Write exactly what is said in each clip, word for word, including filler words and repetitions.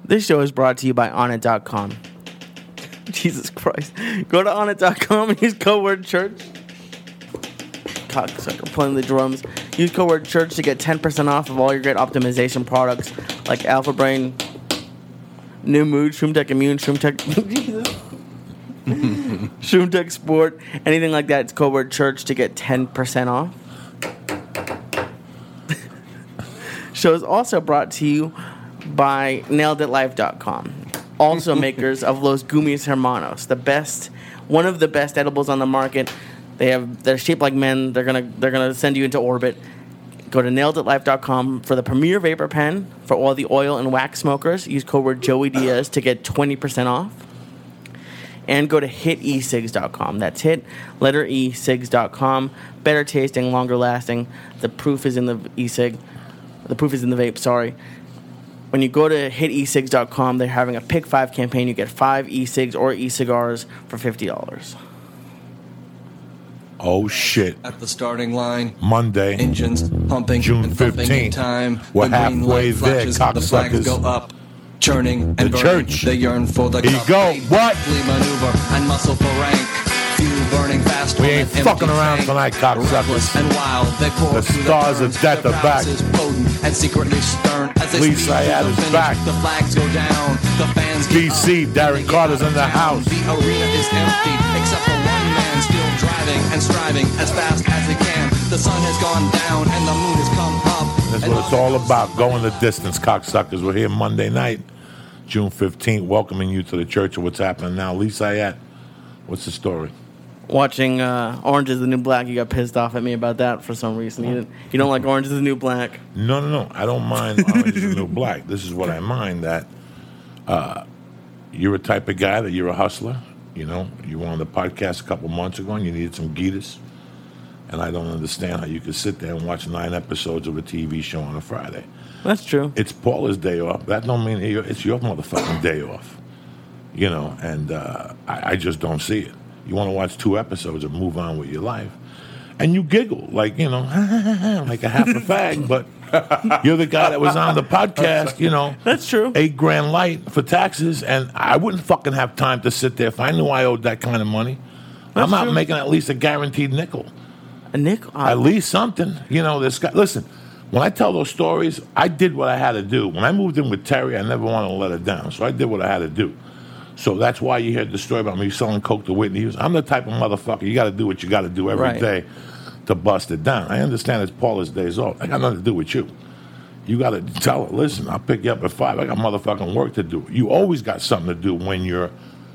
This show is brought to you by Onnit dot com. Jesus Christ. Go to Onnit dot com and use code word church. Cocksucker playing the drums. Use code word church to get ten percent off of all your great optimization products like Alpha Brain, New Mood, ShroomTech Immune, ShroomTech... Jesus. ShroomTech Sport, anything like that. It's code word church to get ten percent off. Show is also brought to you by nailed it life dot com. Also makers of Los Gummies Hermanos, the best, one of the best edibles on the market. They have, they're shaped like men. They're gonna, they're gonna send you into orbit. Go to nailed it life dot com for the premier vapor pen for all the oil and wax smokers. Use code word Joey Diaz to get twenty percent off. And go to hit e cigs dot com. That's hit, letter E, cigs dot com. Better tasting, longer lasting. The proof is in the e-cig. The proof is in the vape, sorry. When you go to hit e cigs dot com, they're having a pick five campaign. You get five e-cigs or e-cigars for fifty dollars. Oh, shit. At the starting line. Monday. Engines pumping. June fifteenth. Time. We're the green halfway light there, flashes, the flags cocksuckers. go up. Churning and The burning. church. They yearn for the Here you cup. go. They What? deftly maneuver and muscle for rank. Fuel burning fast. We on ain't an fucking empty around tank. tonight, cocksuckers. Reckless and wild, they pour The through stars the of turns. death Their are back. prowess is potent and secretly stern. As they Lee speed to Syed the is finish, back. The flags go down. The fans B get C, up. Darren They get Carter's out in the of town. house. The arena is empty, except for one man still driving and striving as fast as he can. The sun has gone down and the moon has come up. That's And what it's all about, going the distance, cocksuckers. We're here Monday night, June fifteenth, welcoming you to the Church of What's Happening Now. Lee Syed, what's the story? Watching uh, Orange is the New Black, you got pissed off at me about that for some reason. You, didn't, you don't like Orange is the New Black? No, no, no. I don't mind Orange is the New Black. This is what I mind, that uh, you're a type of guy that you're a hustler. You know, you were on the podcast a couple months ago and you needed some Gitas. And I don't understand how you could sit there and watch nine episodes of a T V show on a Friday. That's true. It's Paula's day off. That don't mean it's your motherfucking day off. You know, and uh, I, I just don't see it. You want to watch two episodes and move on with your life. And you giggle like, you know, like a half a fag, but you're the guy that was on the podcast, you know. That's true. Eight grand light for taxes, and I wouldn't fucking have time to sit there if I knew I owed that kind of money. That's I'm not true. making at least a guaranteed nickel. A nickel? Uh, At least something. You know, this guy. Listen, when I tell those stories, I did what I had to do. When I moved in with Terry, I never wanted to let her down, so I did what I had to do. So that's why you heard the story about me selling coke to Whitney Houston. I'm the type of motherfucker, you got to do what you got to do every Right. day to bust it down. I understand it's Paula's days off. I got nothing to do with you. You got to tell her, listen, I'll pick you up at five. I got motherfucking work to do. You always got something to do when you're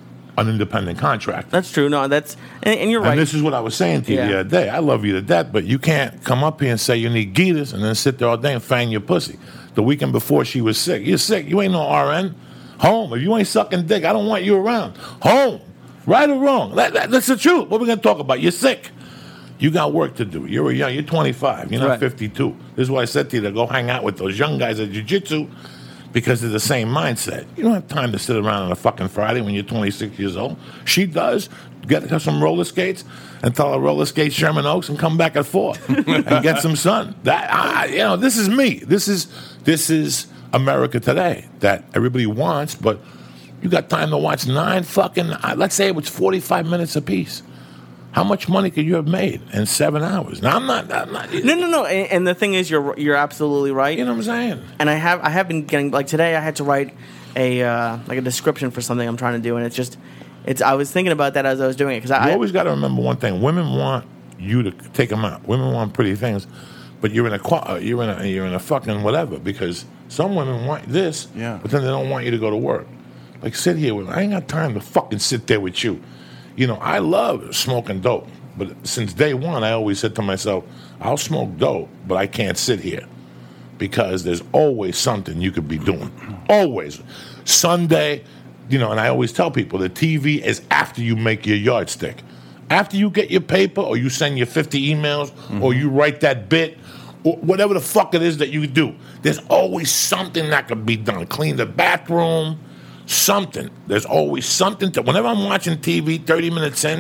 an independent contractor. That's true. No, that's and, and you're right. And this is what I was saying to you Yeah. the other day. I love you to death, but you can't come up here and say you need Gitas and then sit there all day and fang your pussy. The weekend before she was sick. You're sick. You ain't no R N. Home. If you ain't sucking dick, I don't want you around. Home. Right or wrong. That, that, that's the truth. What are we going to talk about? You're sick. You got work to do. You're a young. You're twenty-five. You're not Right. fifty-two. This is why I said to you to go hang out with those young guys at jiu-jitsu because they're the same mindset. You don't have time to sit around on a fucking Friday when you're twenty-six years old. She does. Get her some roller skates and tell her roller skate Sherman Oaks and come back at four and get some sun. That I, you know, this is me. This is this is America today that everybody wants, but you got time to watch nine fucking. Uh, let's say it was forty-five minutes apiece. How much money could you have made in seven hours? Now I'm not. I'm not no, no, no. And, and the thing is, you're you're absolutely right. You know what I'm saying? And I have I have been getting like today. I had to write a uh, like a description for something I'm trying to do, and it's just it's. I was thinking about that as I was doing it because I You always got to remember one thing: women want you to take them out. Women want pretty things, but you're in a qua- uh, you're in a you're in a fucking whatever because some women want this, Yeah. but then they don't want you to go to work. Like sit here with. I ain't got time to fucking sit there with you. You know, I love smoking dope, but since day one, I always said to myself, I'll smoke dope, but I can't sit here because there's always something you could be doing. Always. Sunday, you know, and I always tell people the T V is after you make your yardstick. After you get your paper or you send your fifty emails mm-hmm. or you write that bit or whatever the fuck it is that you do, there's always something that could be done. Clean the bathroom. Something. There's always something to. Whenever I'm watching T V, thirty minutes in,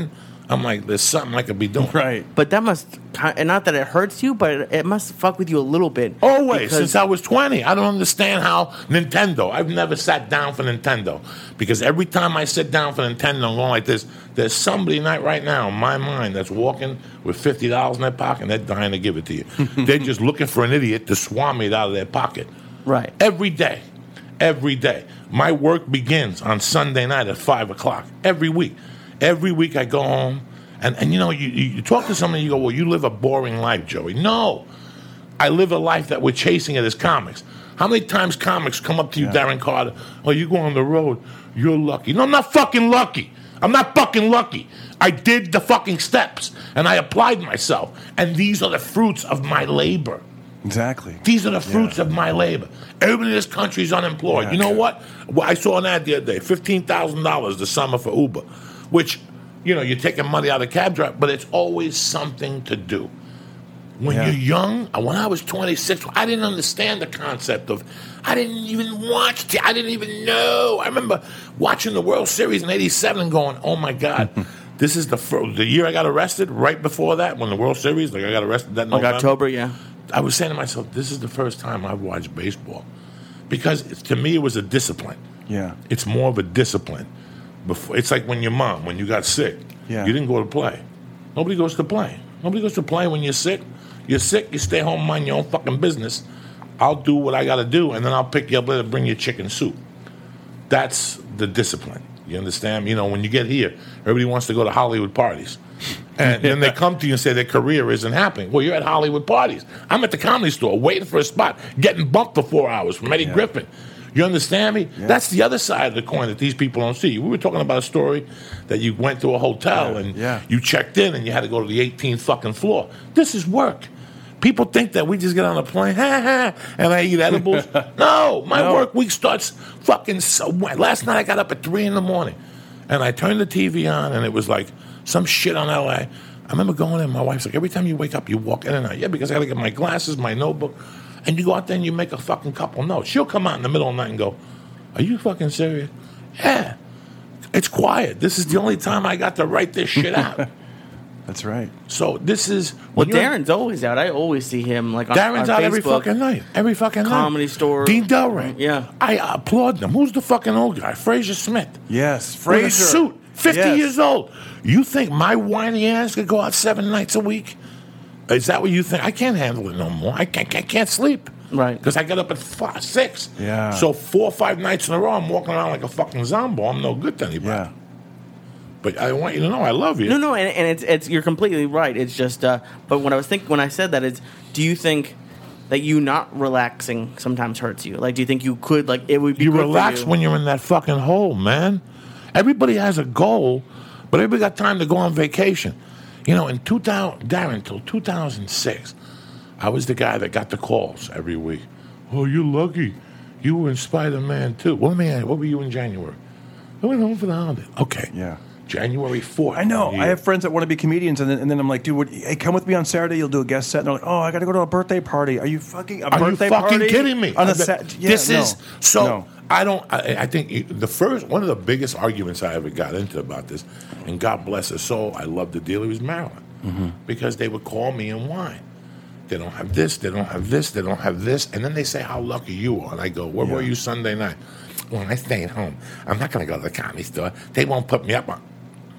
I'm like, there's something I could be doing. Right. But that must, and not that it hurts you, but it, it must fuck with you a little bit. Always, because- since I was twenty. I don't understand how Nintendo, I've never sat down for Nintendo. Because every time I sit down for Nintendo and going like this, there's somebody not right now in my mind that's walking with fifty dollars in their pocket and they're dying to give it to you. They're just looking for an idiot to swam it out of their pocket. Right. Every day. Every day. My work begins on Sunday night at five o'clock. Every week. Every week I go home, and, and you know, you, you talk to somebody, you go, well, you live a boring life, Joey. No. I live a life that we're chasing it as comics. How many times comics come up to you, yeah. Darren Carter, oh, you go on the road, you're lucky. No, I'm not fucking lucky. I'm not fucking lucky. I did the fucking steps, and I applied myself, and these are the fruits of my labor. Exactly. These are the fruits yeah. of my labor. Everybody in this country is unemployed. Yeah, you know what? Well, I saw an ad the other day, fifteen thousand dollars this summer for Uber, which, you know, you're taking money out of the cab driver, but it's always something to do. When yeah. you're young, when I was twenty-six, I didn't understand the concept of, I didn't even watch, t- I didn't even know. I remember watching the World Series in eighty-seven and going, oh my God, this is the first, the year I got arrested, right before that, when the World Series, like I got arrested that November. Like October, yeah. I was saying to myself, this is the first time I've watched baseball. Because it's, to me, it was a discipline. Yeah. It's more of a discipline. Before, it's like when your mom, when you got sick, yeah. you didn't go to play. Nobody goes to play. Nobody goes to play when you're sick. You're sick, you stay home, mind your own fucking business. I'll do what I got to do, and then I'll pick you up later and bring you chicken soup. That's the discipline. You understand? You know, when you get here, everybody wants to go to Hollywood parties. And then they come to you and say their career isn't happening. Well, you're at Hollywood parties. I'm at the Comedy Store waiting for a spot, getting bumped for four hours from Eddie yeah. Griffin. You understand me? Yeah. That's the other side of the coin that these people don't see. We were talking about a story that you went to a hotel yeah. and Yeah. you checked in and you had to go to the eighteenth fucking floor. This is work. People think that we just get on a plane, ha ha, and I eat edibles. No, my no. work week starts fucking so. Last night I got up at three in the morning, and I turned the T V on, and it was like some shit on L A. I remember going in. My wife's like, every time you wake up, you walk in and out. Yeah, because I got to get my glasses, my notebook, and you go out there and you make a fucking couple notes. She'll come out in the middle of the night and go, "Are you fucking serious?" Yeah, it's quiet. This is the only time I got to write this shit out. That's right. So this is well. Darren's always out. I always see him like on, Darren's on out Facebook, every fucking night. Every fucking night. Comedy Store. Dean Delray. Yeah. I applaud them. Who's the fucking old guy? Fraser Smith. Yes, With Fraser. a suit. Fifty yes. years old. You think my whiny ass could go out seven nights a week? Is that what you think? I can't handle it no more. I can't. I can't sleep. Right. Because I got up at five, six. Yeah. So four or five nights in a row, I'm walking around like a fucking zombie. I'm no good to anybody. Yeah. But I want you to know I love you. No, no, and, and it's it's you're completely right. It's just, uh, but when I was think when I said that, it's do you think that you not relaxing sometimes hurts you? Like, do you think you could like it would be you good relax for you? when you're in that fucking hole, man. Everybody has a goal, but everybody got time to go on vacation. You know, in two thousand, Darren, until two thousand six, I was the guy that got the calls every week. Oh, you're lucky. You were in Spider-Man too. Well, let me ask, what were you in January? I went home for the holiday. Okay. Yeah. January fourth. I know. I have friends that want to be comedians, and then, and then I'm like, dude, what, hey, come with me on Saturday. You'll do a guest set. And they're like, oh, I got to go to a birthday party. Are you fucking a Are birthday you fucking party? kidding me? On a I, set? Yeah, this no. is so. No. I don't. I, I think the first one of the biggest arguments I ever got into about this, and God bless his soul, I love the deal. He was Maryland mm-hmm. because they would call me and whine. They don't have this. They don't have this. They don't have this. And then they say how lucky you are. And I go, where yeah. were you Sunday night? Well, I stayed home. I'm not going to go to the Comedy Store. They won't put me up on.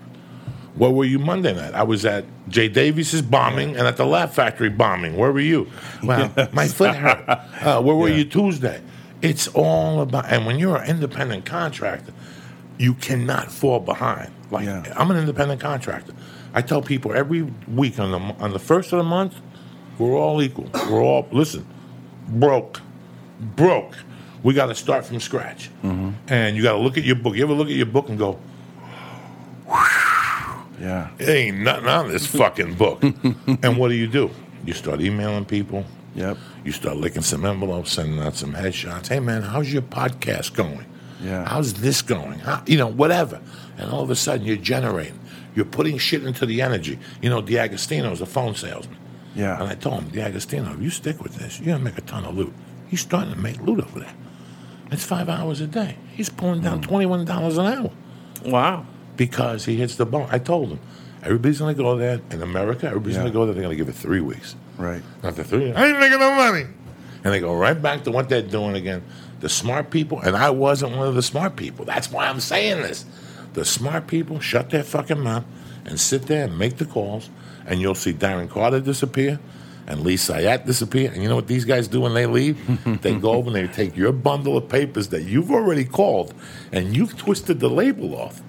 Where were you Monday night? I was at Jay Davis's bombing and at the Laugh Factory bombing. Where were you? Well, yes. my foot hurt. Uh, where were yeah. you Tuesday? It's all about, and when you're an independent contractor, you cannot fall behind. Like yeah. I'm an independent contractor. I tell people every week on the on the first of the month, we're all equal. We're all listen, broke, broke. We got to start from scratch, mm-hmm. and you got to look at your book. You ever look at your book and go, yeah, it ain't nothing on this fucking book. And what do you do? You start emailing people. Yep. You start licking some envelopes, sending out some headshots. Hey, man, how's your podcast going? Yeah. How's this going? How, you know, whatever. And all of a sudden, you're generating. You're putting shit into the energy. You know, D'Agostino's a phone salesman. Yeah. And I told him, D'Agostino, if you stick with this, you're going to make a ton of loot. He's starting to make loot over there. It's five hours a day. He's pulling down mm. twenty-one dollars an hour. Wow. Because he hits the bone. I told him, Everybody's going to go there. In America, everybody's Yeah. going to go there. They're going to give it three weeks. Right. After three, I ain't making no money. And they go right back to what they're doing again. The smart people, and I wasn't one of the smart people. That's why I'm saying this. The smart people shut their fucking mouth and sit there and make the calls, and you'll see Darren Carter disappear and Lee Syatt disappear. And you know what these guys do when they leave? They go over and they take your bundle of papers that you've already called, and you've twisted the label off.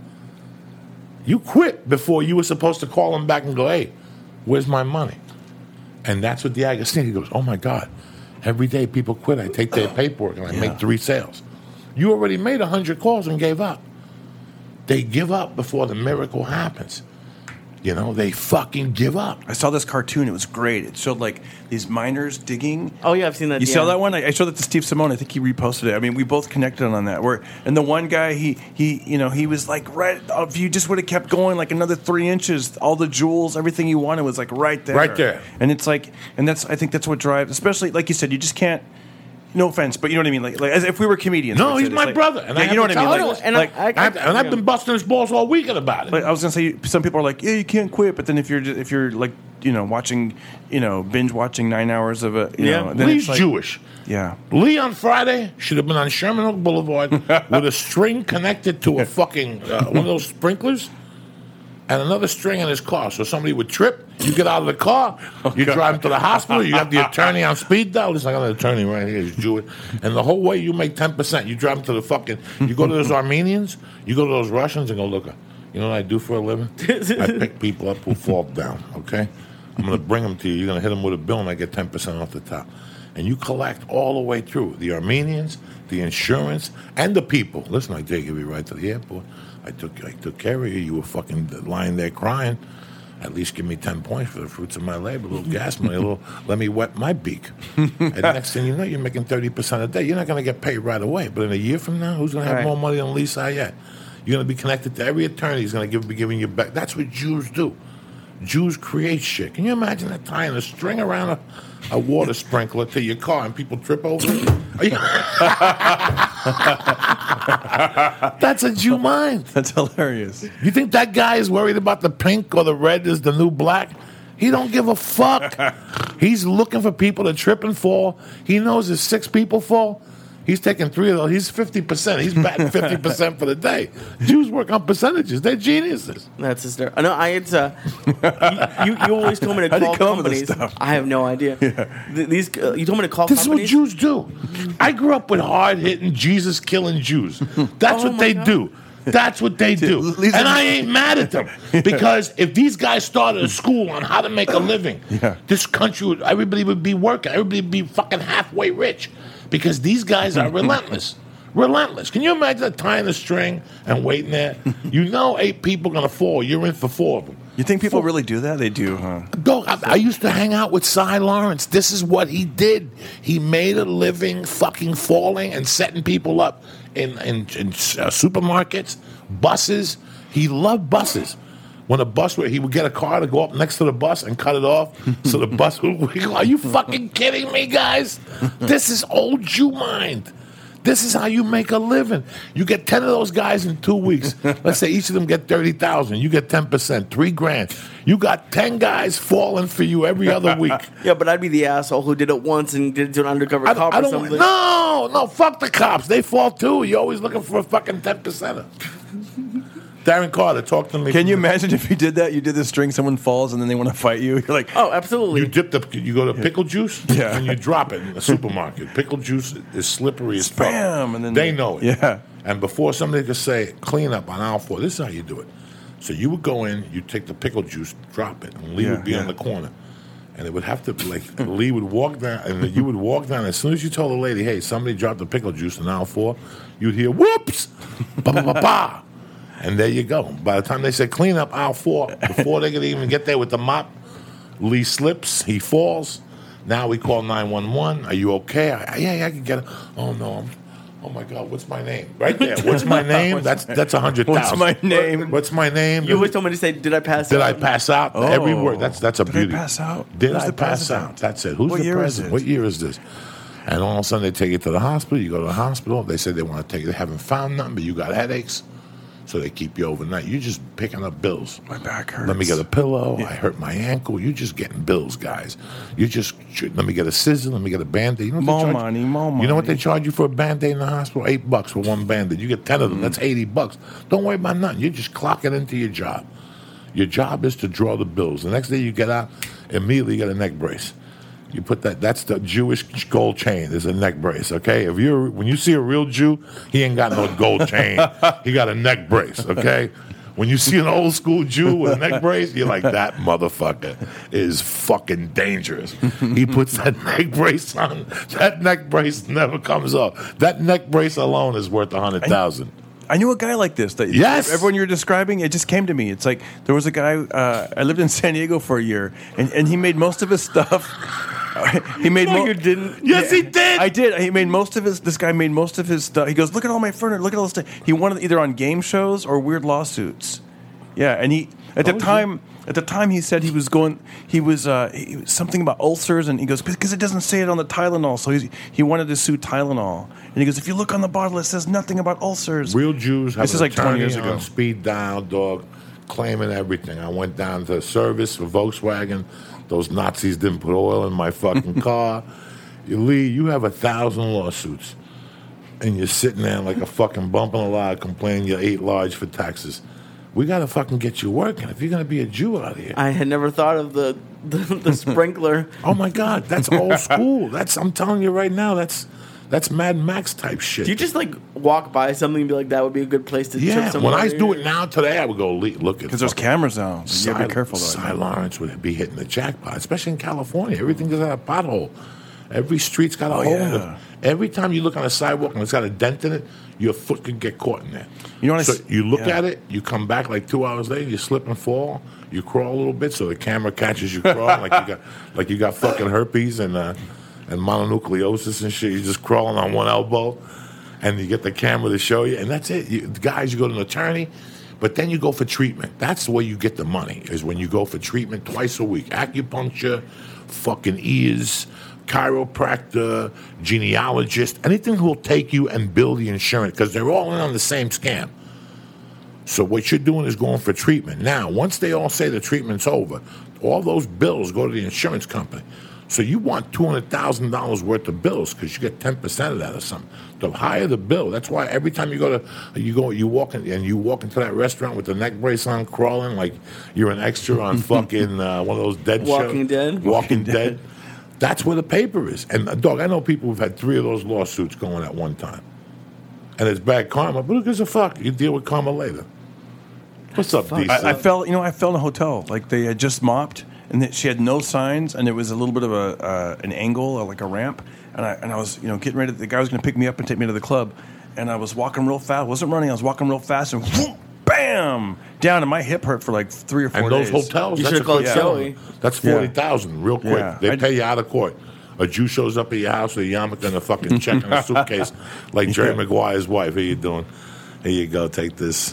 You quit before you were supposed to call them back and go, hey, where's my money? And that's what the Agostini goes, oh, my God. Every day people quit. I take their paperwork and I Yeah. make three sales. You already made one hundred calls and gave up. They give up before the miracle happens. You know, they fucking give up. I saw this cartoon. It was great. It showed like these miners digging. Oh yeah, I've seen that. You yeah. saw that one? I, I showed that to Steve Simone. I think he reposted it. I mean, we both connected on that. Where and the one guy, he he, you know, he was like, right. If you just would have kept going, like another three inches, all the jewels, everything you wanted was like right there, Right there. And it's like, and that's I think that's what drives, especially like you said, you just can't. No offense, but you know what I mean. Like, like as if we were comedians. No, we'd he's say my this. brother, and yeah, I you know have what to I mean. tell Like, him. and like, I, I, I have, and I've been busting his balls all weekend about it. Like, I was gonna say, some people are like, "Yeah, you can't quit," but then if you're just, if you're like, you know, watching, you know, binge watching nine hours of a, you Yeah. know, then Lee's it's like, Jewish. Yeah, Lee on Friday should have been on Sherman Oak Boulevard with a string connected to a fucking uh, one of those sprinklers and another string in his car. So somebody would trip, you get out of the car, you drive him to the hospital, you have the attorney on speed dial. Listen, I got an attorney right here, he's Jewish. And the whole way you make ten percent. You drive him to the fucking, you go to those Armenians, you go to those Russians and go, look, you know what I do for a living? I pick people up who fall down, okay? I'm going to bring them to you. You're going to hit them with a bill and I get ten percent off the top. And you collect all the way through. The Armenians, the insurance, and the people. Listen, I take you right to the airport. I took I took care of you. You were fucking lying there crying. At least give me ten points for the fruits of my labor. A little gas money, a little, let me wet my beak. And next thing you know, you're making thirty percent a day. You're not going to get paid right away. But in a year from now, who's going to have Right. more money than Lee Syatt? You're going to be connected to every attorney. He's going to give, be giving you back. That's what Jews do. Jews create shit. Can you imagine that tying a string around a, a water sprinkler to your car and people trip over it? Are you- That's a Jew mind. that's hilarious. You think that guy is worried about the pink or the red is the new black? He don't give a fuck. He's looking for people to trip and fall. He knows if six people fall, he's taking three of those. He's fifty percent. He's batting fifty percent for the day. Jews work on percentages. They're geniuses. That's hysterical. No, I it's uh, you, you you always told me to How do you call come up with companies. this stuff? I have no idea. Th- These uh, you told me to call This is what companies. Jews do. I grew up with hard-hitting, Jesus-killing Jews. That's Oh, what my they God. do. That's what they do. Lisa- And I ain't mad at them. Because if these guys started a school on how to make a living, Yeah. this country, would, everybody would be working. Everybody would be fucking halfway rich. Because these guys are relentless. Relentless. Can you imagine tying a string and waiting there? You know eight people going to fall. You're in for four of them. You think people really do that? They do, huh? Dog, I, I used to hang out with Cy Lawrence. This is what he did. He made a living fucking falling and setting people up in, in, in uh, supermarkets, buses. He loved buses. When a bus, would, he would get a car to go up next to the bus and cut it off so the bus would wiggle. Are you fucking kidding me, guys? This is old Jew mind. This is how you make a living. You get ten of those guys in two weeks. Let's say each of them get thirty thousand. You get ten percent, three grand. You got ten guys falling for you every other week. Yeah, but I'd be the asshole who did it once and did it to an undercover I, cop I or don't. something. No, no, fuck the cops. They fall too. You're always looking for a fucking ten percenter. Darren Carter, talk to me. Can you imagine if you did that? You did this string, someone falls, and then they want to fight you. You're like, Oh, absolutely. You dip the. You go to pickle juice, Yeah. and you drop it in the supermarket. Pickle juice is slippery as fuck. Spam, and then they know it. Yeah. And before somebody could say clean up on aisle four, this is how you do it. So you would go in, you take the pickle juice, drop it, and Lee Yeah, would be yeah. in the corner, and it would have to like Lee would walk down, and then you would walk down. As soon as you told the lady, "Hey, somebody dropped the pickle juice in aisle four," you'd hear whoops, ba ba ba ba. And there you go. By the time they say clean up aisle four, before they could even get there with the mop, Lee slips, he falls. Now we call nine one one. Are you okay? I, yeah, yeah, I can get it. Oh, no. I'm, oh, my God. What's my name? Right there. What's my name? That's that's a hundred thousand. What's my name? What's my name? You always told me to say, "Did I pass Did out?" I pass out? Oh. Every word. That's that's a Did I beauty. pass out? Did Who's I the pass president? out? That's it. Who's What the year is president? it? What year is this? And all of a sudden they take you to the hospital. You go to the hospital. They say they want to take you. They haven't found nothing, but you got headaches. so they keep you overnight. You're just picking up bills. My back hurts. Let me get a pillow. I hurt my ankle. You're just getting bills, guys. You just let me get a scissor. Let me get a Band-Aid. You know what More they charge? money, more You know what money. they charge you for a Band-Aid in the hospital? Eight bucks for one Band-Aid. You get ten of them. Mm. That's eighty bucks. Don't worry about nothing. You just clock it into your job. Your job is to draw the bills. The next day you get out, immediately you get a neck brace. You put that. That's the Jewish gold chain. There's a neck brace. Okay. If you're when you see a real Jew, he ain't got no gold chain. He got a neck brace. Okay. When you see an old school Jew with a neck brace, you're like, that motherfucker is fucking dangerous. He puts that neck brace on. That neck brace never comes off. That neck brace alone is worth a hundred thousand. I knew a guy like this. That Yes. Everyone you're describing, it just came to me. It's like there was a guy, uh, I lived in San Diego for a year, and, and he made most of his stuff. he made No, mo- you didn't. Yes, he did. I did. He made most of his. This guy made most of his stuff. He goes, look at all my furniture. Look at all this stuff. He wanted either on game shows or weird lawsuits. Yeah, and he at the Oh, time. At the time, he said he was going. He was uh, he, something about ulcers, and he goes because it doesn't say it on the Tylenol. So he he wanted to sue Tylenol, and he goes, if you look on the bottle, it says nothing about ulcers. Real Jews have This an is like twenty attorney years ago. on speed dial, dog, claiming everything. I went down to service for Volkswagen. Those Nazis didn't put oil in my fucking car. You Lee, you have a thousand lawsuits, and you're sitting there like a fucking bump in the log complaining you ate large for taxes. We gotta fucking get you working if you're gonna be a Jew out here. I had never thought of the the, the sprinkler. Oh my God, that's old school. That's I'm telling you right now. That's that's Mad Max type shit. Do you just like walk by something and be like, that would be a good place to trip yeah, someone? when I over do here? it now today, I would go "Lee, look at Because there's fucking- cameras now. You Cy, gotta be careful though. Cy Lawrence would be hitting the jackpot, especially in California. Everything does have a pothole. Every street's got a Oh, hole in yeah. it. Every time you look on a sidewalk and it's got a dent in it, your foot could get caught in there. You know what I so s- you look yeah. at it, you come back like two hours later, you slip and fall, you crawl a little bit, so the camera catches you crawling like you got like you got fucking herpes and uh, and mononucleosis and shit. You're just crawling on one elbow, and you get the camera to show you, and that's it. You, guys, you go to an attorney. But then you go for treatment. That's the way you get the money, is when you go for treatment twice a week. Acupuncture, fucking ears, chiropractor, genealogist, anything who will take you and bill the insurance, because they're all in on the same scam. So what you're doing is going for treatment. Now, once they all say the treatment's over, all those bills go to the insurance company. So you want two hundred thousand dollars worth of bills because you get ten percent of that or something. The higher the bill, that's why every time you go to, you go, you walk in, and you walk into that restaurant with the neck brace on, crawling like you're an extra on fucking uh, one of those dead Walking shows. Dead? Walking, Walking Dead. Dead. That's where the paper is. And, uh, dog, I know people who've had three of those lawsuits going at one time. And it's bad karma, but who gives a fuck? You deal with karma later. What's up, D C? I, I fell, you know, I fell in a hotel. Like they had just mopped, and that she had no signs, and it was a little bit of a uh, an angle, or like a ramp. And I and I was, you know, getting ready. The guy was going to pick me up and take me to the club, and I was walking real fast. I wasn't running. I was walking real fast, and whoop, bam, down, and my hip hurt for like three or four And those days. hotels, You that's should've a called quick Joey. settlement. That's forty thousand, real quick. Yeah. They I- pay you out of court. A Jew shows up at your house with a yarmulke and a fucking check in a suitcase, like Jerry Yeah. Maguire's wife. Here you doing? Here you go. Take this.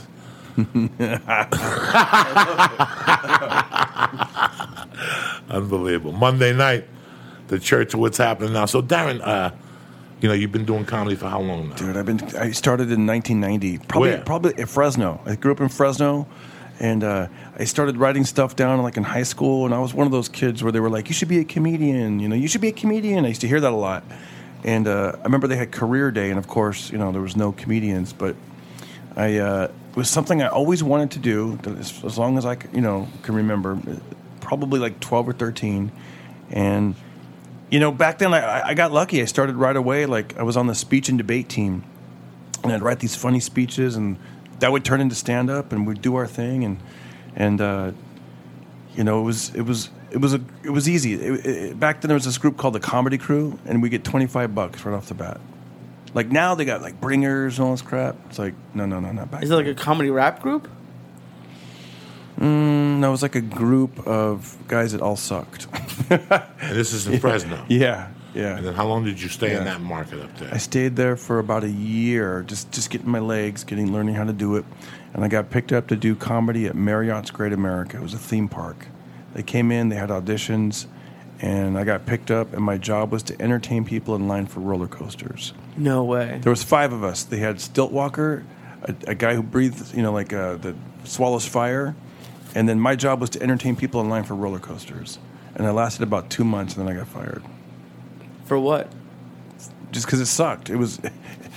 Unbelievable. Monday night, the church. What's happening now? So, Darren, uh, you know, you've been doing comedy for how long now? Dude, I've been. I started in nineteen ninety. Probably, Where? probably at Fresno. I grew up in Fresno, and uh, I started writing stuff down like in high school. And I was one of those kids where they were like, "You should be a comedian." You know, you should be a comedian. I used to hear that a lot. And uh, I remember they had career day, and of course, you know, there was no comedians. But I uh, it was something I always wanted to do as, as long as I, c- you know, can remember. Probably like twelve or thirteen, and. You know, back then I, I got lucky. I started right away. Like I was on the speech and debate team, and I'd write these funny speeches, and that would turn into stand up, and we'd do our thing, and and uh, you know, it was it was it was a it was easy. It, it, back then there was this group called the Comedy Crew, and we get twenty five bucks right off the bat. Like now they got like bringers and all this crap. It's like no no no not back. Is it like a comedy rap group? Mm, no, it was like a group of guys that all sucked. And this is in Fresno. yeah, yeah. And then how long did you stay in Yeah. that market up there? I stayed there for about a year, just just getting my legs, getting learning how to do it, and I got picked up to do comedy at Marriott's Great America. It was a theme park. They came in, they had auditions, and I got picked up, and my job was to entertain people in line for roller coasters. No way. There was five of us. They had Stiltwalker, a, a guy who breathes, you know, like uh, that swallows fire. And then my job was to entertain people in line for roller coasters. And I lasted about two months, and then I got fired. For what? Just because it sucked. It was.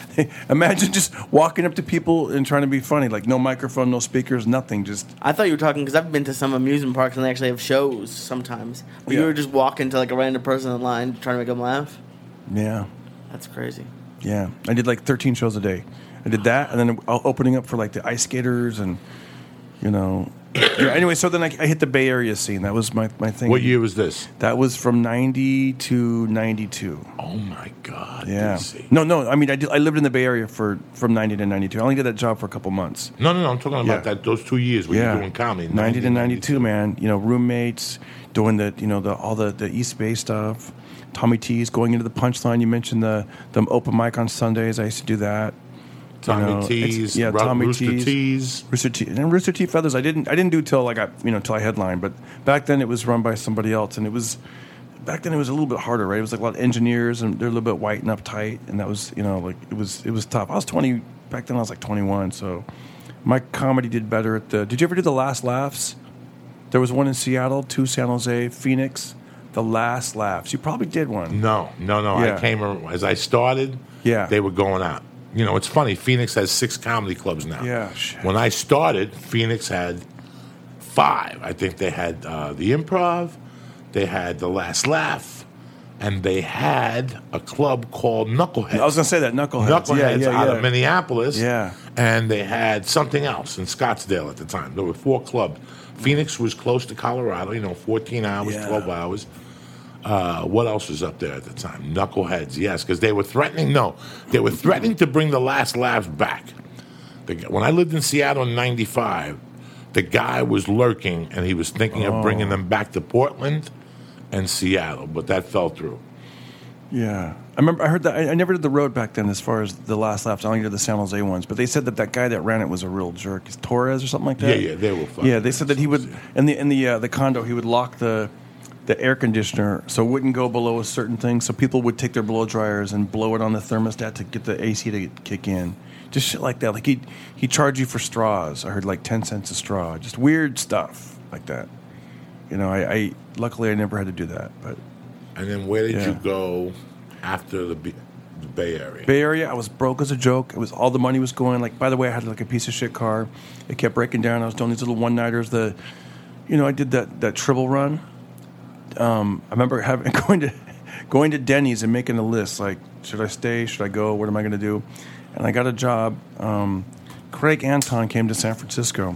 Imagine just walking up to people and trying to be funny, like no microphone, no speakers, nothing. Just I thought you were talking because I've been to some amusement parks and they actually have shows sometimes. But Yeah. you were just walking to like a random person in line trying to make them laugh. yeah, That's crazy. yeah. I did like thirteen shows a day. I did that, and then opening up for like the ice skaters, and you know. Yeah, anyway, so then I, I hit the Bay Area scene. That was my, my thing. What year was this? That was from ninety to ninety-two. Oh my God! Yeah. D C. No, no. I mean, I, did, I lived in the Bay Area for from ninety to ninety-two. I only did that job for a couple months. No, no, no. I'm talking about Yeah. that those two years when Yeah, you're doing comedy. ninety to ninety-two, man. You know, roommates doing the you know the all the, the East Bay stuff. Tommy T's going into the Punchline. You mentioned the the open mic on Sundays. I used to do that. Tommy You know, T's, it's- yeah, Ro- Tommy Rooster T's. T's. Rooster T and Rooster T Feathers. I didn't I didn't do till I got you know till I headlined, but back then it was run by somebody else, and it was back then it was a little bit harder, right? It was like a lot of engineers, and they're a little bit white and uptight, and that was you know like it was it was tough. I was twenty back then. I was like twenty-one, so my comedy did better at the. Did you ever do the Last Laughs? There was one in Seattle, two San Jose, Phoenix. The Last Laughs. You probably did one. No, no, no. Yeah. I came ar- as I started. Yeah. They were going out. You know, it's funny. Phoenix has six comedy clubs now. Yeah, shit. When I started, Phoenix had five. I think they had uh, the Improv, they had the Last Laugh, and they had a club called Knuckleheads. I was gonna say that Knuckleheads. Knuckleheads yeah, yeah, out yeah. of Minneapolis. Yeah. And they had something else in Scottsdale at the time. There were four clubs. Phoenix was close to Colorado, you know, fourteen hours, Yeah. twelve hours. Uh, what else was up there at the time? Knuckleheads, yes, because they were threatening. No, they were threatening to bring the Last Laughs back. The, when I lived in Seattle in ninety-five, the guy was lurking, and he was thinking of bringing them back to Portland and Seattle, but that fell through. Yeah, I remember. I heard that. I, I never did the road back then, as far as the Last Laughs. I only did the San Jose ones, but they said that that guy that ran it was a real jerk. Is Torres or something like that? Yeah, yeah, they were fucking Yeah, they said that he would in the in the uh, the condo he would lock the the air conditioner so it wouldn't go below a certain thing. So people would take their blow dryers and blow it on the thermostat to get the A C to kick in. Just shit like that. Like he he charged you for straws. I heard like ten cents a straw. Just weird stuff like that. You know, I, I luckily I never had to do that, but. And then where did Yeah. you go after the, B- the Bay Area? Bay Area, I was broke as a joke. It was all the money was going. Like, by the way, I had like a piece of shit car. It kept breaking down. I was doing these little one nighters. The, you know, I did that that Tribble run. Um, I remember having going to going to Denny's and making a list. Like, should I stay? Should I go? What am I going to do? And I got a job. Um, Craig Anton came to San Francisco,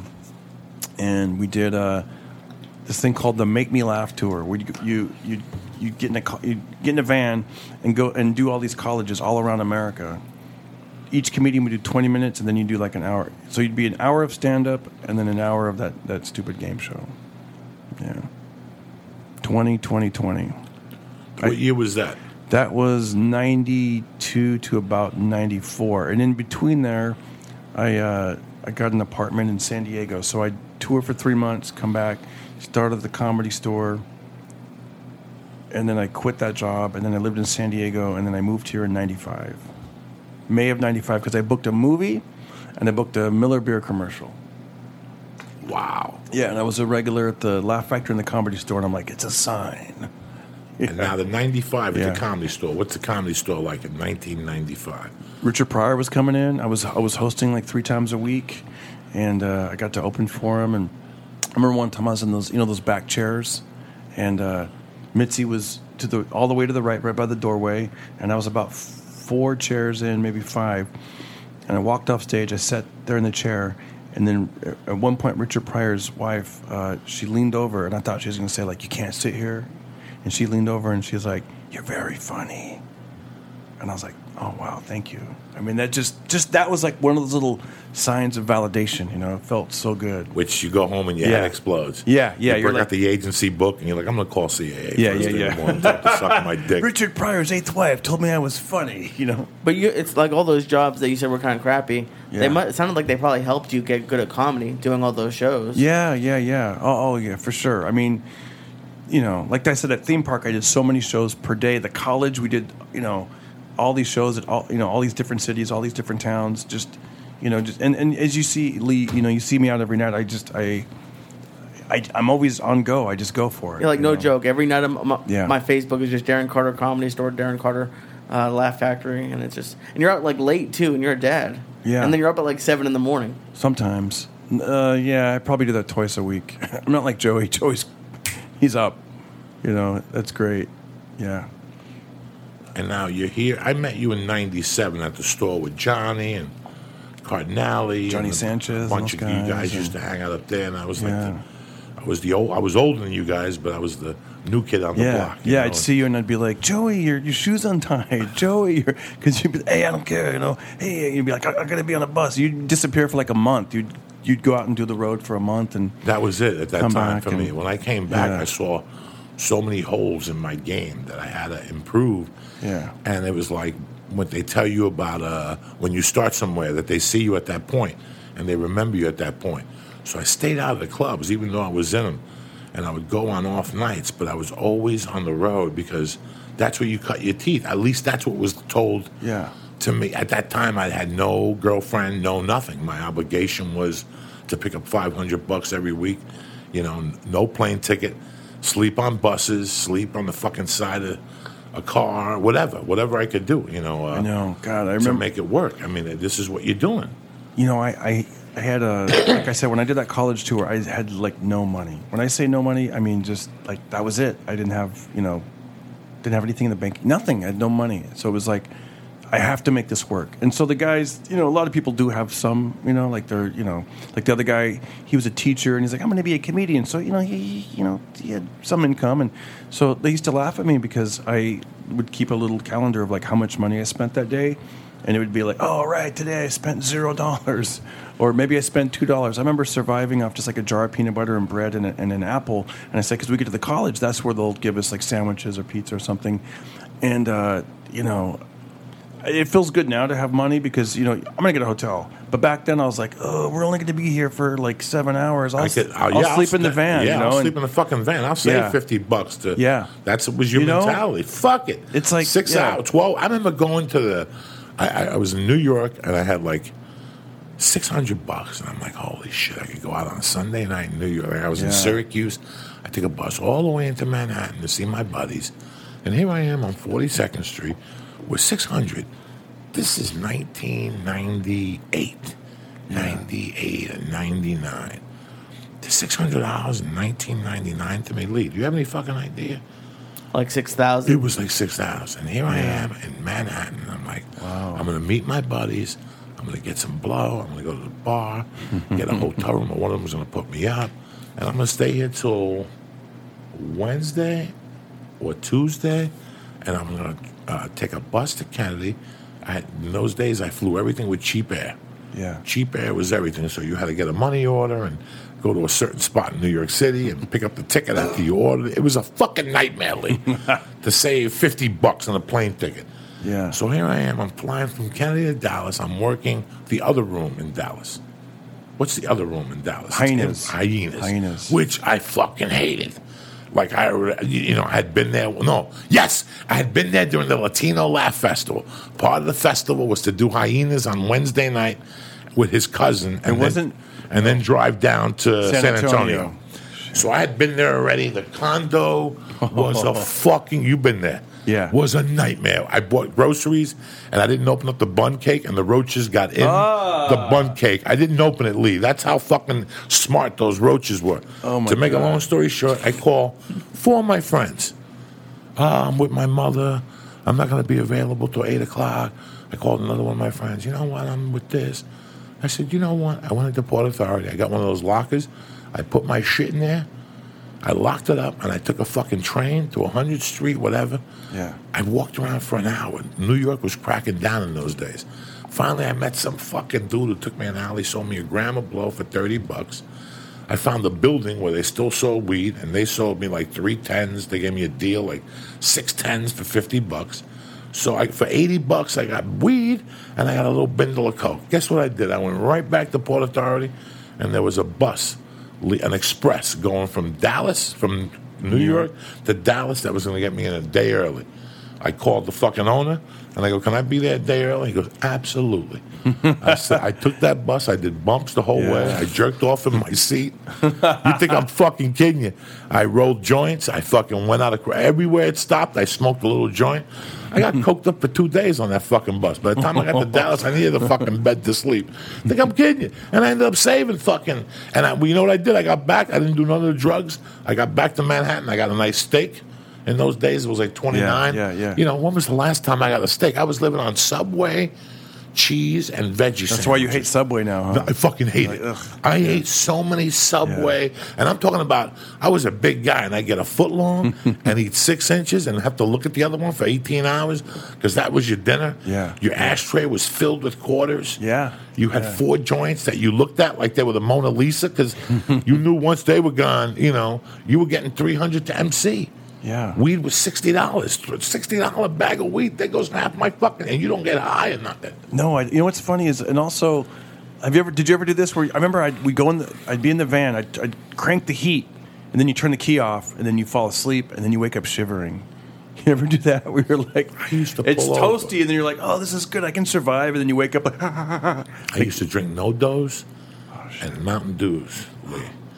and we did uh, this thing called the Make Me Laugh tour. Where you you you you get in a co- you get in a van and go and do all these colleges all around America. Each comedian would do twenty minutes, and then you do like an hour. So you'd be an hour of stand up, and then an hour of that that stupid game show. Yeah, twenty, twenty, twenty. What year was that? That was ninety-two to about ninety-four, and in between there, I uh, I got an apartment in San Diego. So I toured for three months, come back, started the Comedy Store, and then I quit that job, and then I lived in San Diego, and then I moved here in ninety-five, May of ninety-five, because I booked a movie, and I booked a Miller Beer commercial. Wow. Yeah, and I was a regular at the Laugh Factory and the Comedy Store, and I'm like, it's a sign. And now the ninety-five Yeah. at the Comedy Store. What's the Comedy Store like in nineteen ninety-five? Richard Pryor was coming in. I was I was hosting like three times a week, and uh, I got to open for him. And I remember one time I was in those you know those back chairs, and uh, Mitzi was to the all the way to the right, right by the doorway, and I was about f- four chairs in, maybe five. And I walked off stage. I sat there in the chair, and then at one point, Richard Pryor's wife, uh, she leaned over, and I thought she was going to say like, "You can't sit here," and she leaned over and she was like, "You're very funny." And I was like, oh, wow, thank you. I mean, that just, just that was like one of those little signs of validation, you know? It felt so good. Which you go home and your Yeah. head explodes. Yeah, yeah, You you're break out like- the agency book and you're like, I'm going to call C A A Yeah, first yeah, thing yeah. in the morning. Tell them to suck my dick. Richard Pryor's eighth wife told me I was funny, you know? But you, it's like all those jobs that you said were kind of crappy. Yeah. They might, it sounded like they probably helped you get good at comedy doing all those shows. Yeah, yeah, yeah. Oh, oh, yeah, for sure. I mean, you know, like I said, at Theme Park, I did so many shows per day. The college, we did, you know, all these shows at all, you know, all these different cities, all these different towns. Just, You know, just and, and as you see, Lee, you know, you see me out every night. I just I, I I'm always on go. I just go for it. You're like, no know? joke. Every night, I'm, my, Yeah. my Facebook is just Darren Carter Comedy Store, Darren Carter uh, Laugh Factory, and it's just, and you're out like late too, and you're a dad. Yeah. And then you're up at like seven in the morning. Sometimes. Uh, yeah, I probably do that twice a week. I'm not like Joey. Joey's he's up. You know, that's great. Yeah. And now you're here. I met you in ninety-seven at the store with Johnny and Cardinale. Johnny and a Sanchez, bunch those of you guys, guys and- used to hang out up there, and I was like, Yeah. the, I was the old, I was older than you guys, but I was the new kid on the Yeah, block. you yeah. know? I'd see you and I'd be like, Joey, your your shoes untied. Joey, because you'd be, hey, I don't care, you know. Hey, you'd be like, I, I gotta be on a bus. You'd disappear for like a month. You'd you'd go out and do the road for a month, and That was it at that Come time back for me. and- When I came back, Yeah. I saw so many holes in my game that I had to improve. Yeah. And it was like what they tell you about uh, when you start somewhere, that they see you at that point and they remember you at that point. So I stayed out of the clubs, even though I was in them. And I would go on off nights, but I was always on the road because that's where you cut your teeth. At least that's what was told Yeah. to me. At that time, I had no girlfriend, no nothing. My obligation was to pick up five hundred bucks every week, you know, no plane ticket, sleep on buses, sleep on the fucking side of a car, whatever, whatever I could do, you know. Uh, I know. God, I to remember. make it work. I mean, this is what you're doing. You know, I, I, I had a, like I said, when I did that college tour, I had like no money. When I say no money, I mean just like that was it. I didn't have, you know, didn't have anything in the bank, nothing. I had no money. So it was like, I have to make this work. And so the guys, you know, a lot of people do have some, you know, like they're, you know, like the other guy, he was a teacher and he's like, I'm going to be a comedian. So, you know, he, you know, he had some income. And so they used to laugh at me because I would keep a little calendar of like how much money I spent that day. And it would be like, oh, all right, today I spent zero dollars. Or maybe I spent two dollars. I remember surviving off just like a jar of peanut butter and bread and, a, and an apple. And I said, because we get to the college, that's where they'll give us like sandwiches or pizza or something. And, uh, you know, it feels good now to have money because, you know, I'm going to get a hotel. But back then I was like, oh, we're only going to be here for like seven hours. I'll, I could, I'll yeah, sleep in the sta- van. Yeah, you know? I'll and, sleep in the fucking van. I'll save Yeah. fifty bucks to. Yeah. That's was your You know? mentality. Fuck it. It's like, six yeah. hours, twelve. I remember going to the. I, I, I was in New York and I had like six hundred bucks, and I'm like, holy shit! I could go out on a Sunday night in New York. I was in Yeah. Syracuse. I took a bus all the way into Manhattan to see my buddies, and here I am on forty-second Street with six hundred. This is nineteen ninety-eight, ninety-eight, and ninety-nine. The six hundred dollars in nineteen ninety-nine to me, Lee. Do you have any fucking idea? Like six It thousand. was like six thousand. And here I am in Manhattan. I'm like, Wow. I'm going to meet my buddies. I'm going to get some blow. I'm going to go to the bar, get a hotel room, or one of them is going to put me up. And I'm going to stay here till Wednesday or Tuesday. And I'm going to uh, take a bus to Kennedy. I had, in those days, I flew everything with cheap air. Yeah. Cheap air was everything. So you had to get a money order and go to a certain spot in New York City and pick up the ticket after you ordered it. It was a fucking nightmare, Lee, to save fifty bucks on a plane ticket. Yeah. So here I am. I'm flying from Kennedy to Dallas. I'm working the other room in Dallas. What's the other room in Dallas? It's Hyenas. in- Hyenas. Hyenas. Which I fucking hated. Like I, already- you know, I had been there. No, yes, I had been there during the Latino Laugh Festival. Part of the festival was to do Hyenas on Wednesday night with his cousin, and wasn't- then, and then drive down to San San, Antonio. Antonio. So I had been there already. The condo was a fucking. You've been there. Yeah. Was a nightmare. I bought groceries and I didn't open up the bun cake, and the roaches got in Ah. the bun cake. I didn't open it, Lee. That's how fucking smart those roaches were. Oh, my to make God. a long story short, I call four of my friends. Uh, I'm with my mother. I'm not going to be available till eight o'clock. I called another one of my friends. You know what? I'm with this. I said, you know what? I went to Port Authority. I got one of those lockers. I put my shit in there. I locked it up, and I took a fucking train to one hundredth Street, whatever. Yeah. I walked around for an hour. New York was cracking down in those days. Finally, I met some fucking dude who took me an alley, sold me a gram of blow for thirty bucks. I found a building where they still sold weed, and they sold me like three tens. They gave me a deal, like six tens for fifty bucks. So I, for eighty bucks, I got weed, and I got a little bindle of coke. Guess what I did? I went right back to Port Authority, and there was a bus, an express, going from Dallas, from New York to Dallas that was going to get me in a day early. I called the fucking owner, and I go, can I be there a day early? He goes, absolutely. I said, I took that bus. I did bumps the whole Yeah. way. I jerked off in my seat. You think I'm fucking kidding you? I rolled joints. I fucking went out of everywhere it stopped. I smoked a little joint. I got coked up for two days on that fucking bus. By the time I got to Dallas, I needed a fucking bed to sleep. I think I'm kidding you. And I ended up saving fucking. And I, well, you know what I did? I got back. I didn't do none of the drugs. I got back to Manhattan. I got a nice steak. In those days, it was like twenty-nine. Yeah, yeah, yeah. You know, when was the last time I got a steak? I was living on Subway, cheese, and veggie That's why you hate sandwiches. Subway now, huh? I fucking hate Like, it. ugh. I ate so many Subway, and I'm talking about. I was a big guy, and I get a foot long and eat six inches, and have to look at the other one for eighteen hours because that was your dinner. Yeah. Your ashtray was filled with quarters. Yeah. You had Yeah. four joints that you looked at like they were the Mona Lisa because you knew once they were gone, you know, you were getting three hundred to M C. Yeah. Weed was sixty dollars. sixty dollars bag of weed. That goes half my fucking, and you don't get high or nothing. No, I, you know what's funny is, and also, have you ever? Did you ever do this? Where I remember I'd we go in the, I'd be in the van, I'd, I'd crank the heat, and then you turn the key off, and then you fall asleep, and then you wake up shivering. You ever do that? We were like, I used to it's pull toasty, over. and then you're like, oh, this is good, I can survive, and then you wake up like, I used to drink No-Dos Oh, and Mountain Dews. Lee.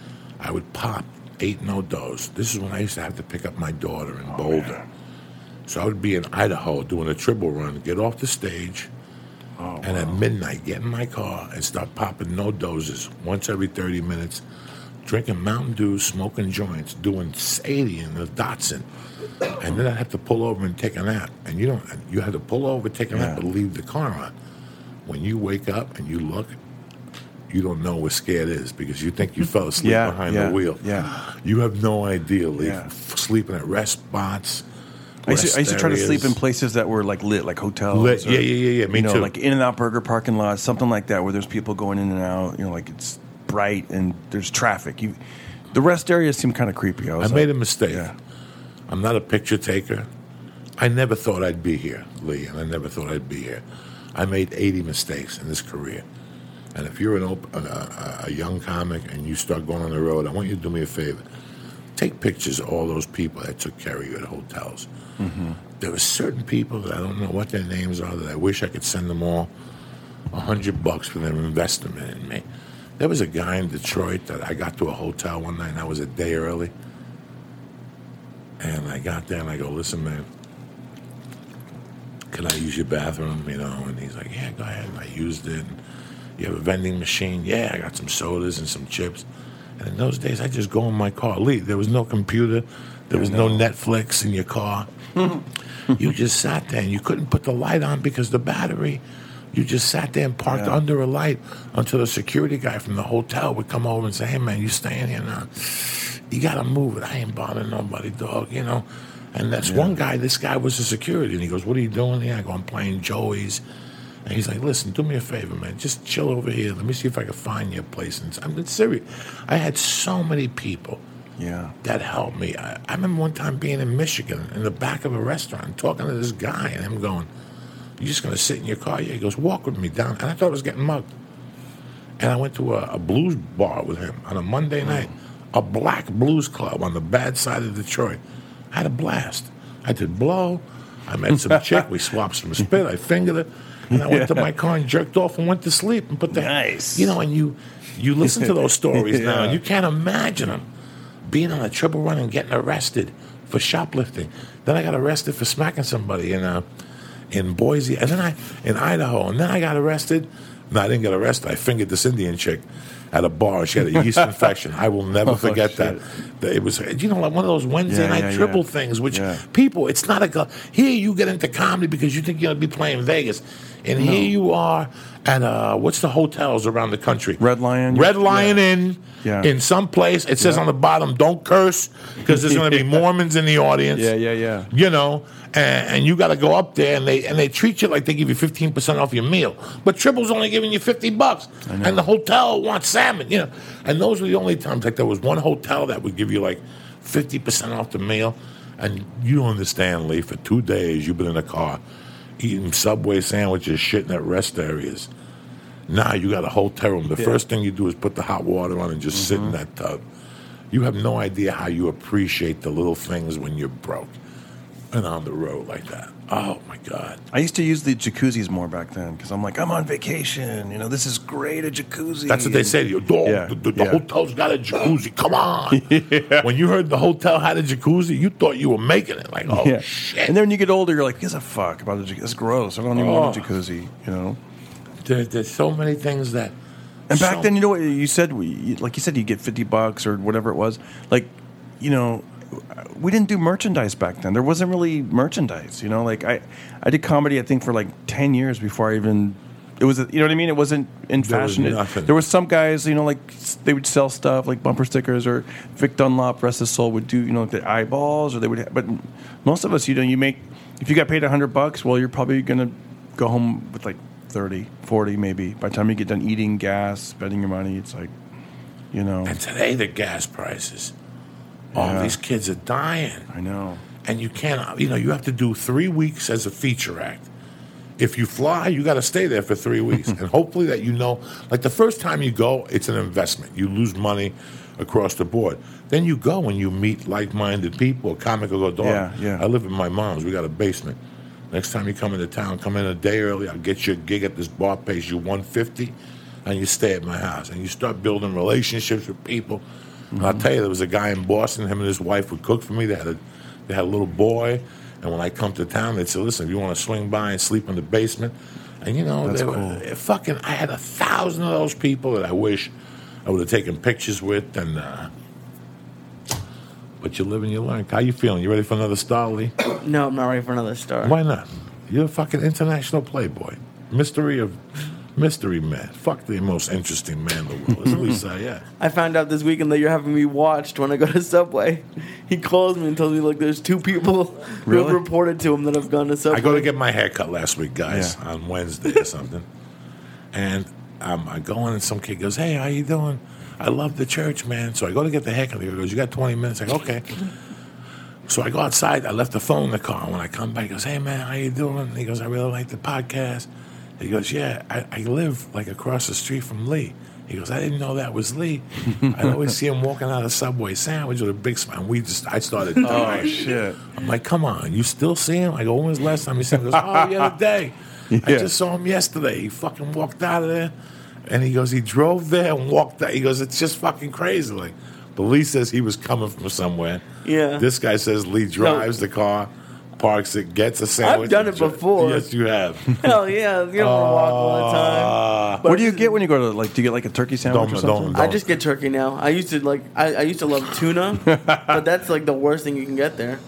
I would pop eight No-Dos. This is when I used to have to pick up my daughter in Boulder. So I would be in Idaho doing a triple run, get off the stage, oh, and at midnight get in my car and start popping No-Doses once every thirty minutes, drinking Mountain Dew, smoking joints, doing eighty in the Datsun. And then I'd have to pull over and take a nap. And you don't, you had to pull over, take a nap, Yeah. but leave the car on. When you wake up and you look, you don't know what scared is because you think you fell asleep Yeah, behind yeah, the wheel. yeah. You have no idea. Lee. Yeah. F- Sleeping at rest spots. I used, to, I used to try to rest sleep in areas. places that were like lit, like hotels. Lit, or, yeah, yeah, yeah, yeah, me you know, too. like In-N-Out Burger parking lots, something like that, where there's people going in and out. You know, like it's bright and there's traffic. You, the rest areas seem kind of creepy. I, I was made a like, mistake. Yeah. I'm not a picture taker. I never thought I'd be here, Lee, and I never thought I'd be here. I made eighty mistakes in this career. And if you're an op- a, a, a young comic and you start going on the road, I want you to do me a favor. Take pictures of all those people that took care of you at hotels. Mm-hmm. There were certain people that I don't know what their names are that I wish I could send them all a hundred bucks for their investment in me. There was a guy in Detroit that I got to a hotel one night and I was a day early. And I got there and I go, listen, man, can I use your bathroom? You know, and he's like, yeah, go ahead. And I used it. And you have a vending machine? Yeah, I got some sodas and some chips. And in those days, I just go in my car. Lee, there was no computer. There was no Netflix in your car. You just sat there and you couldn't put the light on because the battery. You just sat there and parked Yeah. under a light until the security guy from the hotel would come over and say, hey, man, you staying here now? You got to move it. I ain't bothering nobody, dog, you know. And that's one guy. This guy was a security. And he goes, what are you doing here? I go, I'm playing Joey's. And he's like, listen, do me a favor, man. Just chill over here. Let me see if I can find you a place. And I'm serious. I had so many people Yeah. that helped me. I, I remember one time being in Michigan in the back of a restaurant talking to this guy and him going, you just going to sit in your car? Yeah. He goes, walk with me down. And I thought I was getting mugged. And I went to a, a blues bar with him on a Monday night, a black blues club on the bad side of Detroit. I had a blast. I did blow. I met some chick. We swapped some spit. I fingered her. And I went to my car and jerked off and went to sleep and put the Nice. You know, and you you listen to those stories now, Yeah. and you can't imagine them being on a triple run and getting arrested for shoplifting. Then I got arrested for smacking somebody in uh, in Boise, and then I in Idaho, and then I got arrested. No, I didn't get arrested. I fingered this Indian chick at a bar. She had a yeast infection. I will never Oh, forget shit. that. That It was, you know, like one of those Wednesday Yeah, night yeah, triple yeah. things, which Yeah. people, it's not a, go- here you get into comedy because you think you're going to be playing Vegas. And here you are at, uh, what's the hotels around the country? Red Lion. Red Lion Yeah. Inn Yeah. in some place. It says Yeah. on the bottom, don't curse because there's going to be Mormons in the audience. Yeah, yeah, yeah. You know, and, and you got to go up there, and they and they treat you like they give you fifteen percent off your meal. But Triple's only giving you fifty bucks, and the hotel wants salmon. You know, and those were the only times. Like there was one hotel that would give you like fifty percent off the meal, and you don't understand, Lee. For two days, you've been in a car eating Subway sandwiches, shitting at rest areas. Now you got a hotel room. The first thing you do is put the hot water on and just sit in that tub. You have no idea how you appreciate the little things when you're broke. and on the road like that. Oh my God! I used to use the jacuzzis more back then because I'm like, I'm on vacation. You know, this is great, a jacuzzi. That's what they say to you. Dog, Yeah, the the, the yeah. hotel's got a jacuzzi. Come on. Yeah. When you heard the hotel had a jacuzzi, you thought you were making it. Like, oh, yeah. shit. And then when you get older, you're like, who gives a fuck about a jacuzzi? It's gross. I don't even want a Oh. jacuzzi, you know? There, there's so many things that. And back so- then, you know what you said? We, like you said, you get fifty bucks or whatever it was. Like, you know, we didn't do merchandise back then. There wasn't really merchandise, you know? Like, I, I did comedy, I think, for like ten years before I even. It was, you know what I mean? It wasn't in There was fashion. It- nothing. there was some guys, you know, like they would sell stuff like bumper stickers, or Vic Dunlop, Rest of Soul would do, you know, like the eyeballs, or they would. But most of us, you know, you make if you got paid a hundred bucks, well, you're probably gonna go home with like thirty, forty, maybe. By the time you get done eating, gas, spending your money, it's like, you know, And today, the gas prices. Yeah. Oh, these kids are dying. I know. And you can't, you know, you have to do three weeks as a feature act. If you fly, you got to stay there for three weeks. And hopefully that you know, like the first time you go, it's an investment. You lose money across the board. Then you go and you meet like-minded people. A comic will go, dog, Yeah, yeah. I live in my mom's. We got a basement. Next time you come into town, come in a day early. I'll get you a gig at this bar, pays you one fifty, and you stay at my house. And you start building relationships with people. And I'll tell you, there was a guy in Boston. Him and his wife would cook for me. They had a, they had a little boy. And when I come to town, they'd say, listen, if you want to swing by and sleep in the basement. And, you know, That's they were, cool. fucking, I had a thousand of those people that I wish I would have taken pictures with. And, uh, but you live and you learn. How you feeling? You ready for another star, Lee? No, I'm not ready for another star. Why not? You're a fucking international playboy. Mystery of mystery man. Fuck the most interesting man in the world. At least I am. I found out this weekend that you're having me watched when I go to Subway. He calls me and tells me, like, there's two people who Really? have reported to him that have gone to Subway. I go to get my hair cut last week, guys, Yeah. on Wednesday or something. And um, I go in and some kid goes, hey, how you doing? I love the church, man. So I go to get the haircut. He goes, you got twenty minutes? I go, okay. So I go outside. I left the phone in the car. When I come back, he goes, hey, man, how you doing? He goes, I really like the podcast. He goes, yeah, I, I live like across the street from Lee. He goes, I didn't know that was Lee. I'd always see him walking out of Subway sandwich with a big smile. And we just, I started dying. Oh, shit. I'm like, come on, you still see him? I go, when was the last time you saw him? He goes, oh, the other day. I Yeah. just saw him yesterday. He fucking walked out of there. And he goes, he drove there and walked out. He goes, it's just fucking crazy. Like, but Lee says he was coming from somewhere. Yeah. This guy says Lee drives the car, parks it, gets a sandwich. done and it dri- before. Yes, you have. Hell yeah, you don't want to walk all the time. Uh, But What do you get when you go to, like, do you get like a turkey sandwich Don't- or something? don't- I just get turkey now. I used to like I, I used to love tuna, but that's like the worst thing you can get there.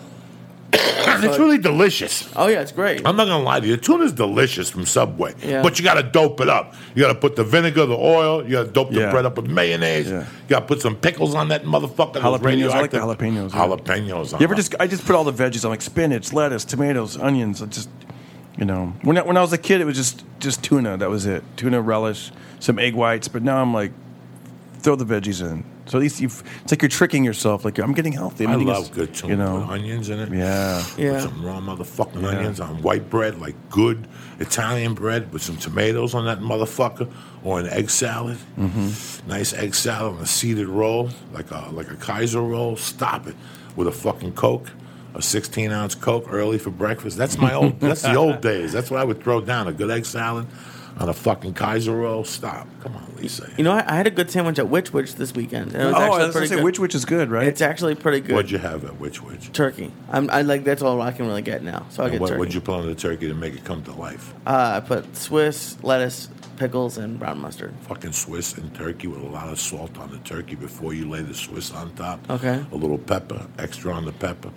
it's really delicious. Oh yeah, it's great. I'm not gonna lie to you. Tuna's delicious from Subway, Yeah. but you got to dope it up. You got to put the vinegar, the oil. You got to dope the Yeah. bread up with mayonnaise. Yeah. You got to put some pickles on that motherfucker. those Jalapenos. I like the radioactive- jalapenos, yeah. Jalapenos. You ever uh-huh. just? I just put all the veggies on, like spinach, lettuce, tomatoes, onions. I just, you know, when I, when I was a kid, it was just just tuna. That was it. Tuna relish, some egg whites. But now I'm like, throw the veggies in. So at least you, it's like you're tricking yourself. Like I'm getting healthy. I'm I eating love this- good tuna You know, with onions in it. yeah. Yeah. Put some raw motherfucking Yeah. onions on white bread, like good Italian bread with some tomatoes on that motherfucker, or an egg salad. Mm-hmm. Nice egg salad on a seeded roll, like a like a Kaiser roll. Stop it with a fucking Coke, a sixteen ounce Coke early for breakfast. That's my old. That's the old days. That's what I would throw down: a good egg salad on a fucking Kaiser roll. Stop. Come on, Lisa. You know, I, I had a good sandwich at Witch Witch this weekend. And it was Oh, I actually was gonna pretty say good. which which is good, right? It's actually pretty good. What'd you have at which which? Turkey. I'm, I like that's all I can really get now. So I And get what, turkey. what'd you put on the turkey to make it come to life? Uh, I put Swiss lettuce, pickles, and brown mustard. Fucking Swiss and turkey with a lot of salt on the turkey before you lay the Swiss on top. Okay. A little pepper, extra on the pepper.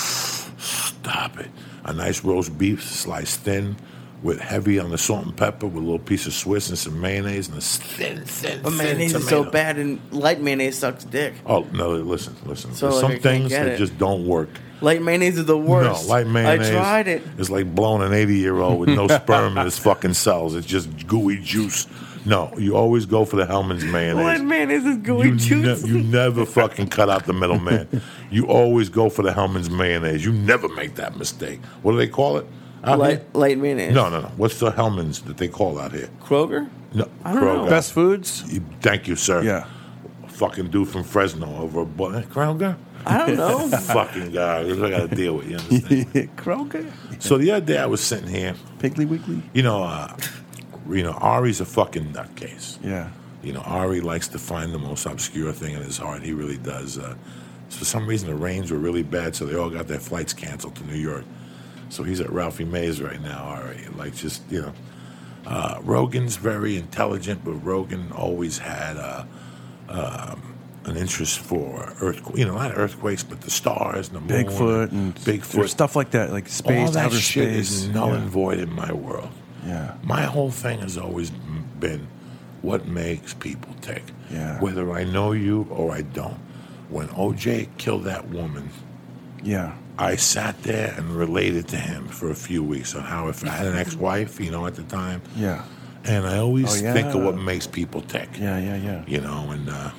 Stop it. A nice roast beef sliced thin with heavy on the salt and pepper with a little piece of Swiss and some mayonnaise and a thin, thin, But thin mayonnaise is tomato. so bad, and light mayonnaise sucks dick. Oh, no, listen, listen. So, There's like, I some can't things get that it. just don't work. Light mayonnaise is the worst. No, light mayonnaise. I tried it. It's like blowing an eighty-year-old with no sperm in his fucking cells. It's just gooey juice. No, you always go for the Hellman's mayonnaise. Light mayonnaise is gooey You, juice. ne- you never fucking cut out the middleman. You always go for the Hellman's mayonnaise. You never make that mistake. What do they call it? out light, here? light mayonnaise. No, no, no. What's the Hellman's that they call out here? Kroger? No, I don't know. Best foods. You- Thank you, sir. Yeah. Fucking dude from Fresno over a bu- Kroger. I don't know. Fucking guy. That's what I got to deal with, you understand? Kroger. So the other day I was sitting here. Piggly Wiggly. You know, uh, you know, Ari's a fucking nutcase. Yeah. You know, Ari likes to find the most obscure thing in his heart. He really does. Uh, for some reason, the rains were really bad, so they all got their flights canceled to New York. So he's at Ralphie Mays right now, Ari. Like, just, you know. Uh, Rogan's very intelligent, but Rogan always had uh, um, an interest for earthquakes. You know, not earthquakes, but the stars and the moon. Bigfoot and Bigfoot. stuff like that, like space, all that outer shit space. is null yeah. and void in my world. Yeah. My whole thing has always been what makes people tick. Yeah. Whether I know you or I don't. When O J killed that woman, Yeah. I sat there and related to him for a few weeks on how if I had an ex-wife, you know, at the time, Yeah. and I always Oh, yeah. think of what makes people tick. Yeah, yeah, yeah. You know, and uh,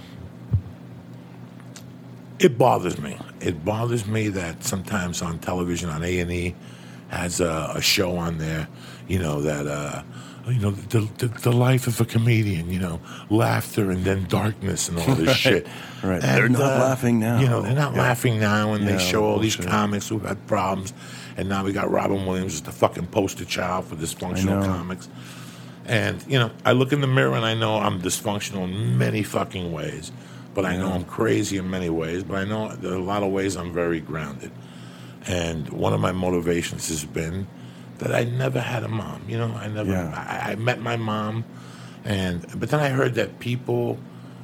it bothers me. It bothers me that sometimes on television, on A and E, has a, a show on there, you know, that, uh, you know, the, the, the life of a comedian, you know, laughter and then darkness and all this Right. shit. Right. And, They're not laughing now. You know, they're not Yeah. laughing now, and Yeah, they show all these bullshit. comics who've had problems, and now we got Robin Williams as the fucking poster child for dysfunctional know. comics. And, you know, I look in the mirror and I know I'm dysfunctional in many fucking ways, but I know I'm crazy in many ways, but I know there are a lot of ways I'm very grounded. And one of my motivations has been that I never had a mom. You know, I never, Yeah. I, I met my mom, and but then I heard that people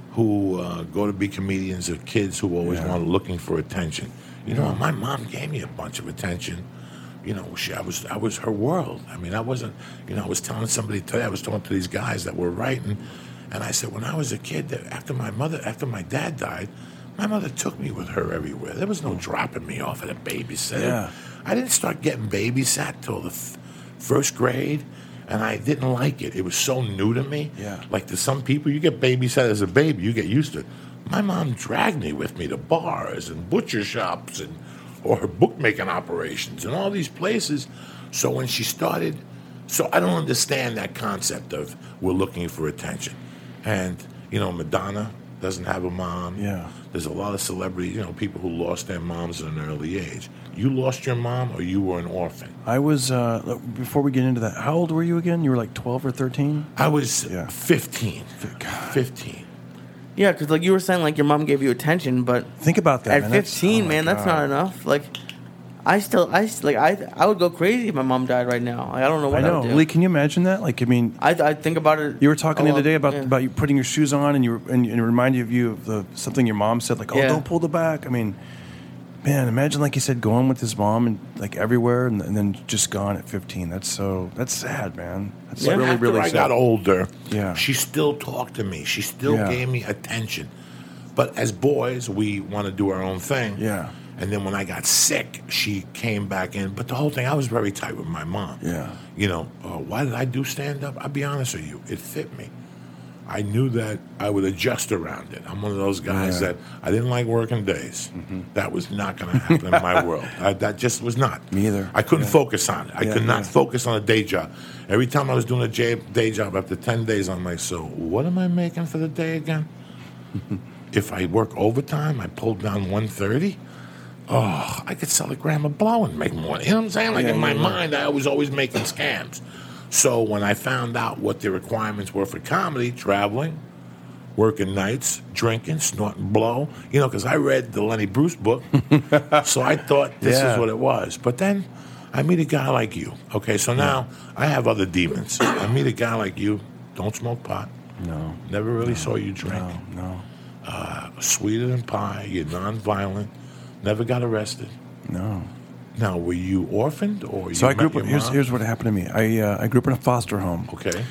who uh, go to be comedians are kids who always Yeah. want looking for attention. You know, my mom gave me a bunch of attention. You know, she, I was I was her world. I mean, I wasn't, you know, I was telling somebody today, I was talking to these guys that were writing, and I said, when I was a kid, that after my mother, after my dad died, my mother took me with her everywhere. There was no dropping me off at a babysitter. Yeah. I didn't start getting babysat till the f- first grade, and I didn't like it. It was so new to me. Yeah. Like to some people, you get babysat as a baby, you get used to it. My mom dragged me with me to bars and butcher shops and or her bookmaking operations and all these places. So when she started, so I don't understand that concept of we're looking for attention. And, you know, Madonna doesn't have a mom. Yeah. There's a lot of celebrities, you know, people who lost their moms at an early age. You lost your mom or you were an orphan? I was, uh, look, before we get into that, how old were you again? You were like twelve or thirteen? I was Yeah. fifteen. God. fifteen. Yeah, because like you were saying, like your mom gave you attention, but Think about that, at man. That's- fifteen, oh my man, that's not God. enough. Like, I still, I s- like, I, I would go crazy if my mom died right now. Like, I don't know what I I, know. would do. Lee, can you imagine that? Like, I mean, I, I think about it. you were talking the a other lot, day about, yeah. about you putting your shoes on, and you were, and, and it reminded of you of the, something your mom said, like, "Oh, Yeah. don't pull the back." I mean, man, imagine like you said, going with his mom and like everywhere, and, and then just gone at fifteen. That's so that's sad, man. That's Yeah. really After really I sad. got older, Yeah. she still talked to me. She still Yeah. gave me attention. But as boys, we want to do our own thing. Yeah. And then when I got sick, she came back in. But the whole thing, I was very tight with my mom. Yeah. You know, uh, why did I do stand up? I'll be honest with you, it fit me. I knew that I would adjust around it. I'm one of those guys Yeah. that I didn't like working days. That was not going to happen in my world. I, that just was not. Me either. I couldn't Yeah. focus on it. I Yeah, could not yeah. focus on a day job. Every time I was doing a j- day job, after ten days, I'm like, so what am I making for the day again? If I work overtime, I pull down one thirty. Oh, I could sell a gram of blow and make more. You know what I'm saying? Like Yeah, in my yeah, yeah. mind, I was always making scams. So when I found out what the requirements were for comedy, traveling, working nights, drinking, snorting blow, you know, because I read the Lenny Bruce book, so I thought this Yeah. is what it was. But then I meet a guy like you. Okay, so now I have other demons. I meet a guy like you. Don't smoke pot. No, Never really saw you drink. no, no, Uh, sweeter than pie. You're nonviolent. Never got arrested. no. Now, were you orphaned or you So I grew met up. your Here's mom? here's what happened to me. I uh, I grew up in a foster home. Okay.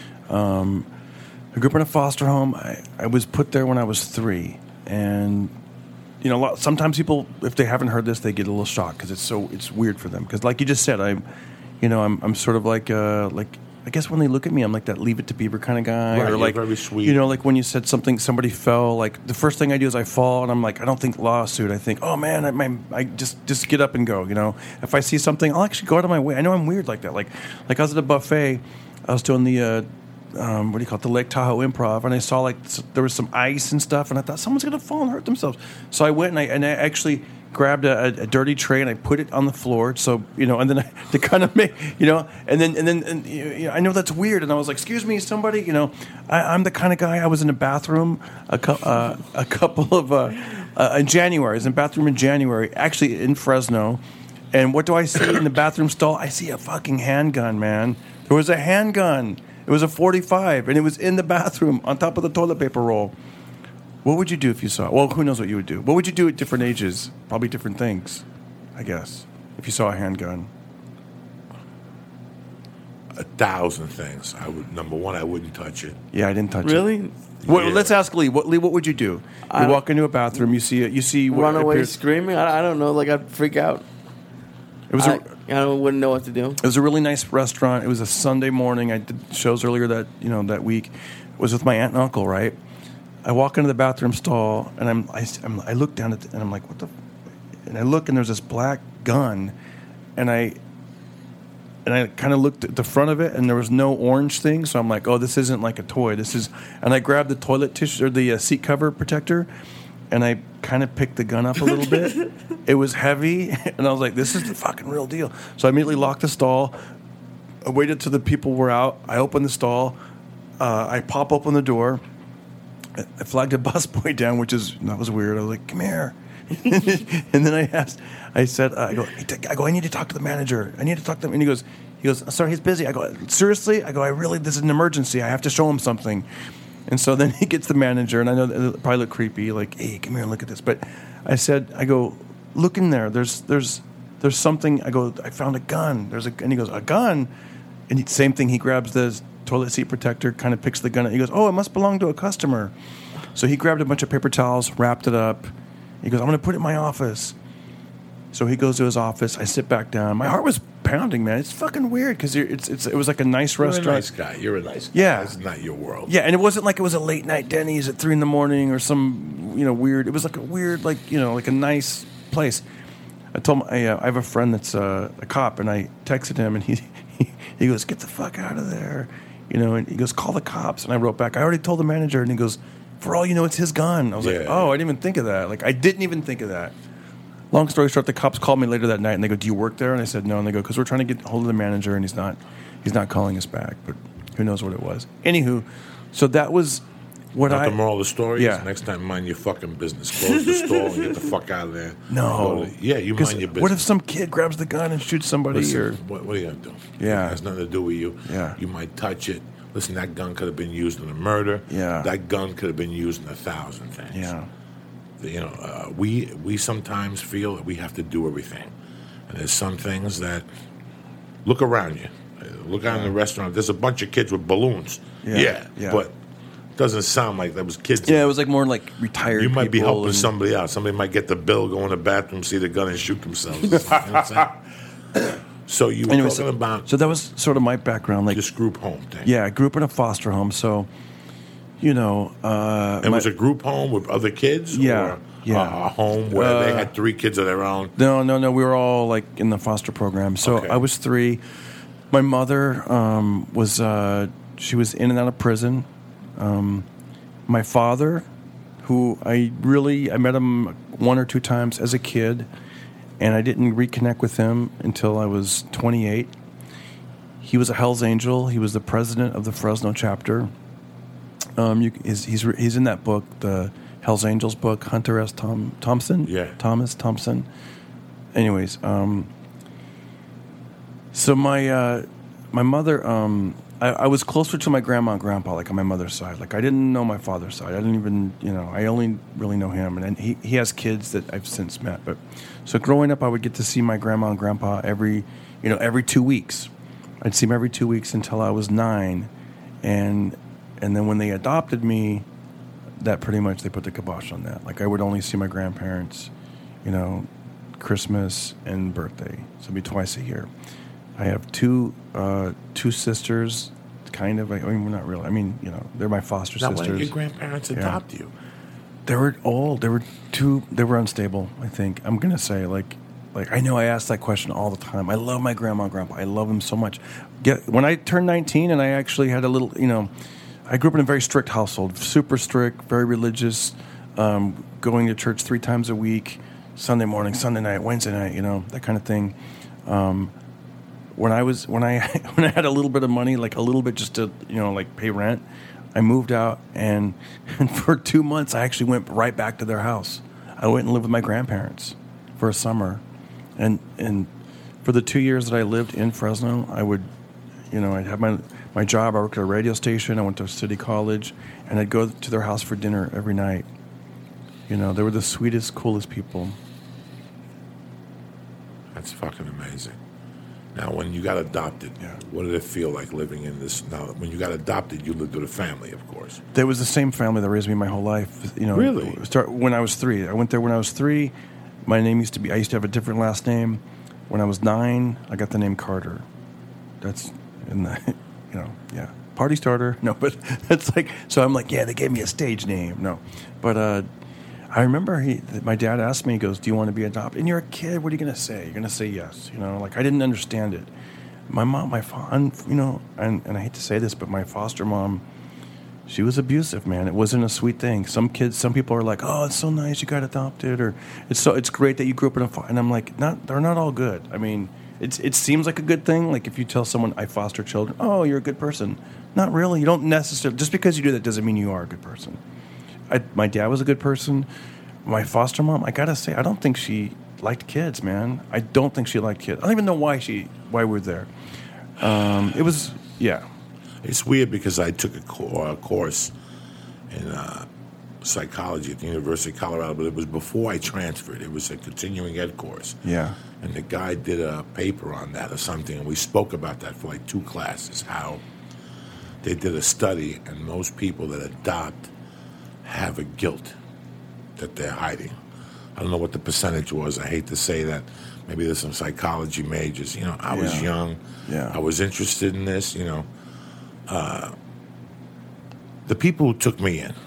I grew up in a foster home. I, I was put there when I was three, and you know, a lot, sometimes people, if they haven't heard this, they get a little shocked because it's so it's weird for them. Because, like you just said, I'm, you know, I'm I'm sort of like uh like I guess when they look at me, I'm like that Leave It to Beaver kind of guy, Right, or you're like very sweet. You know, like when you said something, somebody fell. Like the first thing I do is I fall, and I'm like, I don't think lawsuit. I think, oh man, I, my, I just just get up and go. You know, if I see something, I'll actually go out of my way. I know I'm weird like that. Like like I was at a buffet, I was doing the. Uh, um, what do you call it, the Lake Tahoe Improv, and I saw like s- there was some ice and stuff, and I thought someone's gonna fall and hurt themselves. So I went and I and I actually grabbed a, a, a dirty tray and I put it on the floor. So you know, and then I, to kind of make you know, and then and then and, you know, I know that's weird, and I was like, "Excuse me, somebody," you know, I, I'm the kind of guy. I was in a bathroom a cou- uh, a couple of uh, uh, in January. I was in a bathroom in January, actually in Fresno. And what do I see in the bathroom stall? I see a fucking handgun, man. There was a handgun. It was a forty-five, and it was in the bathroom on top of the toilet paper roll. What would you do if you saw it? Well, who knows what you would do. What would you do at different ages? Probably different things, I guess, if you saw a handgun. A thousand things. I would. Number one, I wouldn't touch it. Yeah, I didn't touch it. Really? Well, Yeah. let's ask Lee. What, Lee, what would you do? I- You walk into a bathroom, you see it. You see what Run away appears- screaming? I, I don't know. Like, I'd freak out. It was I, a, I don't, wouldn't know what to do. It was a really nice restaurant. It was a Sunday morning. I did shows earlier that you know that week. It was with my aunt and uncle, right? I walk into the bathroom stall and I'm I, I'm, I look down at the, and I'm like, what the? F-? And I look and there's this black gun, and I and I kind of looked at the front of it and there was no orange thing, so I'm like, oh, this isn't like a toy. This is, and I grabbed the toilet tissue or the uh, seat cover protector, and I kind of picked the gun up a little bit. It was heavy, and I was like, this is the fucking real deal. So I immediately locked the stall. I waited till the people were out. I opened the stall. Uh, I pop open the door. I I flagged a busboy down, which is, that was weird. I was like, come here. And then I asked, I said, uh, I go, "Hey, t- I go, I need to talk to the manager. I need to talk to him. And he goes, he goes, sorry, he's busy. I go, seriously? I go, I really, this is an emergency. I have to show him something. And so then he gets the manager, and I know that it probably look creepy, like, hey, come here and look at this. But I said, I go, look in there. There's, there's, there's something. I go, I found a gun. There's a, and he goes, a gun? And he, same thing. He grabs the toilet seat protector, kind of picks the gun up. He goes, oh, it must belong to a customer. So he grabbed a bunch of paper towels, wrapped it up. He goes, I'm going to put it in my office. So he goes to his office. I sit back down. My heart was pounding, man. It's fucking weird because it's, it's, it was like a nice You're restaurant. a nice guy. You're a nice guy. Yeah. It's not your world. Yeah, and it wasn't like it was a late night Denny's at three in the morning or some, you know, weird. It was like a weird, like, you know, like a nice place. I told him, I, uh, I have a friend that's uh, a cop, and I texted him, and he, he he goes, get the fuck out of there. You know, and he goes, call the cops. And I wrote back, I already told the manager, and he goes, for all you know, it's his gun. I was Yeah. like, oh, I didn't even think of that. Like, I didn't even think of that. Long story short, the cops called me later that night, and they go, do you work there? And I said, no. And they go, because we're trying to get hold of the manager, and he's not he's not calling us back. But who knows what it was. Anywho, so that was what Not I... the moral of the story Yeah. is next time mind your fucking business. Close the store and get the fuck out of there. No. Go to- yeah, you 'Cause mind your business. What if some kid grabs the gun and shoots somebody? Listen, or what, what are you going to do? Yeah. It has nothing to do with you. Yeah. You might touch it. Listen, that gun could have been used in a murder. Yeah. That gun could have been used in a thousand things. Yeah. You know, uh, we we sometimes feel that we have to do everything. And there's some things that, look around you. Uh, Look out in the restaurant. There's a bunch of kids with balloons. Yeah. Yeah. Yeah. But it doesn't sound like that was kids. Yeah, it was like more like retired You might be people helping and- somebody out. Somebody might get the bill, go in the bathroom, see the gun, and shoot themselves. You know what I'm saying? So you were Anyway, talking so, about so that was sort of my background. Like, this group home thing. yeah, I grew up in a foster home, so you know, uh, And my- was it a group home with other kids? Yeah, Or yeah. A, a home where they Uh, had three kids of their own? no, no, no. We were all like in the foster program. So Okay. I was three. My mother um, was uh, she was in and out of prison. Um, my father, who I really I met him one or two times as a kid, and I didn't reconnect with him until I was twenty-eight. He was a Hell's Angel. He was the president of the Fresno chapter. Um, you, he's, he's he's in that book, the Hell's Angels book, Hunter S. Tom, Thompson. Yeah. Thomas Thompson. Anyways, um, so my uh, my mother, um, I, I was closer to my grandma and grandpa, like on my mother's side. Like I didn't know my father's side. I didn't even, you know, I only really know him, and then he he has kids that I've since met. But so growing up, I would get to see my grandma and grandpa every, you know, every two weeks. I'd see them every two weeks until I was nine, and and then when they adopted me, that pretty much they put the kibosh on that. Like I would only see my grandparents, you know, Christmas and birthday, so it'd be twice a year. I have two uh, two sisters, kind of. I mean, we're not really. I mean, you know, they're my foster Now, why did sisters. your grandparents Yeah. adopt you? They were old. They were too. They were unstable. I think I'm gonna say like Like, I know I ask that question all the time. I love my grandma and grandpa. I love them so much. Get, when I turned nineteen and I actually had a little, you know, I grew up in a very strict household, super strict, very religious, um, going to church three times a week, Sunday morning, Sunday night, Wednesday night, you know, that kind of thing. Um, when I was when I when I had a little bit of money, like a little bit just to, you know, like pay rent, I moved out, and, and for two months I actually went right back to their house. I went and lived with my grandparents for a summer. And and for the two years that I lived in Fresno, I would, you know, I'd have my my job. I worked at a radio station. I went to City College, and I'd go to their house for dinner every night. You know, they were the sweetest, coolest people. That's fucking amazing. Now, when you got adopted, Yeah. what did it feel like living in this? Now, when you got adopted, you lived with a family, of course. There was the same family that raised me my whole life. You know, Really? Start when I was three. I went there when I was three. My name used to be. I used to have a different last name. When I was nine, I got the name Carter. That's in the, you know, yeah, party starter. No, but that's like. So I'm like, yeah, they gave me a stage name. No, but uh, I remember he, my dad asked me. He goes, "Do you want to be adopted?" And you're a kid. What are you gonna say? You're gonna say yes. You know, like I didn't understand it. My mom, my fa- you know, and, and I hate to say this, but my foster mom. She was abusive, man. It wasn't a sweet thing. Some kids, some people are like, "Oh, it's so nice you got adopted," or "It's so it's great that you grew up in a." Fo-. And I'm like, "Not, they're not all good." I mean, it's it seems like a good thing. Like if you tell someone, "I foster children," oh, you're a good person. Not really. You don't necessarily. Just because you do that doesn't mean you are a good person. I, my dad was a good person. My foster mom, I gotta say, I don't think she liked kids, man. I don't think she liked kids. I don't even know why she why we were there. Um, it was yeah. It's weird because I took a, co- a course in uh, psychology at the University of Colorado, but it was before I transferred. It was a continuing ed course. Yeah. And the guy did a paper on that or something, and we spoke about that for like two classes, how they did a study, and most people that adopt have a guilt that they're hiding. I don't know what the percentage was. I hate to say that. Maybe there's some psychology majors. You know, I was Yeah. young. Yeah. I was interested in this, you know. Uh, the people who took me in,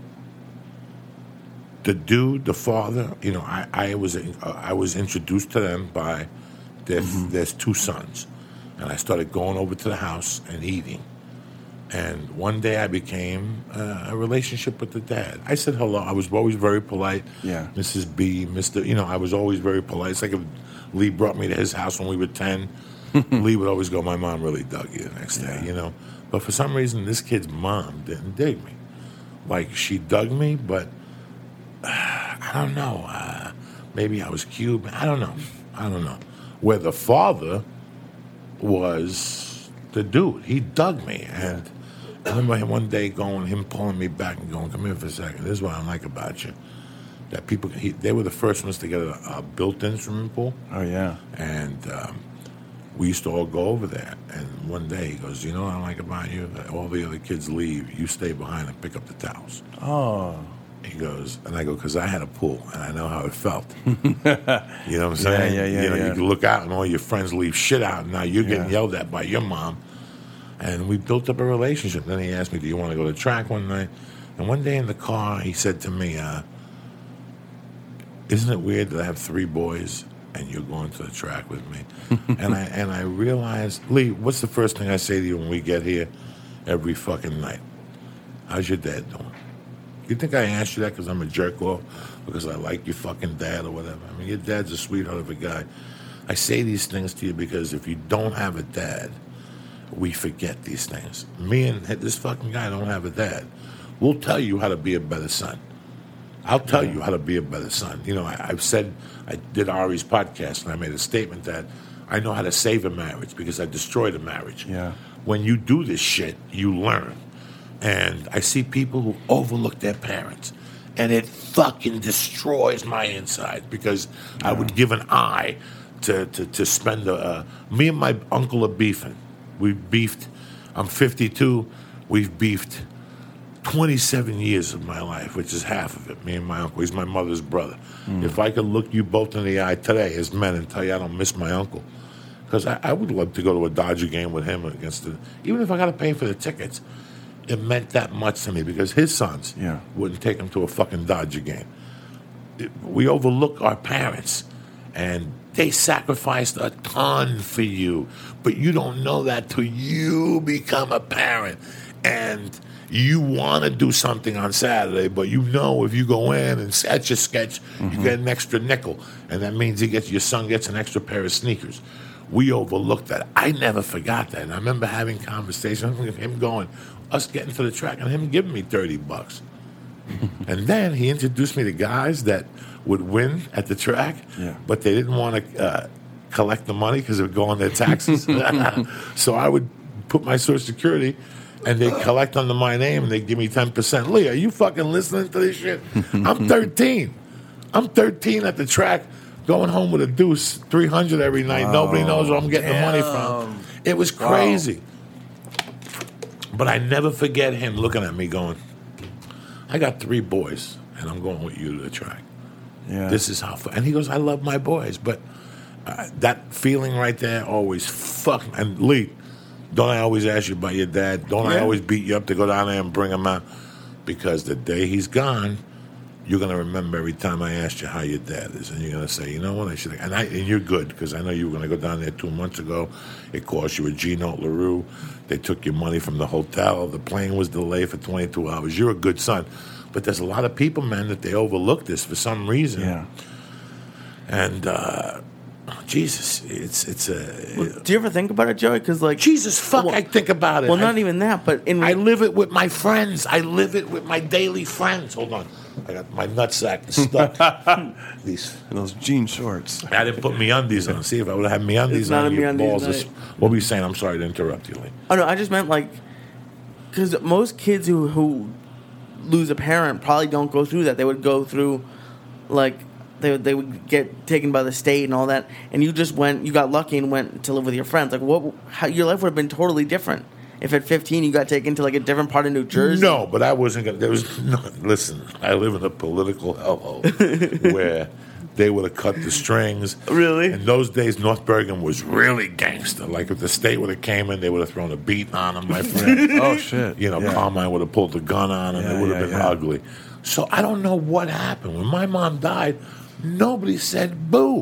the dude, the father, you know, I, I was uh, I was introduced to them by their Mm-hmm. their two sons, and I started going over to the house and eating. And one day I became uh, a relationship with the dad. I said hello. I was always very polite. Yeah. Missus B, Mister You know, I was always very polite. It's like if Lee brought me to his house when we were ten. Lee would always go, "My mom really dug you," the next day, Yeah. you know. But for some reason, this kid's mom didn't dig me. Like, she dug me, but uh, I don't know. Uh, maybe I was Cuban. I don't know. I don't know. Where the father was the dude. He dug me. And I remember him one day going, him pulling me back and going, "Come here for a second. This is what I like about you." That people, he, they were the first ones to get a, a built-in swimming pool. Oh yeah. And um, we used to all go over there. And one day he goes, "You know what I like about you? That all the other kids leave. You stay behind and pick up the towels." Oh. He goes, and I go, "Because I had a pool, and I know how it felt." You know what I'm saying? yeah, yeah, You know, yeah. you can look out, and all your friends leave shit out, and now you're getting Yeah. yelled at by your mom. And we built up a relationship. Then he asked me, "Do you want to go to track one night?" And one day in the car, he said to me, uh, "Isn't it weird that I have three boys and you're going to the track with me?" and I and I realized, Lee, what's the first thing I say to you when we get here every fucking night? "How's your dad doing?" You think I asked you that because I'm a jerk off, because I like your fucking dad or whatever? I mean, your dad's a sweetheart of a guy. I say these things to you because if you don't have a dad, we forget these things. Me and this fucking guy don't have a dad. We'll tell you how to be a better son. I'll tell you how to be a better son. You know, I, I've said, I did Ari's podcast, and I made a statement that I know how to save a marriage because I destroyed a marriage. Yeah. When you do this shit, you learn. And I see people who overlook their parents, and it fucking destroys my inside because I would give an eye to, to, to spend a... Uh, me and my uncle are beefing. We've beefed. I'm fifty-two. We've beefed twenty-seven years of my life, which is half of it. Me and my uncle. He's my mother's brother. Mm. If I could look you both in the eye today as men and tell you I don't miss my uncle, because I, I would love to go to a Dodger game with him against the... Even if I got to pay for the tickets, it meant that much to me because his sons Yeah. wouldn't take him to a fucking Dodger game. It, we overlook our parents, and They sacrificed a ton for you, but you don't know that till you become a parent. And you want to do something on Saturday, but you know if you go in and sketch a sketch, mm-hmm. you get an extra nickel. And that means he gets, your son gets an extra pair of sneakers. We overlooked that. I never forgot that. And I remember having conversations with him going, us getting to the track and him giving me thirty bucks. And then he introduced me to guys that would win at the track, yeah. but they didn't want to uh, collect the money because it would go on their taxes. So I would put my Social Security, and they'd collect under my name, and they'd give me ten percent. Lee, are you fucking listening to this shit? I'm thirteen. I'm thirteen at the track, going home with a deuce, three hundred every night. Wow. Nobody knows where I'm getting Damn. the money from. It was crazy. Wow. But I never forget him looking at me going, I got three boys, and I'm going with you to the track. Yeah. This is how fun. And he goes, I love my boys. But uh, that feeling right there always fuck. And Lee, don't I always ask you about your dad? Don't yeah. I always beat you up to go down there and bring him out? Because the day he's gone, you're going to remember every time I asked you how your dad is. And you're going to say, you know what, I should have. And, I, and you're good, because I know you were going to go down there two months ago. It cost you a G-Note LaRue. They took your money from the hotel. The plane was delayed for twenty-two hours. You're a good son. But there's a lot of people, man, that they overlook this for some reason. Yeah. And, uh, Jesus, it's it's a... Well, do you ever think about it, Joey? Because, like... Jesus, fuck, well, I think about it. Well, not I, even that, but in... I live it with my friends. I live it with my daily friends. Hold on. I got my nutsack stuck. These... And those jean shorts. I didn't put MeUndies on. See, if I would have had MeUndies It's not on, a your MeUndies balls... night. Is, what were you saying? I'm sorry to interrupt you, Lee. Oh, no, I just meant, like... Because most kids who, who lose a parent probably don't go through that. They would go through, like... They would, they would get taken by the state and all that, and you just went, you got lucky and went to live with your friends. Like, what? How, your life would have been totally different if at fifteen you got taken to like a different part of New Jersey. No, but I wasn't gonna. There was no. Listen, I live in a political hellhole where they would have cut the strings. Really? In those days, North Bergen was really gangster. Like if the state would have came in, they would have thrown a beat on them, my friend. Oh shit! You know, yeah. Carmine would have pulled the gun on them. Yeah, It would have yeah, been yeah. ugly. So I don't know what happened when my mom died. Nobody said boo.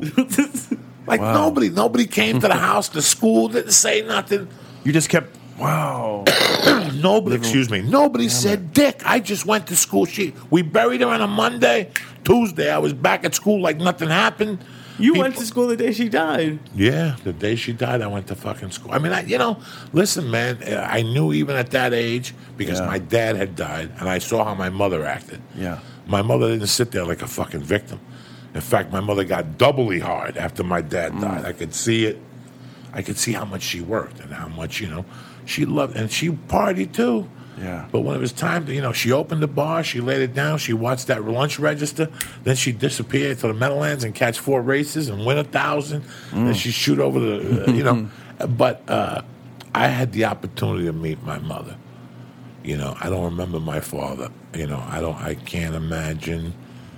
Like Wow. nobody, nobody came to the house. The school didn't say nothing. You just kept. Wow. Nobody, excuse me, nobody said dick. I just went to school. She, we buried her on a Monday. Tuesday, I was back at school like nothing happened. You People- went to school the day she died. Yeah, the day she died, I went to fucking school. I mean, I, you know, listen, man, I knew even at that age because Yeah. my dad had died, and I saw how my mother acted. Yeah. My mother didn't sit there like a fucking victim. In fact, my mother got doubly hard after my dad died. I could see it. I could see how much she worked and how much, you know, she loved, and she partied too. Yeah. But when it was time to, you know, she opened the bar, she laid it down, she watched that lunch register, then she disappeared to the Meadowlands and catch four races and win a thousand. Then she'd shoot over the, uh, you know. But uh, I had the opportunity to meet my mother. You know, I don't remember my father. You know, I don't, I can't imagine.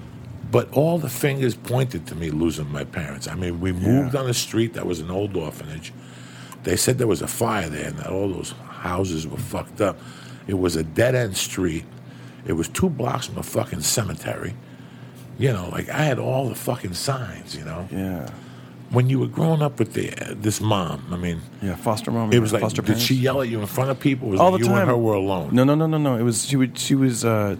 But all the fingers pointed to me losing my parents. I mean, we moved Yeah. on a street that was an old orphanage. They said there was a fire there and that all those houses were fucked up. It was a dead-end street. It was two blocks from a fucking cemetery. You know, like I had all the fucking signs, you know. Yeah. When you were growing up with the, uh, this mom, I mean, Yeah. Foster mom. it was like, foster did parents. she yell at you in front of people? Or was all it the you time? and her were alone? No, no, no, no, no. It was she would she was uh,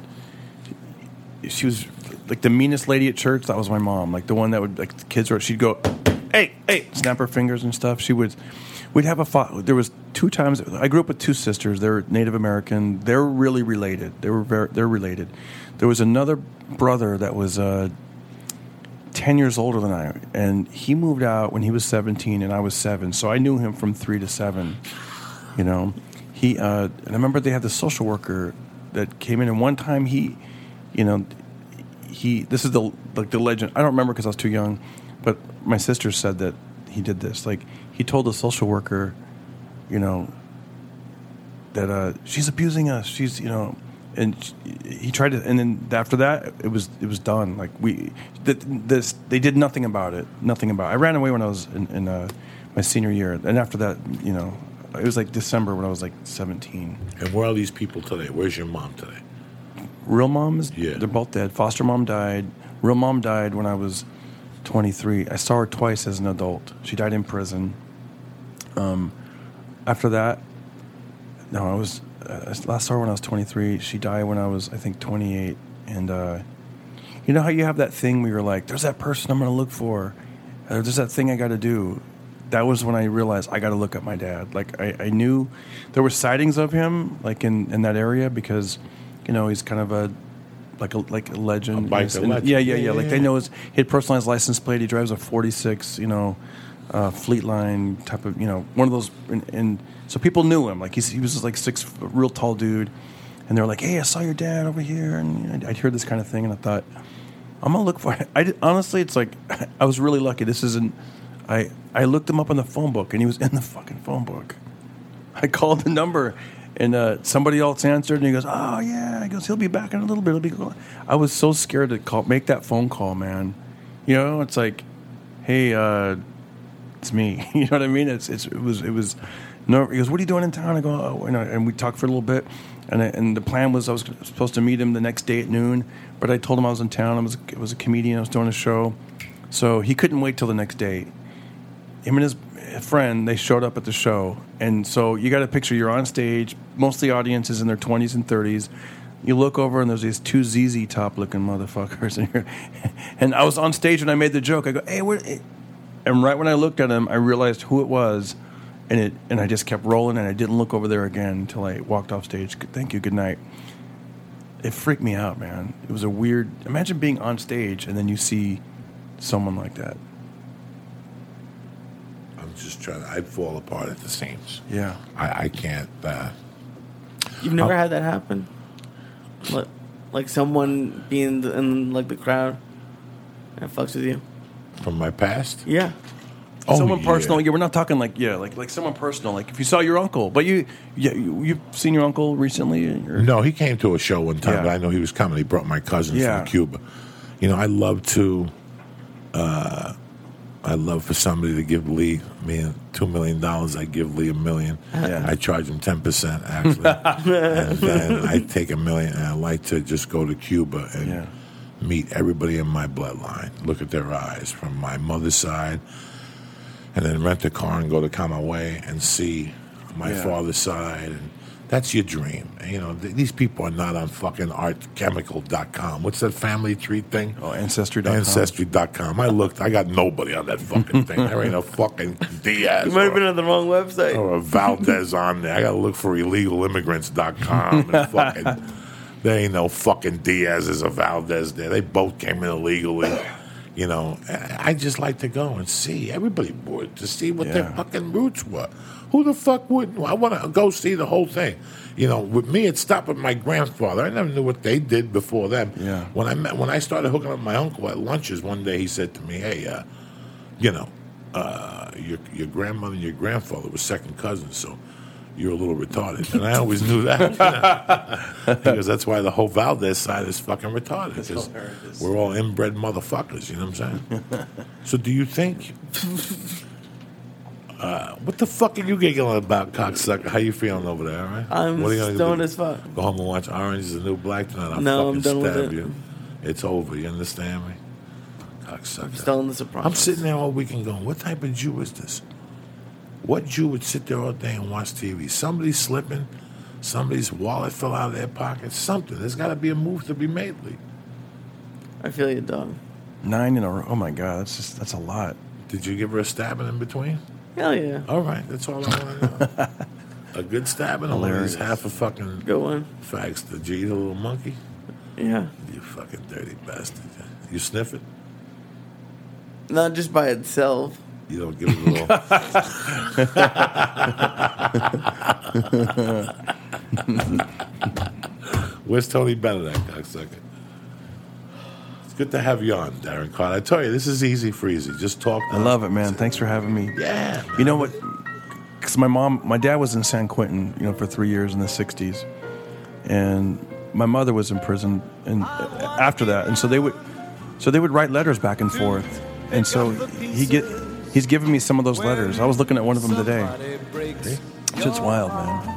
she was like the meanest lady at church. That was my mom. Like the one that would like the kids were. She'd go, hey, hey, snap her fingers and stuff. She would. We'd have a fa- there was two times. I grew up with two sisters. They're Native American. They're really related. They were very. They're related. There was another brother that was uh, ten years older than I, and he moved out when he was seventeen, and I was seven. So I knew him from three to seven. You know, he uh, and I remember they had the social worker that came in, and one time he, you know, he. This is the like the legend. I don't remember because I was too young, but my sister said that he did this. Like he told the social worker, you know, that uh, she's abusing us. She's you know. And he tried to, and then after that, it was it was done. Like we, th- this they did nothing about it. Nothing about it. I ran away when I was in, in uh, my senior year, and after that, you know, it was like December when I was like seventeen. And where are these people today? Where's your mom today? Real moms, Yeah. they're both dead. Foster mom died. Real mom died when I was twenty-three. I saw her twice as an adult. She died in prison. Um, after that, no, I was uh, last saw her when I was twenty-three. She died when I was, I think, twenty-eight. And uh, you know how you have that thing where you're like, "There's that person I'm going to look for. Uh, there's that thing I got to do." That was when I realized I got to look at my dad. Like I, I knew there were sightings of him, like in, in that area, because you know he's kind of a like a like a legend. A biker And- legend. Yeah, yeah, yeah. Yeah, Like yeah, they yeah. know his he had personalized license plate. He drives a forty-six, you know, uh, Fleetline type of, you know, one of those. And, and so people knew him. Like he's, he was just like six, real tall dude, and they were like, "Hey, I saw your dad over here," and I'd, I'd hear this kind of thing, and I thought, I'm gonna look for it. I did, honestly, it's like I was really lucky. This isn't. I I looked him up in the phone book, and he was in the fucking phone book. I called the number, and uh, somebody else answered, and he goes, "Oh yeah," he goes, "He'll be back in a little bit. He'll be cool." I was so scared to call, make that phone call, man. You know, it's like, "Hey, uh, it's me." You know what I mean? It's, it's it was it was. No, he goes, "What are you doing in town?" I go, "Oh," you know, and we talked for a little bit, and I, and the plan was I was supposed to meet him the next day at noon, but I told him I was in town. I was I was a comedian. I was doing a show, so he couldn't wait till the next day. Him and his friend, they showed up at the show, and so you got to picture you're on stage. Most of the audience is in their twenties and thirties. You look over, and there's these two Z Z Top looking motherfuckers in here. And I was on stage, and I made the joke. I go, "Hey, where?" And right when I looked at him, I realized who it was. And it, and I just kept rolling, and I didn't look over there again until I walked off stage. Thank you, good night. It freaked me out, man. It was a weird. Imagine being on stage and then you see someone like that. I'm just trying. I'd fall apart at the seams. Yeah. I, I can't. Uh, You've never Oh. had that happen? Like, like someone being in, the, in like the crowd that fucks with you? from my past. Yeah. Oh, someone yeah. personal. Yeah, we're not talking like yeah, like like someone personal. Like if you saw your uncle, but you yeah, you, you've seen your uncle recently. Or? No, he came to a show one time, Yeah. but I know he was coming. He brought my cousin Yeah. from Cuba. You know, I love to. Uh, I love for somebody to give Lee me two million dollars. I give Lee a million. Yeah. I charge him ten percent actually, and then I take a million. And I like to just go to Cuba and Yeah. meet everybody in my bloodline. Look at their eyes from my mother's side, and then rent a car and go to Camagüey and see my Yeah. father's side. And that's your dream. And, you know, th- these people are not on fucking art chemical dot com. What's that family tree thing? Oh, Ancestry dot com. Ancestry dot com. I looked. I got nobody on that fucking thing. There ain't a fucking Diaz You might have or, been on the wrong website. or a Valdez on there. I got to look for illegal immigrants dot com. And fucking, there ain't no fucking Diaz's or Valdez there. They both came in illegally. You know, I I just like to go and see. Everybody would to see what their Yeah. fucking roots were. Who the fuck wouldn't? I want to go see the whole thing. You know, with me, it stopped with my grandfather. I never knew what they did before them. Yeah. When I met, when I started hooking up with my uncle at lunches, one day he said to me, "Hey, uh, you know, uh, your your grandmother and your grandfather were second cousins, so you're a little retarded." And I always knew that. You know? Because that's why the whole Valdez side is fucking retarded. Because hilarious. we're all inbred motherfuckers. You know what I'm saying? So do you think? Uh, what the fuck are you giggling about, cocksucker? How you feeling over there? All right? I'm what are you gonna stoned do? as fuck. Go home and watch Orange is the New Black tonight. I'll No, fucking I'm done with stab it. you. It's over. You understand me? Cocksucker. Stolen the surprise. I'm sitting there all weekend going, what type of Jew is this? What Jew would sit there all day and watch T V? Somebody's slipping. Somebody's wallet fell out of their pocket. Something. There's got to be a move to be made, Lee. I feel you, dog. Nine in a row. Oh my god, that's just that's a lot. Did you give her a stabbing in between? Hell yeah. All right. That's all I want to know. A good stabbing or one of these Hilarious. half a fucking Good one. fags to G, the little monkey? Yeah. You fucking dirty bastard. You sniff it? Not just by itself. You don't give it a little. Where's Tony Bennett, that cocksucker? It's good to have you on, Darren Carter. I tell you, this is easy freezy. Just talk. I love it, man. Thanks for having me. Yeah. You know what? Because my mom, my dad was in San Quentin, you know, for three years in the sixties, and my mother was in prison, and after that, and so they would, so they would write letters back and forth, and so he get, he's giving me some of those letters. I was looking at one of them today. Shit's wild, man.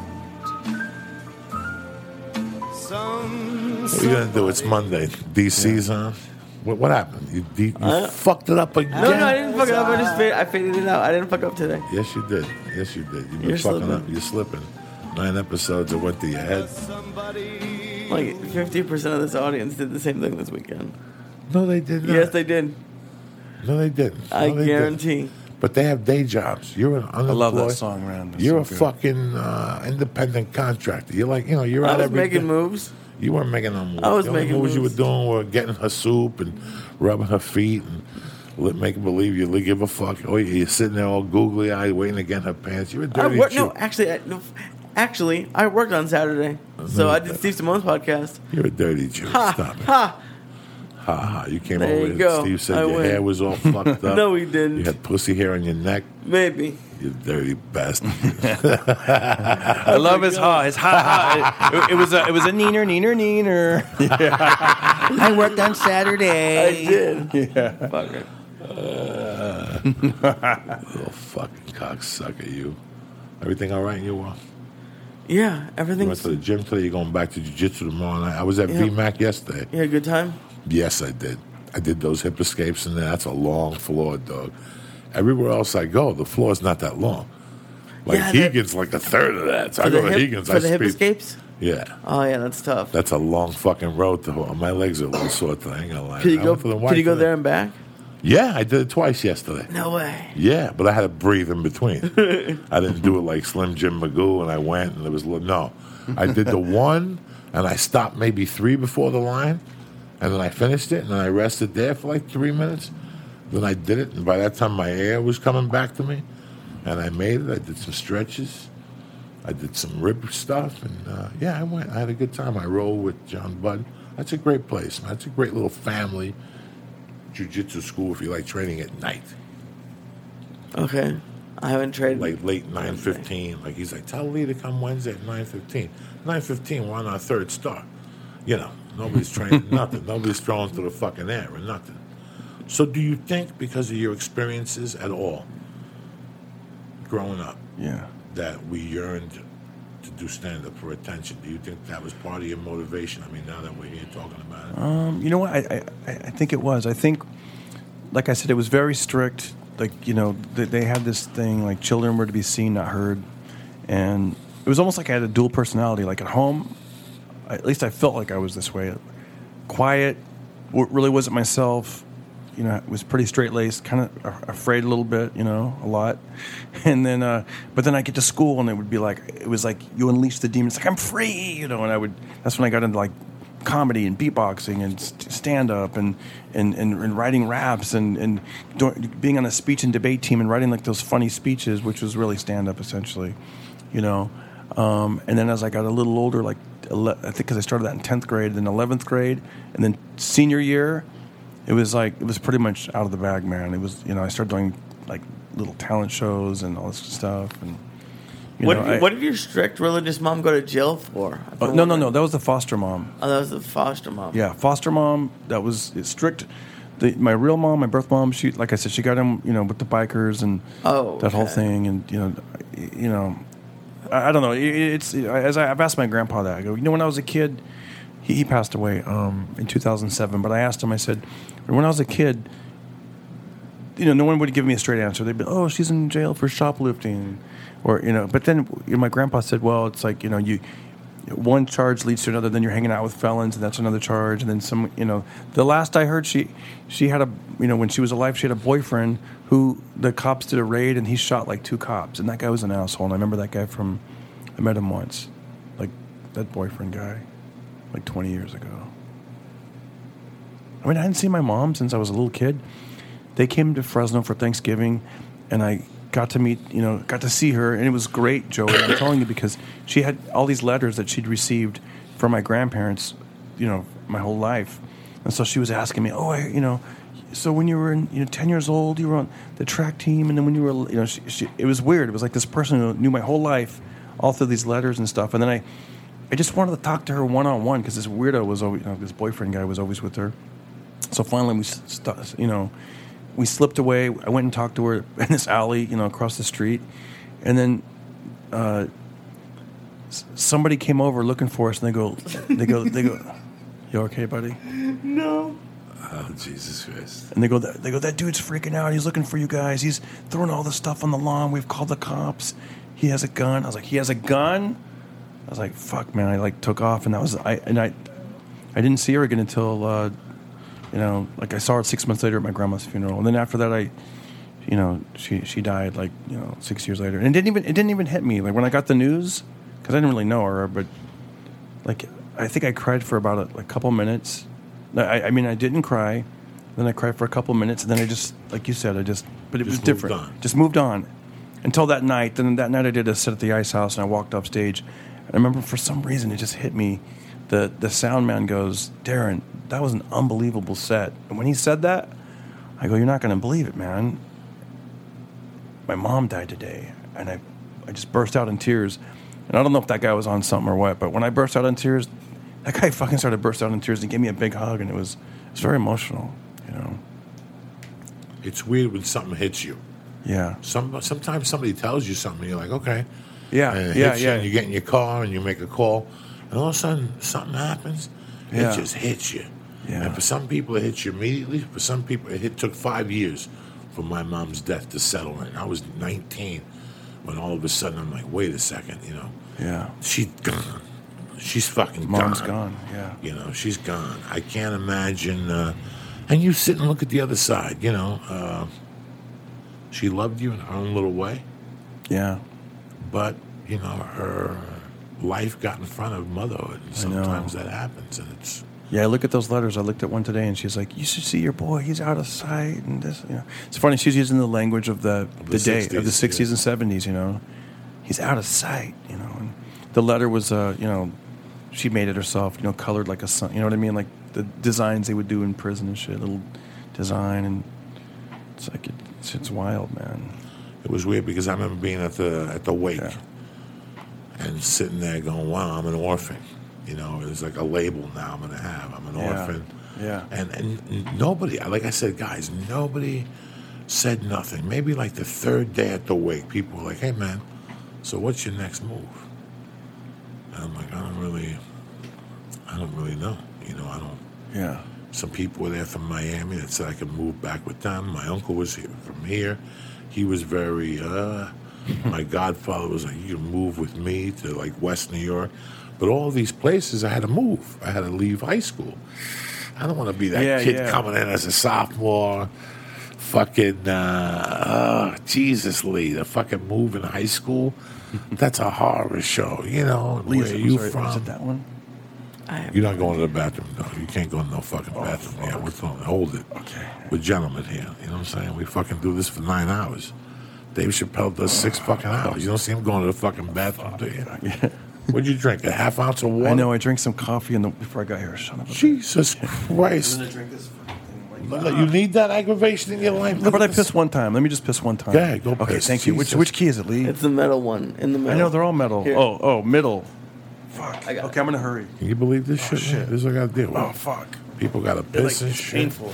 What are you going to do? It's Monday. D C's on? What, what happened? You, you, you Uh, fucked it up again? No, no, I didn't fuck it up. I just faded, I faded it out. I didn't fuck up today. Yes, you did. Yes, you did. You've been You're fucking slipping. up. You're slipping. Nine episodes that went to your head. Like fifty percent of this audience did the same thing this weekend. No, they did not. Yes, they did. No, they didn't. I No, they guarantee. Didn't. But they have day jobs. You're an unemployed. I love that song, man. That's You're so a good. fucking uh, independent contractor. You're like, you know, you're I out was every making day. moves. You weren't making no moves. I was the only making moves you were moves. doing were getting her soup and rubbing her feet and li- making believe you li- give a fuck. Oh, you're sitting there all googly eyed waiting to get in her pants. You're a I dirty worked. Jew. No, actually, I, no, actually, I worked on Saturday, so No, I did Steve Simone's podcast. You're a dirty Jew. Ha Stop it. ha! Ha ha. You came There over you here. go. Steve said I your win. hair was all fucked up. No, he didn't. You had pussy hair on your neck. Maybe. You dirty bastard. I love his ha. His ha ha. It, it was a it was a neener neener neener. I worked on Saturday. I did. Yeah. Fucker. Little fucking cocksucker, you. Everything all right in your world? Yeah, You went everything's. to the gym today. You're going back to jiu-jitsu tomorrow night. I was at Yeah. V MAC yesterday. You had a good time. Yes, I did. I did those hip escapes in there. That's a long floor, dog. Everywhere else I go, the floor is not that long. Like Yeah, that- Hegan's like a third of that. So I For go the to hip, Hegan's. for I the hip speed. escapes. Yeah. Oh yeah, that's tough. That's a long fucking road to home. My legs are a little sore today. I ain't gonna lie. Could you I go? went for the white Could you go today. there and back? Yeah, I did it twice yesterday. No way. Yeah, but I had to breathe in between. I didn't do it like Slim Jim Magoo, and I went, and it was li- no. I did the one, and I stopped maybe three before the line, and then I finished it, and then I rested there for like three minutes. Then I did it, and by that time my air was coming back to me, and I made it. I did some stretches. I did some rib stuff, and uh, yeah, I went. I had a good time. I rolled with John Budd. That's a great place, man. That's a great little family jiu-jitsu school if you like training at night. Okay, I haven't traded. Like late nine fifteen. Like he's like, tell Lee to come Wednesday at nine fifteen. Nine fifteen, we're on our third star. You know, nobody's training nothing. Nobody's throwing to the fucking air or nothing. So do you think because of your experiences at all growing up Yeah. that we yearned to do stand up for attention? Do you think that was part of your motivation? I mean, now that we're here talking about it. Um, you know what? I, I I think it was. I think, like I said, it was very strict. Like you know, they, they had this thing like children were to be seen, not heard, and it was almost like I had a dual personality. Like at home, I- at least I felt like I was this way, quiet, w- really wasn't myself. You know, was pretty straight laced, kind of a- afraid a little bit. You know, a lot, and then, uh, but then I get to school and it would be like it was like you unleash the demons. Like I'm free, you know, and I would. That's when I got into like comedy and beatboxing and st- stand up and, and, and, and writing raps and, and doing, being on a speech and debate team and writing like those funny speeches, which was really stand up essentially, you know. Um, and then as I got a little older, like ele- I think because I started that in tenth grade, then eleventh grade, and then senior year, it was like it was pretty much out of the bag, man. It was you know I started doing like little talent shows and all this stuff and. You what, know, did you, I- what did your strict religious mom go to jail for? Oh, no, no, no. That was the foster mom. Oh, that was the foster mom. Yeah, foster mom. That was it's strict. The, my real mom, my birth mom, she like I said, she got him, you know, with the bikers and Oh, that whole okay. thing, and you know, you know, I, I don't know. It, it's as I, I've asked my grandpa that. I go, you know, when I was a kid, he, he passed away um, in two thousand seven. But I asked him, I said, when I was a kid, you know, no one would give me a straight answer. They'd be, oh, she's in jail for shoplifting, or you know. But then you know, my grandpa said, well, it's like you know, you one charge leads to another. Then you're hanging out with felons, and that's another charge. And then some, you know, the last I heard, she she had a, you know, when she was alive, she had a boyfriend who the cops did a raid, and he shot like two cops, and that guy was an asshole. And I remember that guy from, I met him once, like that boyfriend guy, like twenty years ago. I mean, I hadn't seen my mom since I was a little kid. They came to Fresno for Thanksgiving, and I got to meet, you know, got to see her, and it was great, Joey. I'm telling you, because she had all these letters that she'd received from my grandparents, you know, my whole life. And so she was asking me, oh, I, you know, so when you were in, you know, ten years old, you were on the track team, and then when you were, you know, she, she, it was weird. It was like this person who knew my whole life, all through these letters and stuff. And then I, I just wanted to talk to her one on one because this weirdo was always, you know, this boyfriend guy was always with her. So finally, we, st- you know, we slipped away. I went and talked to her in this alley, you know, across the street, and then uh, s- somebody came over looking for us, and they go, they go, they go, you okay, buddy? No. Oh, Jesus Christ. And they go, they go, that dude's freaking out. He's looking for you guys. He's throwing all this stuff on the lawn. We've called the cops. He has a gun. I was like, he has a gun? I was like, fuck, man. I like took off, and that was I. And I, I didn't see her again until, uh, you know, like I saw her six months later at my grandma's funeral, and then after that, I, you know, she she died like you know six years later, and it didn't even it didn't even hit me like when I got the news because I didn't really know her, but like I think I cried for about a like, couple minutes. I, I mean, I didn't cry. Then I cried for a couple minutes, and then I just, like you said, I just, but it Just was different. moved on. Just moved on until that night. Then that night I did a sit at the Ice House, and I walked off stage. And I remember for some reason it just hit me. The the sound man goes, Darren, that was an unbelievable set. And when he said that, I go, you're not going to believe it, man. My mom died today, and I, I just burst out in tears. And I don't know if that guy was on something or what, but when I burst out in tears, that guy fucking started to burst out in tears and gave me a big hug, and it was it was very emotional, you know. It's weird when something hits you. Yeah, Some sometimes somebody tells you something, you're like, okay. yeah, And it yeah, hits you, yeah. and you get in your car and you make a call, and all of a sudden something happens. Yeah. It just hits you. Yeah. And for some people it hits you immediately. For some people it hit, took five years for my mom's death to settle in. I was nineteen when all of a sudden I'm like, wait a second, you know, yeah. she's gone. She's fucking Mom's gone. gone. Yeah, You know, she's gone. I can't imagine. Uh, and you sit and look at the other side, you know. Uh, she loved you in her own little way, yeah. but, you know, her life got in front of motherhood. And I know. sometimes that happens, and it's. Yeah, I look at those letters. I looked at one today, and she's like, "You should see your boy. He's out of sight." And this, you know, it's funny. She's using the language of the Of the, the day sixties, of the sixties yeah. and seventies. You know, he's out of sight. You know, and the letter was, uh, you know, she made it herself. You know, colored like a sun. You know what I mean? Like the designs they would do in prison and shit. Little design, and it's like it, it's, it's wild, man. It was weird because I remember being at the at the wake Yeah. and sitting there going, "Wow, I'm an orphan." You know, it's like a label now I'm going to have. I'm an Yeah. orphan. Yeah. And and nobody, like I said, guys, nobody said nothing. Maybe like the third day at the wake, people were like, "Hey, man, so what's your next move?" And I'm like, I don't really, I don't really know. You know, I don't. Yeah. Some people were there from Miami that said I could move back with them. My uncle was here, from here. He was very, uh, my godfather was like, you can move with me to like West New York. But all these places, I had to move. I had to leave high school. I don't want to be that Yeah, kid yeah. coming in as a sophomore. Fucking, uh, oh, Jesus, Lee, the fucking move in high school. That's a horror show, you know. Where Lisa, are you sorry, from? Was it that one? I have You're not going to the bathroom, no. You can't go to no fucking bathroom. Yeah, what's on? Hold it. Okay. We're gentlemen here. You know what I'm saying? We fucking do this for nine hours. Dave Chappelle does six fucking hours. You don't see him going to the fucking bathroom, do you? Yeah. What'd you drink? A half ounce of water? I know. I drank some coffee in the, before I got here. Son of a. Jesus Christ. drink this fucking Look, You need that aggravation in your life? How Look about I at this. piss one time? Let me just piss one time. Go ahead, go Okay, piss. thank you. Which Jesus. which key is it, Lee? It's the metal one in the middle. I know they're all metal. Here. Oh, oh, middle. Fuck. I got Okay, I'm gonna hurry. Can you believe this shit? shit. Man? This is what I got to deal with. Oh, fuck. People got to They're piss like, and it's shit. painful.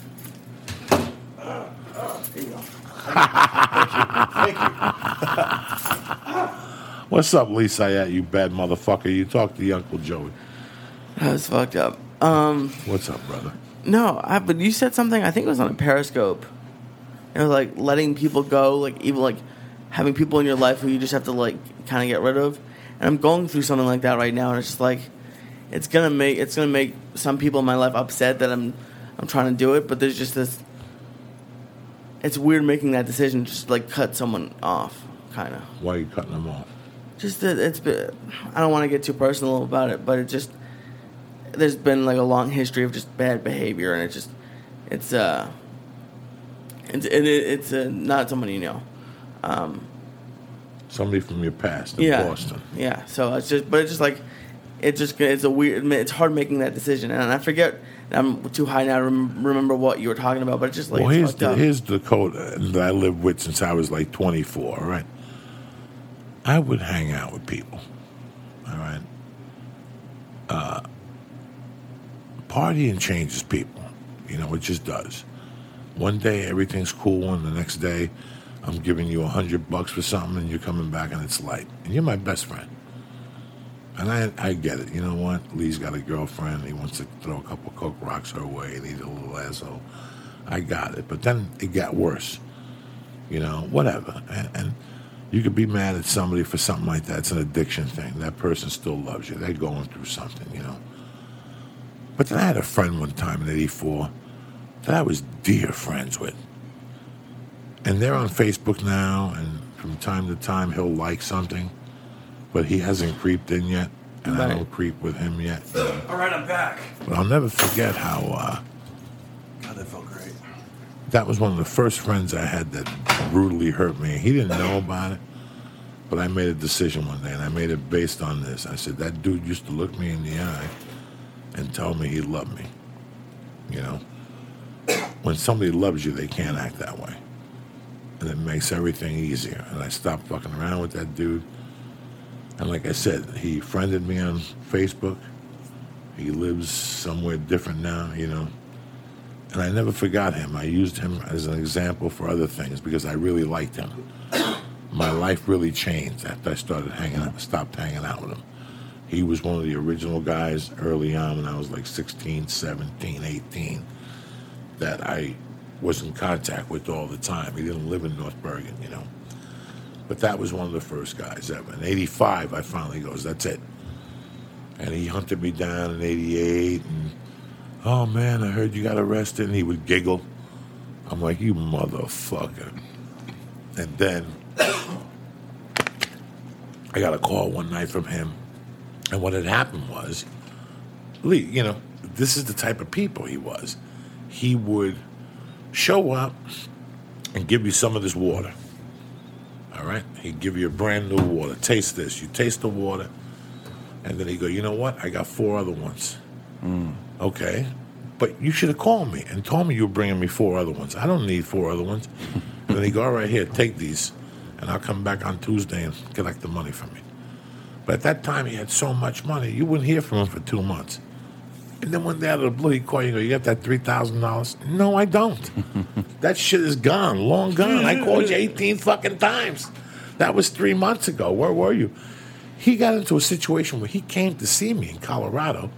There you go. Thank you. What's up, Lee Sayat, you bad motherfucker? You talk to your Uncle Joey. That was fucked up. Um, What's up, brother? no, I, but you said something. I think it was on a Periscope. It was like letting people go, like even like having people in your life who you just have to like kind of get rid of. And I'm going through something like that right now, and it's just like it's gonna make it's gonna make some people in my life upset that I'm I'm trying to do it. But there's just this. It's weird making that decision, just like cut someone off, kind of. Why are you cutting them off? Just that it's been, I don't want to get too personal about it, but it just there's been like a long history of just bad behavior, and it just it's uh it's it, it's uh, not someone you know. Um, Somebody from your past in yeah, Boston. yeah. So it's just, but it's just like it just it's a weird. It's hard making that decision, and I forget. I'm too high now to rem- remember what you were talking about, but it's just like Well, it's here's fucked the, up. here's the code that I lived with since I was like twenty-four, all right? I would hang out with people, all right? Uh, partying changes people. You know, it just does. One day everything's cool, and the next day I'm giving you a hundred bucks for something, and you're coming back and it's light. And you're my best friend. And I I get it. You know what? Lee's got a girlfriend. He wants to throw a couple Coke rocks her way, and he's a little asshole. I got it. But then it got worse. You know, whatever. And, and you could be mad at somebody for something like that. It's an addiction thing. That person still loves you. They're going through something, you know. But then I had a friend one time in eighty-four that I was dear friends with. And they're on Facebook now, and from time to time he'll like something, but he hasn't creeped in yet, and Right. I don't creep with him yet. You know. All right, I'm back. But I'll never forget how uh, God, that felt great. that was one of the first friends I had that brutally hurt me. He didn't know about it, but I made a decision one day, and I made it based on this. I said, that dude used to look me in the eye and tell me he loved me. You know? When somebody loves you, they can't act that way. And it makes everything easier. And I stopped fucking around with that dude. And like I said, he friended me on Facebook. He lives somewhere different now, you know. And I never forgot him. I used him as an example for other things because I really liked him. My life really changed after I started hanging out, stopped hanging out with him. He was one of the original guys early on when I was like sixteen, seventeen, eighteen that I was in contact with all the time. He didn't live in North Bergen, you know. But that was one of the first guys ever. In eighty-five, I finally goes, that's it. And he hunted me down in eighty-eight, and, oh, man, I heard you got arrested, and he would giggle. I'm like, you motherfucker. And then I got a call one night from him, and what had happened was, Lee, you know, this is the type of people he was. He would show up and give you some of this water. All right? He'd give you a brand new water. Taste this. You taste the water. And then he'd go, you know what? I got four other ones. Mm. Okay. But you should have called me and told me you were bringing me four other ones. I don't need four other ones. And then he'd go, all right, here, take these. And I'll come back on Tuesday and collect the money from you. But at that time, he had so much money, you wouldn't hear from him for two months. And then one day out of the blue, he called you and go, you got that three thousand dollars? No, I don't. That shit is gone, long gone. I called you eighteen fucking times. That was three months ago. Where were you? He got into a situation where he came to see me in Colorado.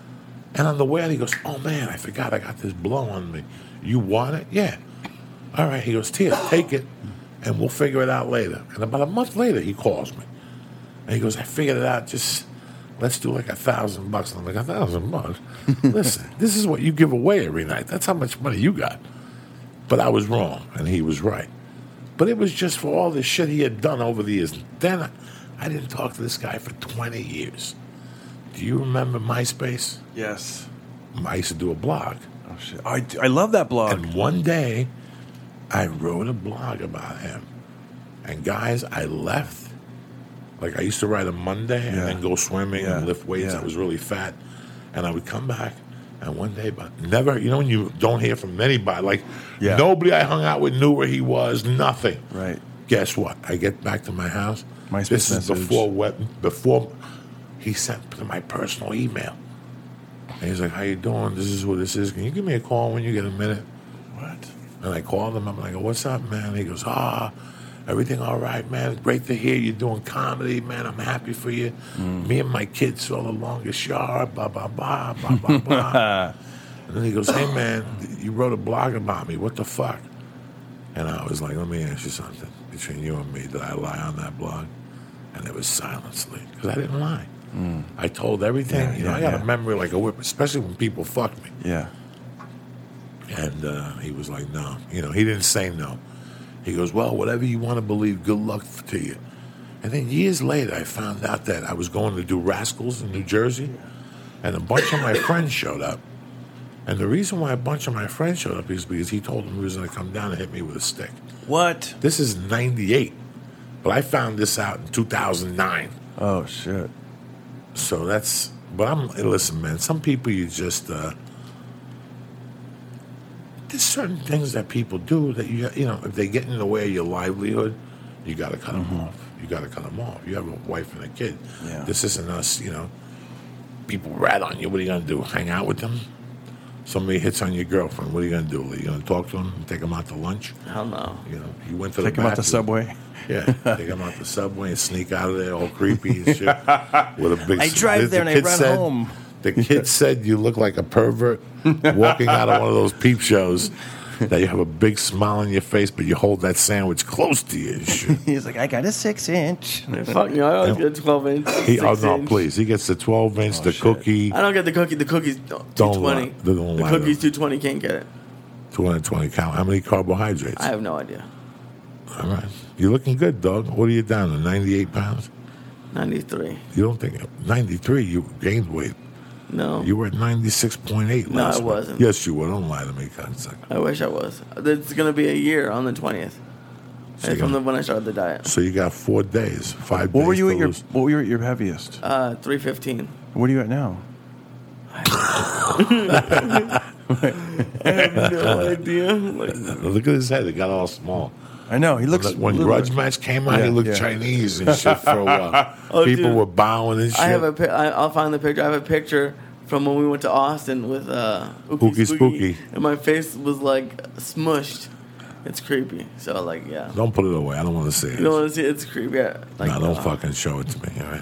And on the way out, he goes, oh, man, I forgot I got this blow on me. You want it? Yeah. All right. He goes, Tia, take it, and we'll figure it out later. And about a month later, he calls me. And he goes, I figured it out. Just let's do like a thousand bucks. And I'm like, a thousand bucks? Listen, this is what you give away every night. That's how much money you got. But I was wrong, and he was right. But it was just for all this shit he had done over the years. Then I, I didn't talk to this guy for twenty years. Do you remember MySpace? Yes. I used to do a blog. Oh, shit. I, I love that blog. And one day, I wrote a blog about him. And guys, I left. Like, I used to write on Monday and Yeah. then go swimming Yeah. and lift weights. Yeah. I was really fat. And I would come back, and one day, but never, you know, when you don't hear from anybody, like, Yeah. nobody I hung out with knew where he was, nothing. Right. Guess what? I get back to my house. MySpace this is message. before what, before he sent to my personal email. And he's like, how you doing? This is what this is. Can you give me a call when you get a minute? What? And I called him. I'm like, what's up, man? He goes, ah, everything all right, man. Great to hear you're doing comedy, man. I'm happy for you. Mm. Me and my kids saw The Longest Yard, blah, blah, blah, blah, blah, blah. And then he goes, hey, man, you wrote a blog about me. What the fuck? And I was like, let me ask you something. Between you and me, did I lie on that blog? And there was silence, Lee, because I didn't lie. Mm. I told everything. Yeah, you know, yeah, I got yeah. a memory like a whip, especially when people fuck me. Yeah. And uh, he was like, no. You know, he didn't say no. He goes, well, whatever you want to believe, good luck to you. And then years later, I found out that I was going to do Rascals in New Jersey, and a bunch of my friends showed up. And the reason why a bunch of my friends showed up is because he told them he was going to come down and hit me with a stick. What? This is ninety-eight. But I found this out in two thousand nine. Oh, shit. So that's, but I'm, listen, man, some people you just, uh, there's certain things that people do that, you you know, if they get in the way of your livelihood, you got to cut them Mm-hmm. off. You got to cut them off. You have a wife and a kid. Yeah. This isn't us, you know, people rat on you. What are you going to do, hang out with them? somebody hits on your girlfriend. What are you gonna do? Are you gonna talk to him and take him out to lunch? Hell no. You know, you went to Take the him out the bathroom. subway. Yeah, take him out the subway and sneak out of there all creepy and shit with a big. I drive the, there the and I kid run said, home. The kid said you look like a pervert walking out of one of those peep shows. That you have a big smile on your face, but you hold that sandwich close to you. And shit. He's like, I got a six inch. Fuck you. I always get twelve inch. He, oh six no, inch. please! He gets the twelve inch, the shit. cookie, I don't get the cookie. The cookies two Don't twenty. lie. They don't The lie cookies to two twenty. Can't get it. two hundred twenty cal. How many carbohydrates? I have no idea. All right, you're looking good, dog. What are you down to? ninety-eight pounds. ninety-three. You don't think ninety-three? You gained weight. No. You were at ninety-six point eight No, last I month. wasn't. Yes, you were. Don't lie to me, concept. I wish I was. It's gonna be a year on the twentieth. So you from got- the, when I started the diet. So you got four days, five What days were you to at your lose. What were you at your heaviest? Uh, three fifteen. What are you at now? I have no idea. Like, Look at his head. It got all small. I know he looks. When little- Grudge Match came out, Yeah, he looked yeah. Chinese and shit for a while. Oh, People dude. were bowing and shit. I have a. pi- I, I'll find the picture. I have a picture from when we went to Austin with uh, Ookie Ookie Spooky, Spooky. and my face was like smushed. It's creepy. So like, yeah. Don't put it away. I don't want to see it. You don't want to see it? It's creepy. Yeah, Like, no, don't uh, fucking show it to me. All right.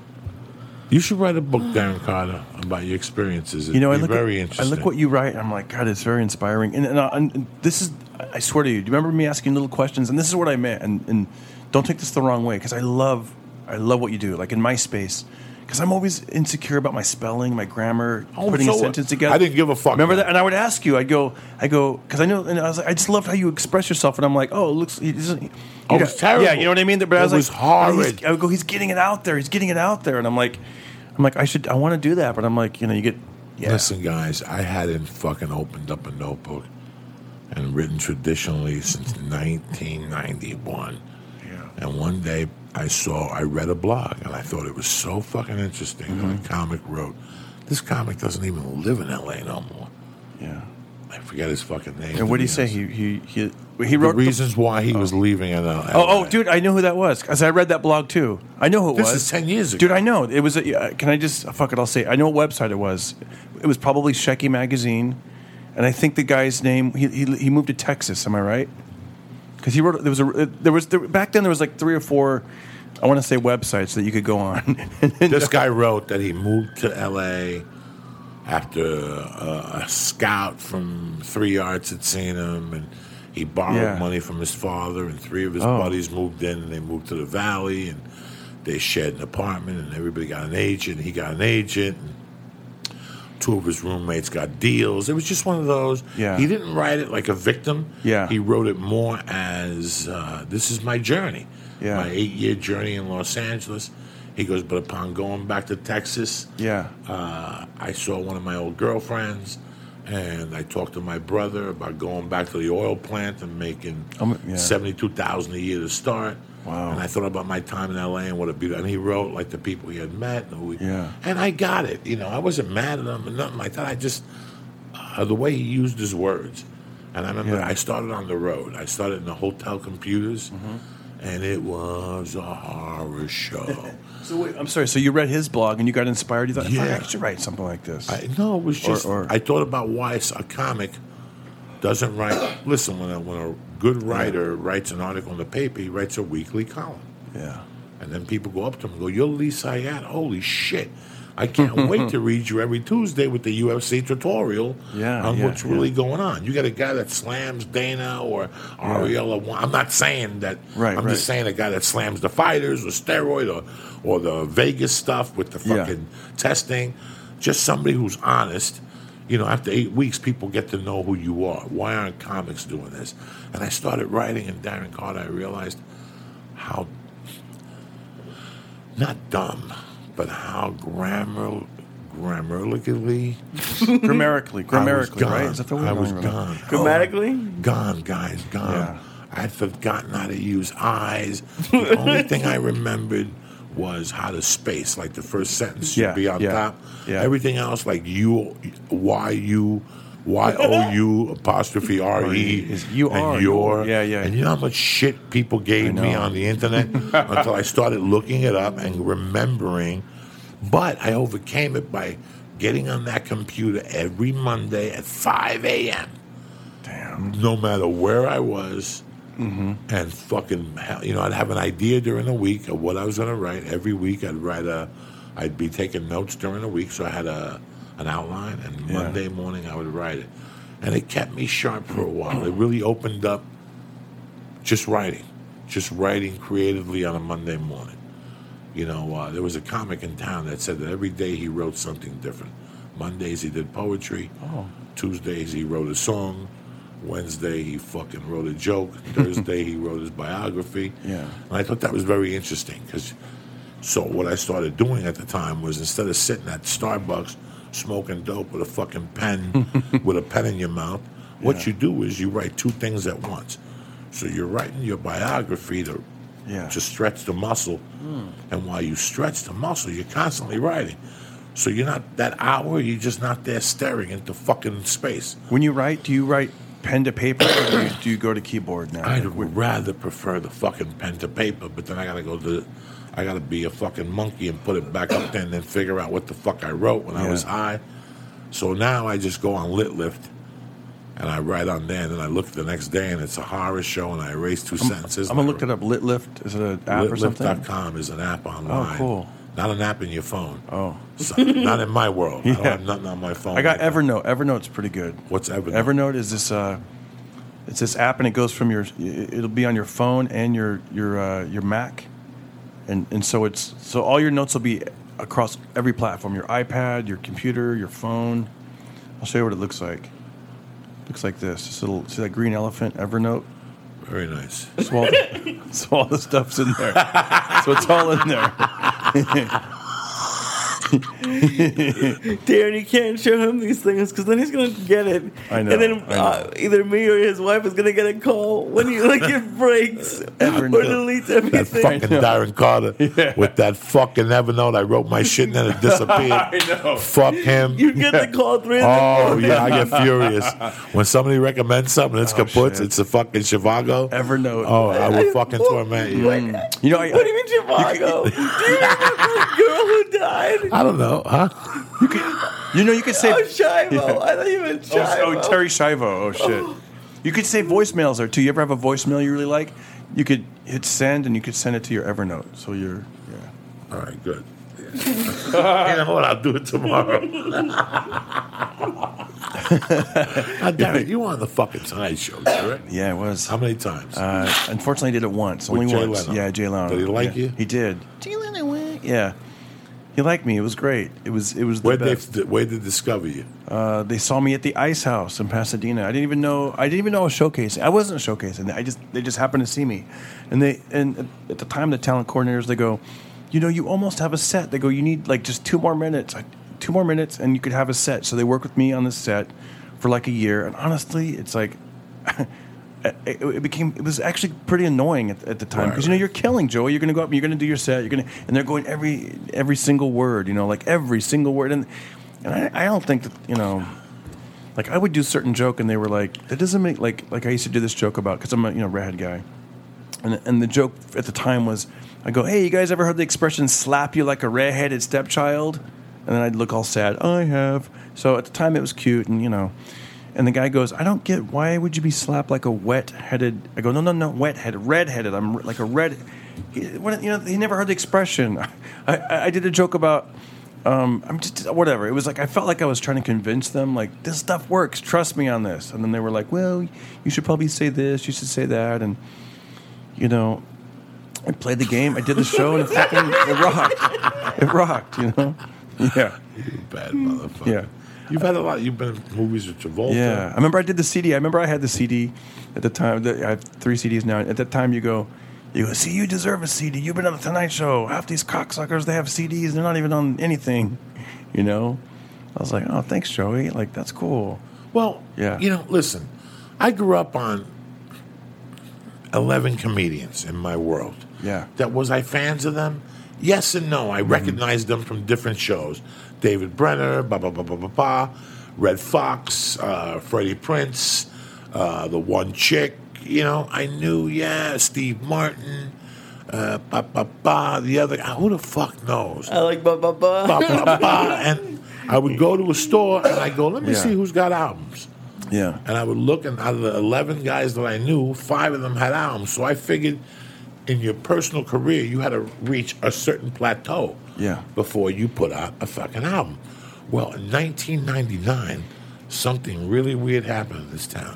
You should write a book, Darren Carter, about your experiences. It'd You know, I be look very at, I interesting. look what you write. I'm like, God, it's very inspiring. And, and, uh, and this is, I swear to you. Do you remember me asking little questions? And this is what I meant. And, and don't take this the wrong way, because I love, I love what you do. Like in MySpace, because I'm always insecure about my spelling, my grammar, Oh, putting so a what? sentence together. I didn't give a fuck. Remember man. that? And I would ask you. I'd go, I go, because I know, and I was like, I just love how you express yourself. And I'm like, oh, it looks, he doesn't. Oh, it's terrible. Yeah, you know what I mean. But I It was, was like, horrid. oh, he's- I would go, he's getting it out there. He's getting it out there. And I'm like, I'm like, I should, I want to do that. But I'm like, you know, you get. Yeah. Listen, guys, I hadn't fucking opened up a notebook and written traditionally since nineteen ninety-one. Yeah. And one day I saw, I read a blog, and I thought it was so fucking interesting. Mm-hmm. A comic wrote, this comic doesn't even live in L A no more. Yeah. I forget his fucking name. And what to did he be say? honest. He he he he The wrote the- reasons why he was leaving L A. Oh, oh, dude, I know who that was because I read that blog too. I know who it This was. is ten years ago. Dude, I know it was. A, uh, can I just fuck it? I'll say. I know what website it was. It was probably Shecky Magazine, and I think the guy's name. He he, he moved to Texas. Am I right? Because he wrote. There was a. There was there, back then. There was like three or four. I want to say websites that you could go on. This guy wrote that he moved to L A after uh, a scout from Three Arts had seen him, and he borrowed Yeah. money from his father, and three of his Oh. buddies moved in, and they moved to the Valley, and they shared an apartment, and everybody got an agent. He got an agent. And two of his roommates got deals. It was just one of those. Yeah. He didn't write it like a victim. Yeah. He wrote it more as uh, this is my journey. Yeah. My eight-year journey in Los Angeles. He goes, but upon going back to Texas, Yeah. uh, I saw one of my old girlfriends, and I talked to my brother about going back to the oil plant and making Um, yeah. seventy-two thousand a year to start. Wow. And I thought about my time in L A and what a beautiful. And he wrote like the people he had met. And, who he, Yeah. and I got it. You know, I wasn't mad at him or nothing like that. I just uh, the way he used his words. And I remember Yeah. I started on the road. I started in the hotel computers, Mm-hmm. and it was a horror show. So wait, I'm sorry. So you read his blog and you got inspired. You thought, "Fuck, Yeah. I should write something like this. I, no, it was Or- just or- I thought about why a comic doesn't write. Listen, when a, when a good writer writes an article in the paper, he writes a weekly column, yeah. and then people go up to him and go, "You're Lee Sayat. Holy shit! I can't wait to read you every Tuesday with the U F C tutorial Yeah, on yeah, what's yeah. really going on." You got a guy that slams Dana or Ariella. I'm not saying that. Right, I'm right. just saying a guy that slams the fighters or steroid or or the Vegas stuff with the Yeah. fucking testing. Just somebody who's honest. You know, after eight weeks, people get to know who you are. Why aren't comics doing this? And I started writing, and Darren Carter, I realized how, not dumb, but how grammar, grammatically, Grammatically, grammatically, I was right? gone. Is that the word? I don't was remember. gone. Grammatically? Oh, gone, guys, gone. Yeah. I'd forgotten how to use eyes. The only thing I remembered was how to space. Like the first sentence should Yeah, be on yeah, top. yeah. Everything else, like you, Y U, Y O U apostrophe R E Is you are, and your. yeah, yeah. And you know how much shit people gave me know. on the internet until I started looking it up and remembering. But I overcame it by getting on that computer every Monday at five a.m. Damn. No matter where I was, Mm-hmm. and fucking, you know, I'd have an idea during the week of what I was going to write. Every week I'd write a, I'd be taking notes during the week, so I had a an outline, and Yeah. Monday morning I would write it. And it kept me sharp for a while. It really opened up just writing, just writing creatively on a Monday morning. You know, uh, there was a comic in town that said that every day he wrote something different. Mondays he did poetry. Oh. Tuesdays he wrote a song. Wednesday he fucking wrote a joke. Thursday he wrote his biography. Yeah. And I thought that was very interesting because, so what I started doing at the time was instead of sitting at Starbucks smoking dope with a fucking pen, with a pen in your mouth, what Yeah. you do is you write two things at once. So you're writing your biography to Yeah. to stretch the muscle, and while you stretch the muscle, you're constantly writing. So you're not that hour. You're just not there staring into fucking space. When you write, do you write pen to paper or do you, do you go to keyboard now? I'd Like, when- rather prefer the fucking pen to paper, but then I gotta go to, I gotta be a fucking monkey and put it back up there and then figure out what the fuck I wrote when I Yeah. was high. So now I just go on LitLift and I write on there, and then I look the next day and it's a horror show and I erase two sentences. I'm gonna look it up. LitLift, is it an app or something? Litlift dot com is an app online. Oh, cool. Not an app in your phone. Oh, So, not in my world. I don't Yeah. have nothing on my phone. I got like that. Evernote. Evernote's pretty good. What's Evernote? Evernote is this. Uh, it's this app, and it goes from your. It'll be on your phone and your your uh, your Mac, and and so it's so all your notes will be across every platform: your iPad, your computer, your phone. I'll show you what it looks like. Looks like this. This little see that green elephant, Evernote. Very nice. So all, so all the stuff's in there. So it's all in there. Darren, you can't show him these things because then he's gonna get it. I know, And then I know. uh, either me or his wife is gonna get a call when he like it breaks or Evernote. deletes That everything. fucking Darren Carter with that fucking Evernote. I wrote my shit and then it disappeared. I know. Fuck him. You get the call three in the Oh morning. yeah, I get furious when somebody recommends something. It's Oh, kaput. shit. It's a fucking Chivago. Evernote. Oh, I will I- fucking whoa, torment you. what? You know, I, What do you mean Chivago? Do you remember the girl who died? I don't know, huh? you know, you could say. Oh, Shivo. I thought you meant Oh, Shivo. oh, Terry Schiavo. Oh, shit. You could say voicemails there, too. You ever have a voicemail you really like? You could hit send, and you could send it to your Evernote. So you're, yeah. All right, good. You know what? I'll do it tomorrow. Now, Darren, you were on the fucking Tonight Show, correct? Yeah, it was. How many times? Uh, unfortunately, I did it once. With Only Jay once. Leno? Yeah, Jay Leno. Did he like Yeah, you? He did. Jay Leno went. Yeah. He liked me. It was great. It was it was the Where best. they where they discover you? Uh, they saw me at the Ice House in Pasadena. I didn't even know. I didn't even know I was showcasing. I wasn't showcasing. I just they just happened to see me, and they and at the time the talent coordinators they go, you know, you almost have a set. They go, you need like just two more minutes, like two more minutes, and you could have a set. So they worked with me on this set for like a year, and honestly, it's like. It, it became. It was actually pretty annoying at, at the time because Right, you know right. you're killing Joey. You're going to go up. and You're going to do your set. You're going to, and they're going every every single word. You know, like every single word. And and I, I don't think that you know, like I would do a certain joke, and they were like, that doesn't make like like I used to do this joke about because I'm a you know redhead guy, and and the joke at the time was I go, hey, you guys ever heard the expression "slap you like a redheaded stepchild"? And then I'd look all sad. I have. So at the time it was cute, and you know. And the guy goes, I don't get, why would you be slapped like a wet-headed? I go, no, no, no, wet-headed, red-headed. I'm like a red. He, what, you know, he never heard the expression. I, I, I did a joke about, um, I'm just whatever. It was like I felt like I was trying to convince them, like this stuff works. Trust me on this. And then they were like, well, you should probably say this. You should say that. And you know, I played the game. I did the show, and it fucking it rocked. It rocked. You know, yeah, You bad motherfucker. yeah. You've had a lot. You've been in movies with Travolta. Yeah, I remember I did the C D. I remember I had the C D at the time. The, I have three C Ds now. At that time, you go, you go. See, you deserve a C D. You've been on the Tonight Show. Half these cocksuckers, they have C Ds. They're not even on anything. You know. I was like, oh, thanks, Joey. Like that's cool. Well, Yeah. you know, listen, I grew up on eleven comedians in my world. Yeah. That was I fans of them? Yes and no. I recognized them from different shows. David Brenner, ba ba ba ba ba ba, Red Fox, uh, Freddie Prince, uh, the one chick. You know, I knew. Yeah, Steve Martin, uh, ba ba ba. The other guy. Who the fuck knows? I like ba ba ba. Ba, ba, ba. And I would go to a store and I go, let me Yeah. see who's got albums. Yeah. And I would look, and out of the eleven guys that I knew, five of them had albums. So I figured in your personal career, you had to reach a certain plateau Yeah. before you put out a fucking album. Well, in nineteen ninety-nine, something really weird happened in this town.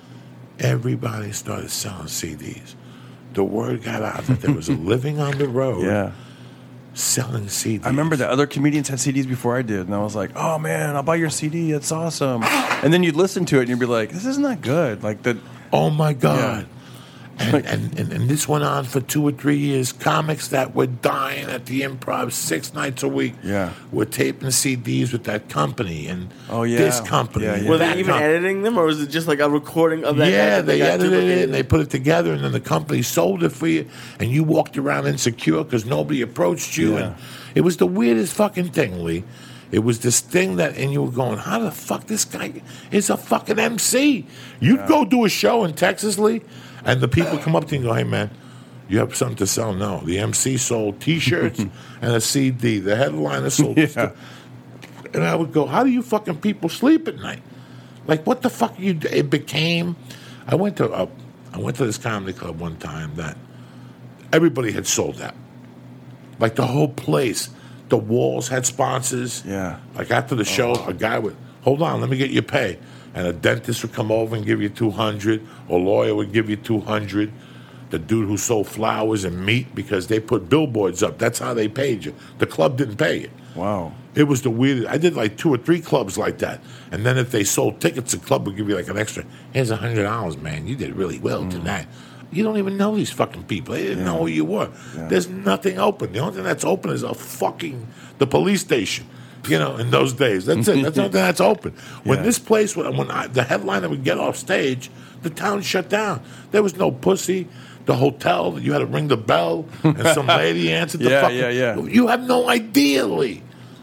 Everybody started selling C Ds. The word got out that there was a living on the road Yeah. selling C Ds. I remember that other comedians had C Ds before I did, and I was like, "Oh man, I'll buy your C D. That's awesome." And then you'd listen to it, and you'd be like, "This isn't that good." Like that. Oh my God. Yeah. And, and, and, and this went on for two or three years. Comics that were dying at the Improv six nights a week Yeah. were taping C Ds with that company and Oh, yeah. this company. Yeah, and yeah. Were that they even com- editing them, or was it just like a recording of that? Yeah, that they got edited it duplicated? and they put it together, and then the company sold it for you, and you walked around insecure because nobody approached you. Yeah. And it was the weirdest fucking thing, Lee. It was this thing that, and you were going, how the fuck this guy is a fucking M C? You'd go do a show in Texas, Lee, and the people come up to you and go, hey, man, you have something to sell? No. The M C sold T-shirts and a C D. The headliner sold... Yeah. And I would go, how do you fucking people sleep at night? Like, what the fuck you... It became... I went to a, I went to this comedy club one time that everybody had sold out. Like, the whole place... The walls had sponsors. Yeah. Like after the show, a guy would, hold on, let me get your pay. And a dentist would come over and give you two hundred dollars. A lawyer would give you two hundred dollars. The dude who sold flowers and meat, because they put billboards up. That's how they paid you. The club didn't pay you. Wow. It was the weirdest. I did like two or three clubs like that. And then if they sold tickets, the club would give you like an extra, here's one hundred dollars, man. You did really well Mm. tonight. You don't even know these fucking people. They didn't Yeah. know who you were. Yeah. There's nothing open. The only thing that's open is a fucking, the police station. You know, in those days. That's it. That's the only thing that's open. When Yeah. this place, when, when I, the headliner would get off stage, the town shut down. There was no pussy. The hotel, you had to ring the bell, and some lady answered the Yeah, fucking... yeah, yeah. You have no idea, Lee.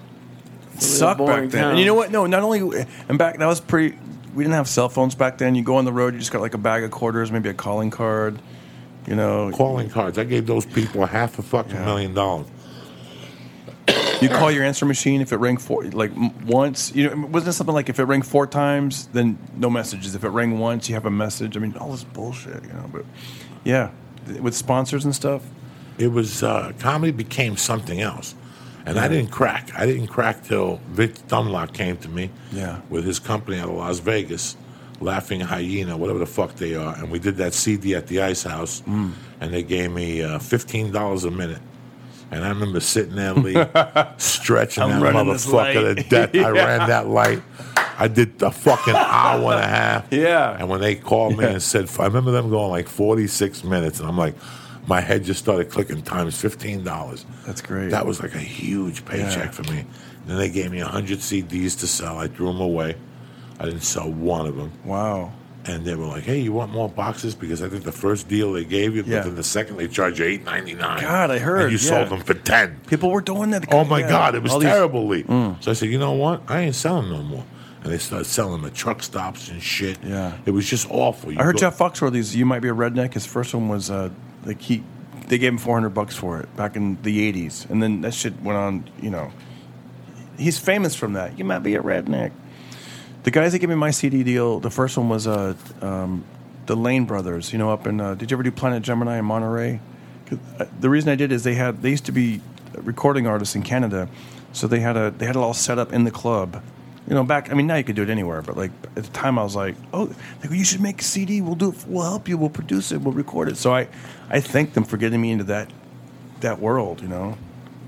It sucked boring back then. town. And you know what? No, not only and back that was pretty. We didn't have cell phones back then. You go on the road, you just got like a bag of quarters, maybe a calling card. You know, Calling cards. I gave those people a half a fucking Yeah. million dollars. you call your answer machine if it rang four like m- once. You know, wasn't it something like if it rang four times, then no messages. If it rang once, you have a message. I mean, all this bullshit. You know, but yeah, with sponsors and stuff. It was, uh, comedy became something else. And I didn't crack. I didn't crack till Vic Dunlop came to me Yeah. with his company out of Las Vegas, Laughing Hyena, whatever the fuck they are. And we did that C D at the Ice House, Mm. and they gave me uh, fifteen dollars a minute. And I remember sitting there, Lee, stretching I'm that running this motherfucker light. to death. I Yeah. ran that light. I did the fucking hour and a half. Yeah. And when they called me Yeah. and said, I remember them going like forty-six minutes, and I'm like, my head just started clicking times fifteen dollars. That's great. That was like a huge paycheck Yeah. for me. And then they gave me one hundred C Ds to sell. I threw them away. I didn't sell one of them. Wow. And they were like, hey, you want more boxes? Because I think the first deal they gave you, Yeah. but then the second they charged you eight ninety-nine. God, I heard, And you yeah. sold them for ten. People were doing that. Oh my Yeah. God, it was All these- terrible, Lee. So I said, you know what? I ain't selling no more. And they started selling them at truck stops and shit. Yeah. It was just awful. You I heard go- Jeff Foxworthy's "You Might Be a Redneck." His first one was uh, like he, they gave him four hundred bucks for it back in the eighties, and then that shit went on. You know, he's famous from that. You might be a redneck. The guys that gave me my C D deal, the first one was uh, um, the Lane Brothers. You know, up in uh, did you ever do Planet Gemini in Monterey? 'Cause, uh, the reason I did is they had they used to be recording artists in Canada, so they had a they had it all set up in the club. You know, back, I mean, now you could do it anywhere, but like at the time I was like, oh, they go, you should make a C D. We'll do it. We'll help you. We'll produce it. We'll record it. So I, I thank them for getting me into that, that world, you know,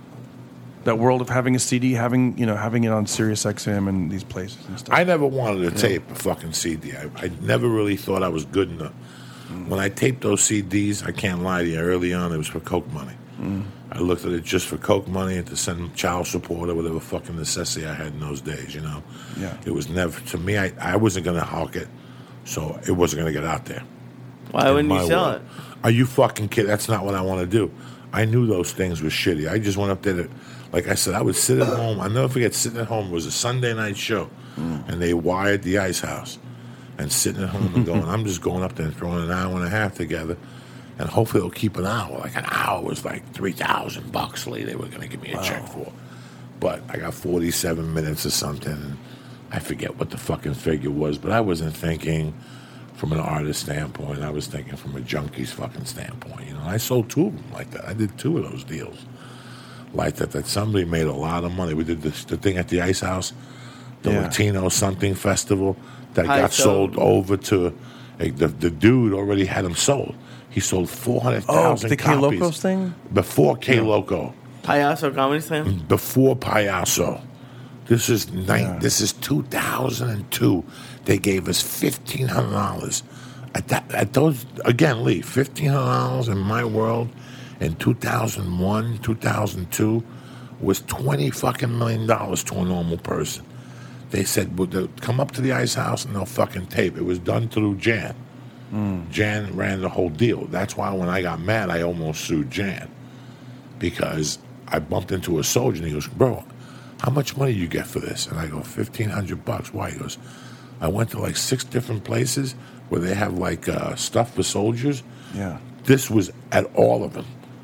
that world of having a C D, having, you know, having it on Sirius X M and these places and stuff. I never wanted to tape a fucking C D. I, I never really thought I was good enough. Mm. When I taped those C Ds, I can't lie to you, early on it was for Coke money. Mm. I looked at it just for Coke money and to send child support or whatever fucking necessity I had in those days, you know? Yeah. It was never, to me, I, I wasn't going to hawk it, so it wasn't going to get out there. Why in wouldn't you my sell world. it? Are you fucking kidding? That's not what I want to do. I knew those things were shitty. I just went up there to, like I said, I would sit at home. I'll never forget sitting at home. It was a Sunday night show, Mm. and they wired the Ice House. And sitting at home and going, I'm just going up there and throwing an hour and a half together, and hopefully it'll keep an hour. Like an hour was like three thousand bucks, Lee. They were going to give me a check for. But I got forty-seven minutes or something. And I forget what the fucking figure was, but I wasn't thinking from an artist standpoint. I was thinking from a junkie's fucking standpoint. You know, I sold two of them like that. I did two of those deals like that. That somebody made a lot of money. We did this, the thing at the Ice House, the Yeah. Latino something festival that Hi, got so- sold over to like, the the dude already had them sold. He sold four hundred Oh, thousand the K copies Locos thing? before K Loco, Payaso Comedy Slam. before Payaso. This is nine, Yeah. This is two thousand two. They gave us fifteen hundred dollars. At that, at those again, Lee, fifteen hundred dollars in my world in two thousand one, two thousand two was twenty fucking million dollars to a normal person. They said, well, they'll come up to the Ice House and they'll fucking tape. It was done through Jan. Mm. Jan ran the whole deal. That's why when I got mad, I almost sued Jan because I bumped into a soldier and he goes, bro, how much money you get for this? And I go, fifteen hundred bucks. Why? He goes, I went to like six different places where they have like uh, stuff for soldiers. Yeah. This was at all of them.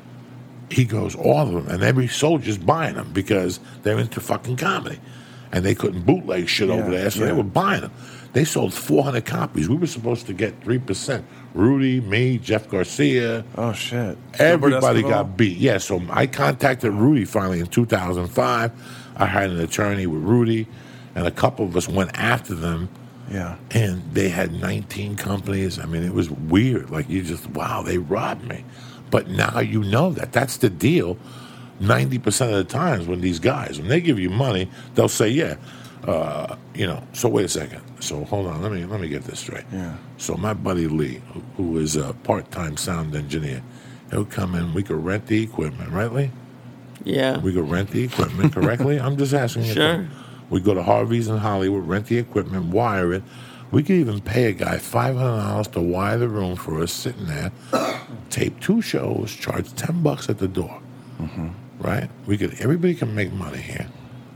He goes, all of them. And every soldier's buying them because they're into fucking comedy. And they couldn't bootleg shit Yeah, over there, so yeah. they were buying them. They sold four hundred copies. We were supposed to get three percent. Rudy, me, Jeff Garcia. Oh, shit. Everybody Gilbert Escobar? got beat. Yeah, so I contacted Rudy finally in two thousand five. I hired an attorney with Rudy, and a couple of us went after them. Yeah. And they had nineteen companies. I mean, it was weird. Like, you just, wow, they robbed me. But now you know that. That's the deal. ninety percent of the times when these guys, when they give you money, they'll say, yeah, uh, you know, so wait a second. So hold on, let me let me get this straight. Yeah. So my buddy Lee, who, who is a part-time sound engineer, he'll come in, we could rent the equipment, right, Lee? Yeah. We could rent the equipment correctly? I'm just asking you. Sure. We go to Harvey's in Hollywood, rent the equipment, wire it. We could even pay a guy five hundred dollars to wire the room for us sitting there, tape two shows, charge ten bucks at the door. Mm-hmm. Right? We could. Everybody can make money here.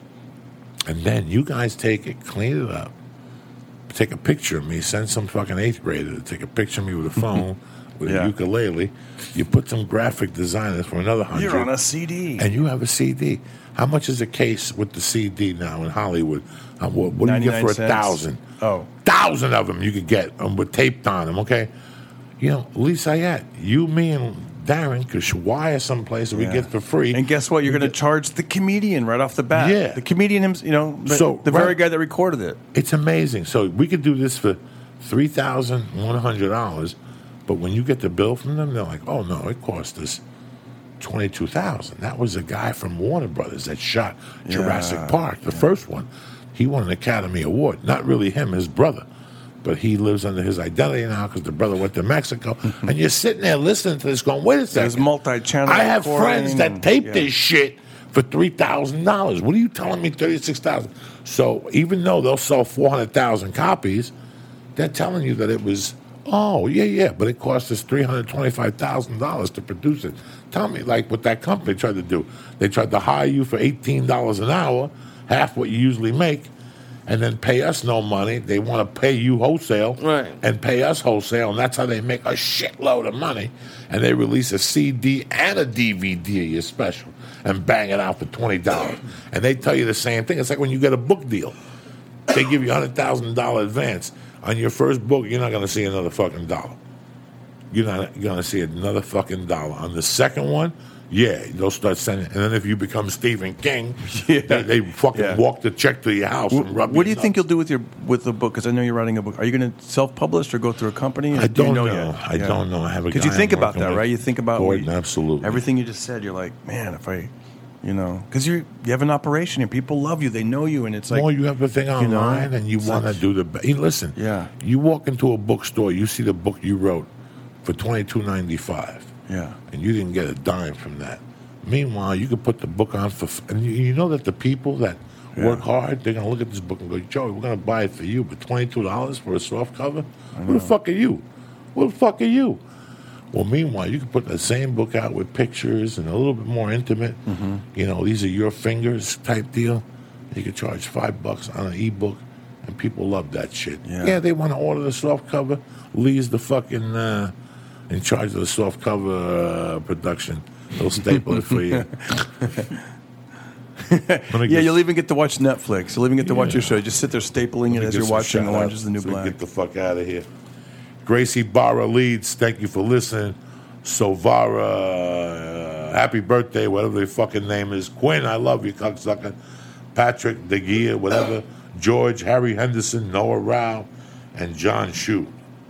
And then you guys take it, clean it up, take a picture of me, send some fucking eighth grader to take a picture of me with a phone, with Yeah. a ukulele. You put some graphic designers for another hundred. You're on a C D. And you have a C D. How much is a case with the C D now in Hollywood? Uh, what what do you get for a ninety-nine cents. thousand? Oh. Thousand of them you could get um, with taped on them, okay? You know, Lee Sayat, you, me, and Darren could wire someplace that we Yeah. get for free. And guess what? You're We going to get- charge the comedian right off the bat. Yeah. The comedian, hims- you know, the, So, the very right. guy that recorded it. It's amazing. So we could do this for three thousand one hundred dollars, but when you get the bill from them, they're like, "Oh no, it cost us twenty-two thousand." That was a guy from Warner Brothers that shot Jurassic Yeah. Park, the first one. He won an Academy Award. Not really him, his brother, but he lives under his identity now because the brother went to Mexico. And you're sitting there listening to this, going, "Wait a second, There's multi-channel I have friends recording that and- tape yeah. this shit for three thousand dollars. What are you telling me? Thirty-six thousand. So even though they'll sell four hundred thousand copies, they're telling you that it was. Oh yeah, yeah, but it cost us three hundred twenty-five thousand dollars to produce it. Tell me, like what that company tried to do? They tried to hire you for eighteen dollars an hour, half what you usually make, and then pay us no money. They want to pay you wholesale, Right. and pay us wholesale, and that's how they make a shitload of money. And they release a C D and a D V D of your special and bang it out for twenty dollars. And they tell you the same thing. It's like when you get a book deal. They give you a one hundred thousand dollars advance. On your first book, you're not going to see another fucking dollar. You're not going to see another fucking dollar. On the second one, yeah, they'll start sending. And then if you become Stephen King, Yeah. they, they fucking Yeah. walk the check to your house and rub What do your you think nuts. you'll do with your with the book? Because I know you're writing a book. Are you going to self-publish or go through a company? Or I do you don't know. know. Yet? I don't know. I have a Because you guy think I'm about working that, with. right? You think about Gordon, what you- absolutely. everything you just said. You're like, man, if I, you know, because you you have an operation and people love you, they know you, and it's like, Well, you have a thing you know, online and you it's want to like- do the best. Listen, Yeah. you walk into a bookstore, you see the book you wrote for twenty-two ninety-five. Yeah. And you didn't get a dime from that. Meanwhile, you could put the book on for, f- and you, you know that the people that work hard, they're going to look at this book and go, Joey, we're going to buy it for you, but twenty-two dollars for a soft cover? Who the fuck are you? Who the fuck are you? Well, meanwhile, you can put the same book out with pictures and a little bit more intimate. Mm-hmm. You know, these are your fingers type deal. You could charge five bucks on an ebook, and people love that shit. Yeah. Yeah, they want to order the soft cover. Lee's the fucking uh, in charge of the soft cover uh, production. He'll staple it for you. Yeah, get- you'll even get to watch Netflix. You'll even get to watch your show. You just sit there stapling it Let me as get you're some watching shout Orange out is the New so we Black. Get the fuck out of here. Gracie Barra Leeds, thank you for listening. Sovara, uh, happy birthday, whatever their fucking name is. Quinn, I love you, cocksucker. Patrick DeGea, whatever. George, Harry Henderson, Noah Rao, and John Shue.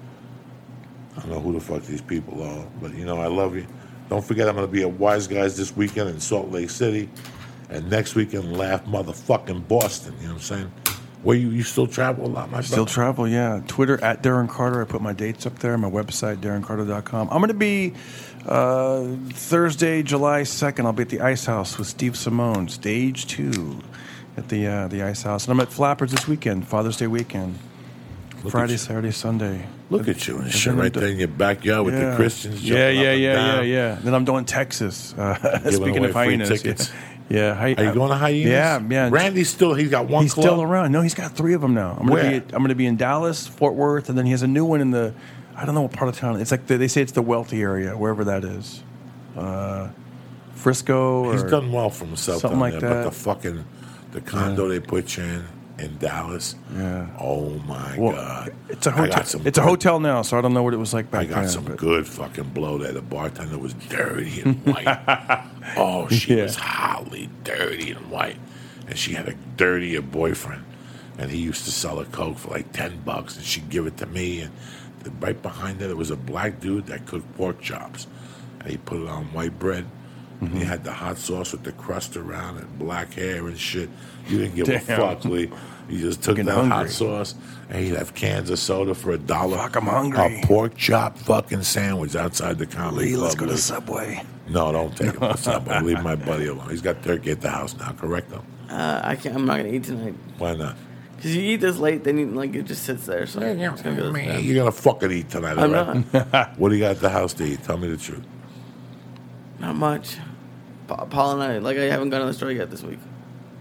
I don't know who the fuck these people are, but you know I love you. Don't forget I'm going to be at Wise Guys this weekend in Salt Lake City, and next weekend Laugh motherfucking Boston. You know what I'm saying? Where you you still travel a lot, my Still brother? travel, yeah. Twitter at Darren Carter. I put my dates up there. My website, darren carter dot com. I'm going to be uh, Thursday, July second. I'll be at the Ice House with Steve Simone, stage two at the uh, the Ice House. And I'm at Flappers this weekend, Father's Day weekend. Look Friday, at you. Saturday, Sunday. Look at you and And shit then right I'm there in your backyard with Yeah. the Christians. Yeah, jumping yeah, up and yeah, down. yeah, yeah. Then I'm doing Texas. Uh, Giving speaking away of free hyenas. tickets. Yeah. yeah. Hy- Are you going to Hyenas? Yeah, yeah. Randy's still, he's got one He's club. still around. No, he's got three of them now. I'm gonna Where? be. I'm gonna be in Dallas, Fort Worth, and then he has a new one in the. I don't know what part of town. It's like the, they say it's the wealthy area, wherever that is. Uh, Frisco. Or He's done well for himself something down like there, that. but the fucking, the condo they put you in, in Dallas. Yeah. Oh my Well, God. it's a I hotel. got some It's a good- hotel now, so I don't know what it was like back I got then. some but- good fucking blow there. The bartender was dirty and white. Oh, she Yeah. was hotly dirty and white. And she had a dirtier boyfriend. And he used to sell her Coke for like ten bucks. And she'd give it to me. And the, right behind her, there was a black dude that cooked pork chops. And he put it on white bread. And he had the hot sauce with the crust around it, black hair and shit. You didn't give a Damn. fuck, Lee. You just took Getting that hot hungry. sauce, and he'd have cans of soda for a dollar. Fuck, I'm hungry. A pork chop fucking sandwich outside the comedy Lee, club. let's go to Lee. Subway. No, don't take him to Subway. Leave my buddy alone. He's got turkey at the house now. Correct him. Uh, I can't. I'm not gonna eat tonight Why not? because you eat this late, then you, like it just sits there. So I'm just gonna go to Man, bed. you're gonna fucking eat tonight, I'm all right? not. What do you got at the house to eat? Tell me the truth. Not much. Pa- Paul and I, like, I haven't gone to the store yet this week.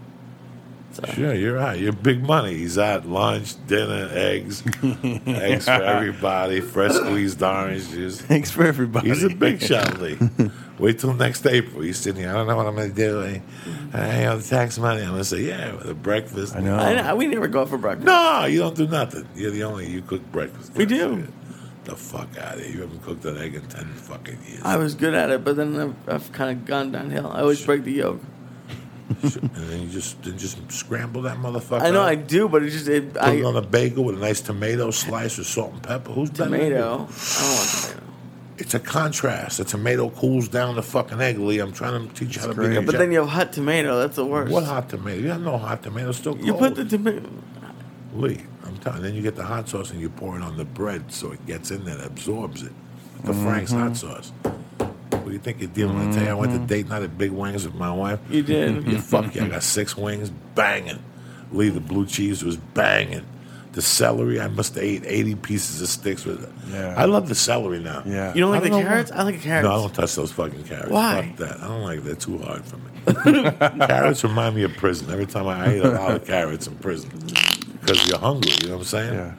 So Sure, you're right. You're big money. He's at lunch, dinner, eggs, eggs for everybody, fresh squeezed orange juice. Thanks for everybody. He's a big shot, Lee. Wait till next April. He's sitting here. I don't know what I'm going to do. I, I have the tax money. I'm going to say, yeah, with a breakfast. I know. I, know- we never go out for breakfast. No, you don't do nothing. You're the only, you cook breakfast. We do. The fuck out of here. You haven't cooked an egg in ten fucking years. I was good at it, but then I've, I've kind of gone downhill. I always break the yolk. And then you just then just scramble that motherfucker. I know up, I do, but it's just it, Put I it on a bagel with a nice tomato slice with salt and pepper. Who's better than you? tomato. I don't want tomato. It's a contrast. The tomato cools down the fucking egg, Lee. I'm trying to teach you how to great. make a But ja- then you have hot tomato. That's the worst. What hot tomato? You have no hot tomato. It's still cold. You put the tomato. Lee, I'm telling you. Then you get the hot sauce and you pour it on the bread so it gets in there and absorbs it. The Frank's hot sauce. What do you think you're dealing with? I tell you, I went to date night at Big Wings with my wife. You did. Yeah, fuck yeah. I got six wings, banging. Lee, the blue cheese was banging. The celery, I must have ate eighty pieces of sticks with it. Yeah. I love the celery now. Yeah. You don't like I the don't know carrots? why. I like the carrots. No, I don't touch those fucking carrots. Why? Fuck that. I don't like They're too hard for me. Carrots remind me of prison. Every time I ate a lot of carrots in prison. Because you're hungry, you know what I'm saying? Yeah.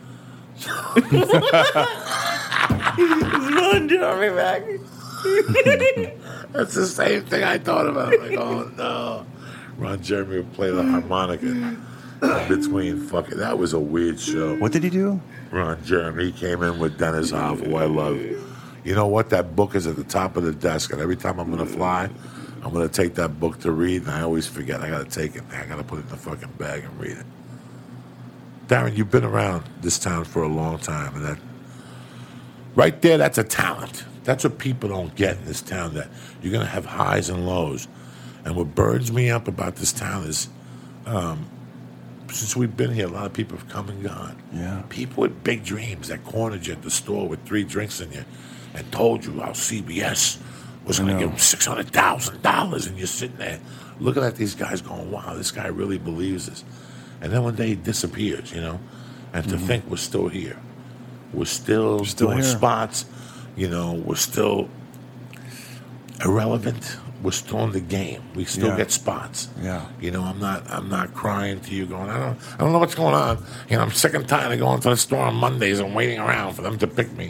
Run, Jeremy, back. That's the same thing I thought about. Like, oh no. Ron Jeremy would play the harmonica in between. Fuck it. That was a weird show. What did he do? Ron Jeremy, he came in with Dennis Hoff, who I love. You know what? That book is at the top of the desk, and every time I'm going to fly, I'm going to take that book to read, and I always forget. I got to take it. I got to put it in the fucking bag and read it. Darren, you've been around this town for a long time, and that right there, that's a talent. That's what people don't get in this town, that you're going to have highs and lows. And what burns me up about this town is, um, since we've been here, a lot of people have come and gone. Yeah. People with big dreams that cornered you at the store with three drinks in you and told you how C B S was going to know. give them six hundred thousand dollars, and you're sitting there looking at these guys going, wow, this guy really believes this. And then one day he disappears, you know, and to think we're still here. We're still, still doing here. spots, you know, we're still irrelevant. We're still in the game. We still Yeah. get spots. Yeah. You know, I'm not I'm not crying to you going, I don't I don't know what's going on. You know, I'm sick and tired of going to the store on Mondays and waiting around for them to pick me.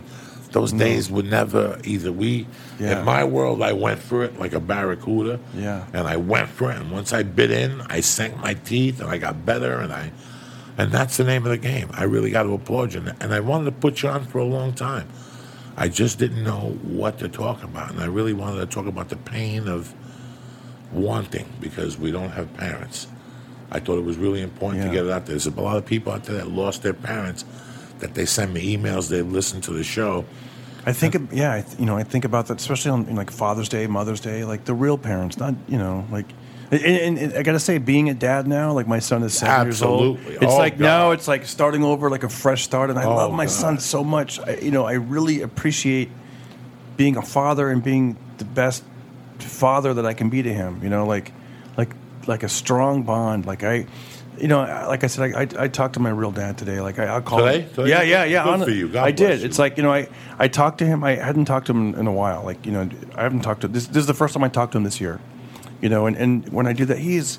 Those days would never either. We, Yeah. in my world, I went for it like a barracuda. Yeah. And I went for it. And once I bit in, I sank my teeth and I got better. And I, and that's the name of the game. I really got to applaud you. And I wanted to put you on for a long time. I just didn't know what to talk about. And I really wanted to talk about the pain of wanting because we don't have parents. I thought it was really important Yeah. to get it out there. There's a lot of people out there that lost their parents that they send me emails, they listen to the show. I think, of- yeah, I, th- you know, I think about that, especially on in like Father's Day, Mother's Day, like the real parents, not, you know, like, and, and, and I gotta say, being a dad now, like my son is seven years old. Absolutely. It's Oh, like God. now it's like starting over, like a fresh start, and I Oh, love my God. son so much. I, you know, I really appreciate being a father and being the best father that I can be to him. You know, like, like, like a strong bond. Like I. You know, like I said, I, I, I talked to my real dad today. Like I, I'll call Today? him. Today? Yeah, yeah, yeah. Good hon- for you. God I bless did. you. It's like you know, I, I talked to him. I hadn't talked to him in a while. Like you know, I haven't talked to this. This is the first time I talked to him this year. You know, and, and when I do that, he's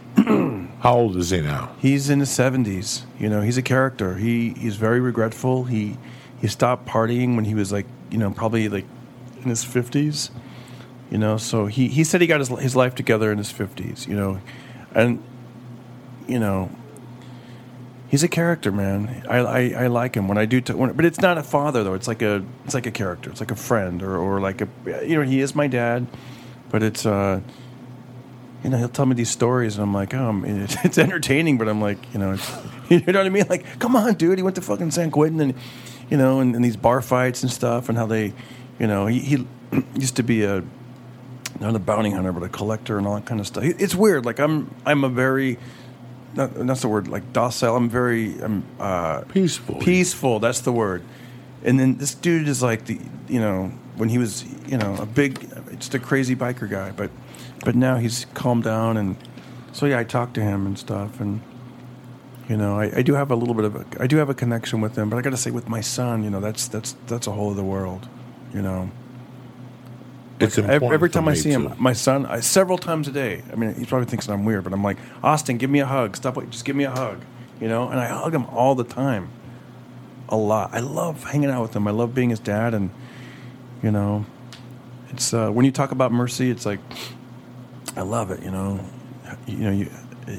How old is he now? he's in his seventies. You know, he's a character. He he's very regretful. He he stopped partying when he was like you know probably like in his fifties. You know, so he, he said he got his his life together in his fifties. You know, and you know. He's a character, man. I, I, I like him when I do, t- when, but it's not a father though. It's like a it's like a character. It's like a friend or, or like a you know he is my dad, but it's uh you know he'll tell me these stories and I'm like oh I'm, it's, it's entertaining, but I'm like you know it's, you know what I mean like come on dude, he went to fucking San Quentin and you know and, and these bar fights and stuff and how they you know he, he used to be a not a bounty hunter but a collector and all that kind of stuff. It's weird. Like I'm I'm a very Not, that's the word. Like docile. I'm very. I'm uh, Peaceful. Peaceful. That's the word. And then this dude is like the. You know, when he was, you know, a big, just a crazy biker guy. But, but now he's calmed down, and so yeah, I talk to him and stuff, and you know, I, I do have a little bit of. A, I do have a connection with him, but I got to say, with my son, you know, that's that's that's a whole other world. You know. It's Every, important every for time I me, see him, too. my son, I, several times a day. I mean, he probably thinks that I'm weird, but I'm like, Austin, give me a hug. Stop, wait, just give me a hug, you know. And I hug him all the time, a lot. I love hanging out with him. I love being his dad, and you know, it's uh, when you talk about mercy, it's like, I love it. You know, you know, you,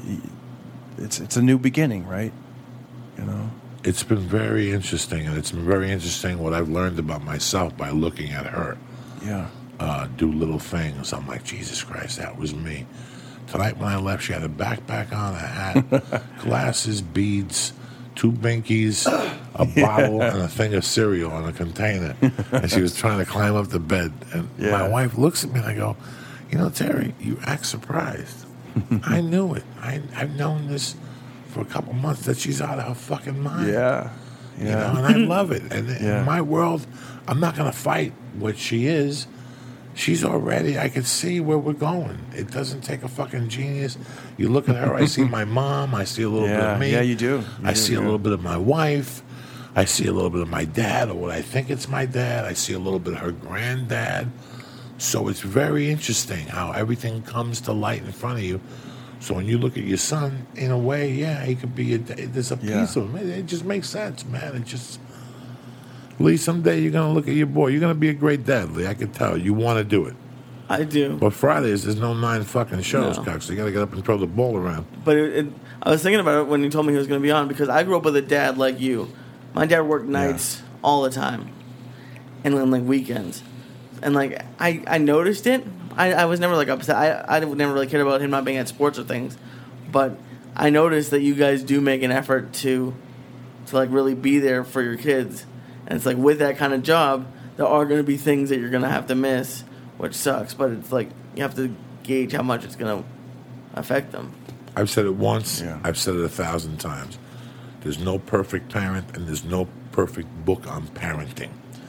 it's it's a new beginning, right? You know. It's been very interesting, and it's been very interesting what I've learned about myself by looking at her. Yeah. Uh, do little things. I'm like, Jesus Christ, that was me. Tonight when I left, she had a backpack on, a hat, glasses, beads, two binkies, a bottle, and a thing of cereal in a container. And she was trying to climb up the bed. And Yeah. my wife looks at me and I go, you know, Terry, you act surprised. I knew it. I, I've known this for a couple months that she's out of her fucking mind. Yeah. You know, Yeah. and I love it. And Yeah. in my world, I'm not going to fight what she is. She's already, I can see where we're going. It doesn't take a fucking genius. You look at her, I see my mom, I see a little bit Yeah, of me. yeah, you do. You I do, see a yeah. little bit of my wife. I see a little bit of my dad, or what I think it's my dad. I see a little bit of her granddad. So it's very interesting how everything comes to light in front of you. So when you look at your son, in a way, yeah, he could be a, there's a Yeah. piece of him. It, it just makes sense, man. It just, Lee, someday you're going to look at your boy. You're going to be a great dad, Lee. I can tell. You want to do it. I do. But Fridays, there's no nine fucking shows, No. Cox. So you got to get up and throw the ball around. But it, it, I was thinking about it when he told me he was going to be on because I grew up with a dad like you. My dad worked nights all the time, and then like weekends, and like I, I noticed it. I, I was never like upset. I I never really cared about him not being at sports or things, but I noticed that you guys do make an effort to, to like really be there for your kids, and it's like with that kind of job, there are going to be things that you're going to have to miss, which sucks. But it's like you have to gauge how much it's going to affect them. I've said it once. Yeah. I've said it a thousand times. There's no perfect parent, and there's no perfect book on parenting.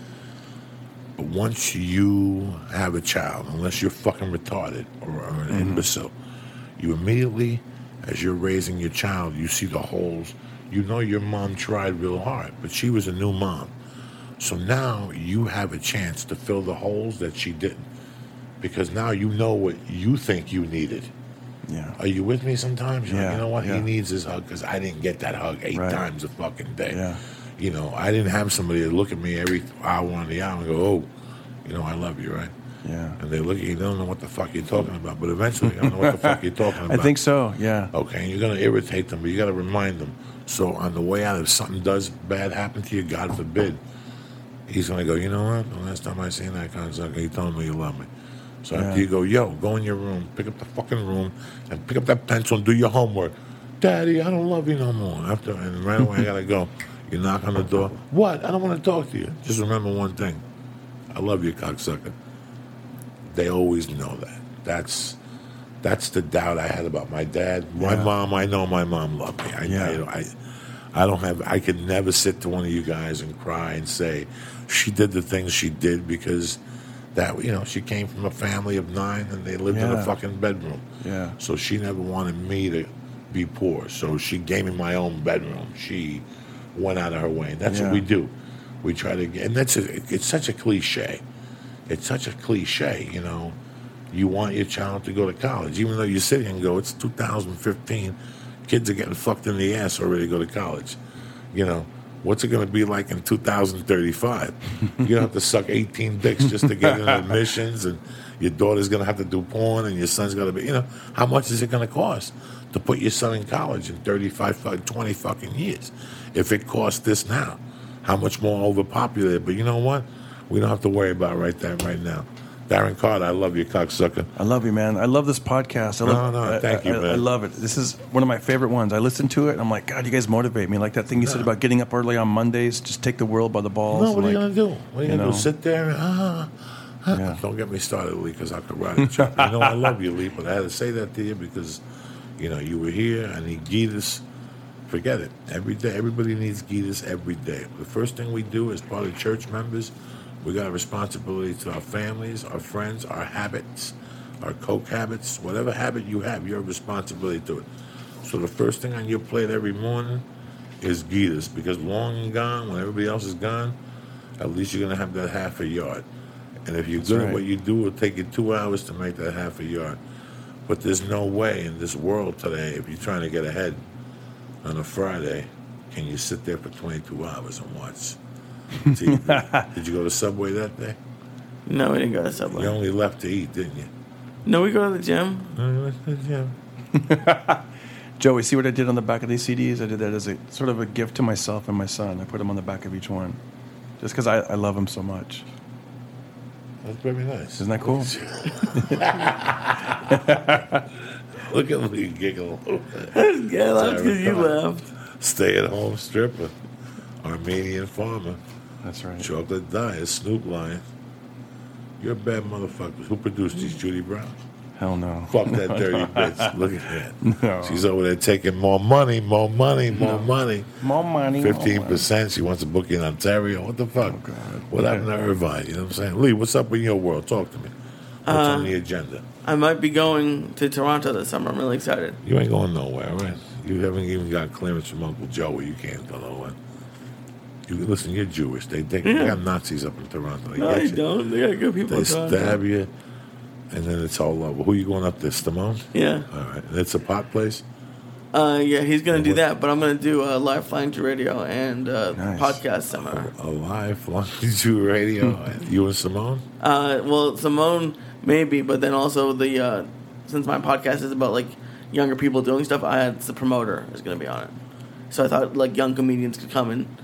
But once you have a child, unless you're fucking retarded or, or an Mm-hmm. imbecile, you immediately, as you're raising your child, you see the holes. You know your mom tried real hard, but she was a new mom. So now you have a chance to fill the holes that she didn't. Because now you know what you think you needed. Yeah. Are you with me sometimes? You're like, Yeah, you know what? yeah. He needs his hug because I didn't get that hug eight Right. times a fucking day. Yeah. you know, I didn't have somebody that look at me every hour on the hour and go, oh, you know, I love you, right? Yeah. And they look at you, they don't know what the fuck you're talking about. But eventually, I don't know what the fuck you're talking about. I think so, yeah. Okay, and you're going to irritate them, but you got to remind them. So on the way out, if something does bad happen to you, God forbid, he's going to go, you know what? The last time I seen that kind of sucker, he told me you love me. So Yeah. after you go, yo, go in your room, pick up the fucking room, and pick up that pencil and do your homework. Daddy, I don't love you no more. After and right away, I got to go. You knock on the door. What? I don't want to talk to you. Just remember one thing. I love you, cocksucker. They always know that. That's that's the doubt I had about my dad. My Yeah. mom, I know my mom loved me. I, Yeah. I, I, I don't have. I could never sit to one of you guys and cry and say she did the things she did because that you know she came from a family of nine and they lived in a Yeah. fucking bedroom. Yeah. So she never wanted me to be poor. So she gave me my own bedroom. She went out of her way. And that's Yeah. what we do. We try to get, and that's a, it's such a cliche. It's such a cliche, you know. You want your child to go to college, even though you sit here and go, it's two thousand fifteen. Kids are getting fucked in the ass already to go to college. You know, what's it going to be like in two thousand thirty-five? You're going to have to suck eighteen dicks just to get in admissions, and your daughter's going to have to do porn, and your son's going to be, you know, how much is it going to cost to put your son in college in thirty-five, twenty fucking years? If it costs this now, how much more overpopulated? But you know what? We don't have to worry about right that right now. Darren Carter, I love you, cocksucker. I love you, man. I love this podcast. I love, No, no, I- thank you, I, man. I love it. This is one of my favorite ones. I listen to it, and I'm like, God, you guys motivate me. Like that thing you said about getting up early on Mondays, just take the world by the balls. No, what and are you like, going to do? What are you, you going to know. do? Sit there and, ah, ah. Yeah. Don't get me started, Lee, because I could write it. You know, I love you, Lee, but I had to say that to you because, you know, you were here. I need Gitas. Forget it. Every day, everybody needs Gitas every day. The first thing we do as part of church members, we got a responsibility to our families, our friends, our habits, our coke habits. Whatever habit you have, you have a responsibility to it. So the first thing on your plate every morning is Gitas, because long and gone, when everybody else is gone, at least you're going to have that half a yard. And if you're good right. at what you do, it'll take you two hours to make that half a yard. But there's no way in this world today, if you're trying to get ahead on a Friday, can you sit there for twenty-two hours and watch T V? Did you go to Subway that day? No, we didn't go to Subway. You only left to eat, didn't you? No, we go to the gym. No, you went to the gym. Joey, see what I did on the back of these C Ds? I did that as a sort of a gift to myself and my son. I put them on the back of each one, just because I, I love them so much. That's very nice. Isn't that cool? Look at me giggle. Yeah, that's because you left. Stay at home stripper, Armenian farmer, That's right. chocolate dyer, Snoop Lion. You're a bad motherfucker. Who produced these? Judy Brown. Hell no. Fuck that dirty bitch. Look at that. No. She's over there taking more money, more money, more money. More money. more Fifteen money. percent. She wants to book you in Ontario. What the fuck? Oh, God. What happened to Irvine? You know what I'm saying? Lee, what's up in your world? Talk to me. What's Uh, on the agenda? I might be going to Toronto this summer. I'm really excited. You ain't going nowhere, right? You haven't even got clearance from Uncle Joey. You can't go nowhere. You listen. You're Jewish. They they, they got Nazis up in Toronto. They No, get I you. don't. They got good people They in Toronto. stab you, and then it's all over. Who you going up there, Stamone? Yeah. All right. And it's a pot place. Uh, yeah, he's going to do What- that, but I'm going to do a live flying to radio and uh, Nice. podcast seminar. A live flying to radio. You and Simone. Uh, well, Simone, maybe, but then also the uh, since my podcast is about like younger people doing stuff, I had the promoter is going to be on it. So I thought like young comedians could come and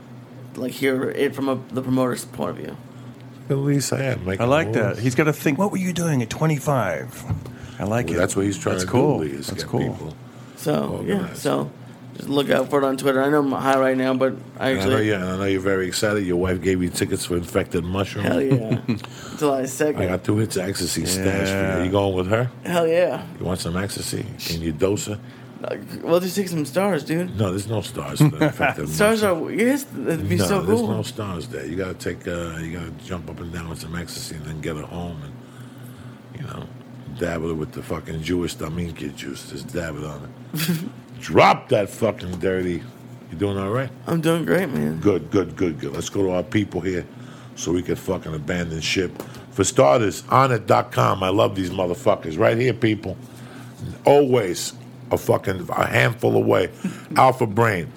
like hear it from a, the promoter's point of view. At least I am making I like moves. that. He's got to think, what were you doing at twenty-five? I like Well, it. that's what he's trying That's to cool. do. Lee, is That's get cool. people. So yeah, Organized. so just look out for it on Twitter. I know I'm high right now, but I And I know, actually you, and I know you're very excited. Your wife gave you tickets for Infected Mushrooms. hell yeah, July I second. got two hits of ecstasy stashed for Yeah. you. You going with her? Hell yeah. You want some ecstasy? Can you dose her? Uh, We'll just take some stars, dude. No, there's no stars for the Infected Stars Mushrooms. are yes, that'd be no, so there's cool. no stars there. You gotta take, uh, you gotta jump up and down with some ecstasy and then get her home and, you know, dabble it with the fucking Jewish Daminka juice. Just dab it on it. Drop that fucking dirty. You doing all right? I'm doing great, man. Good, good, good, good. Let's go to our people here so we can fucking abandon ship. For starters, on it dot com. I love these motherfuckers. Right here, people. Always a fucking a handful away. Alpha Brain.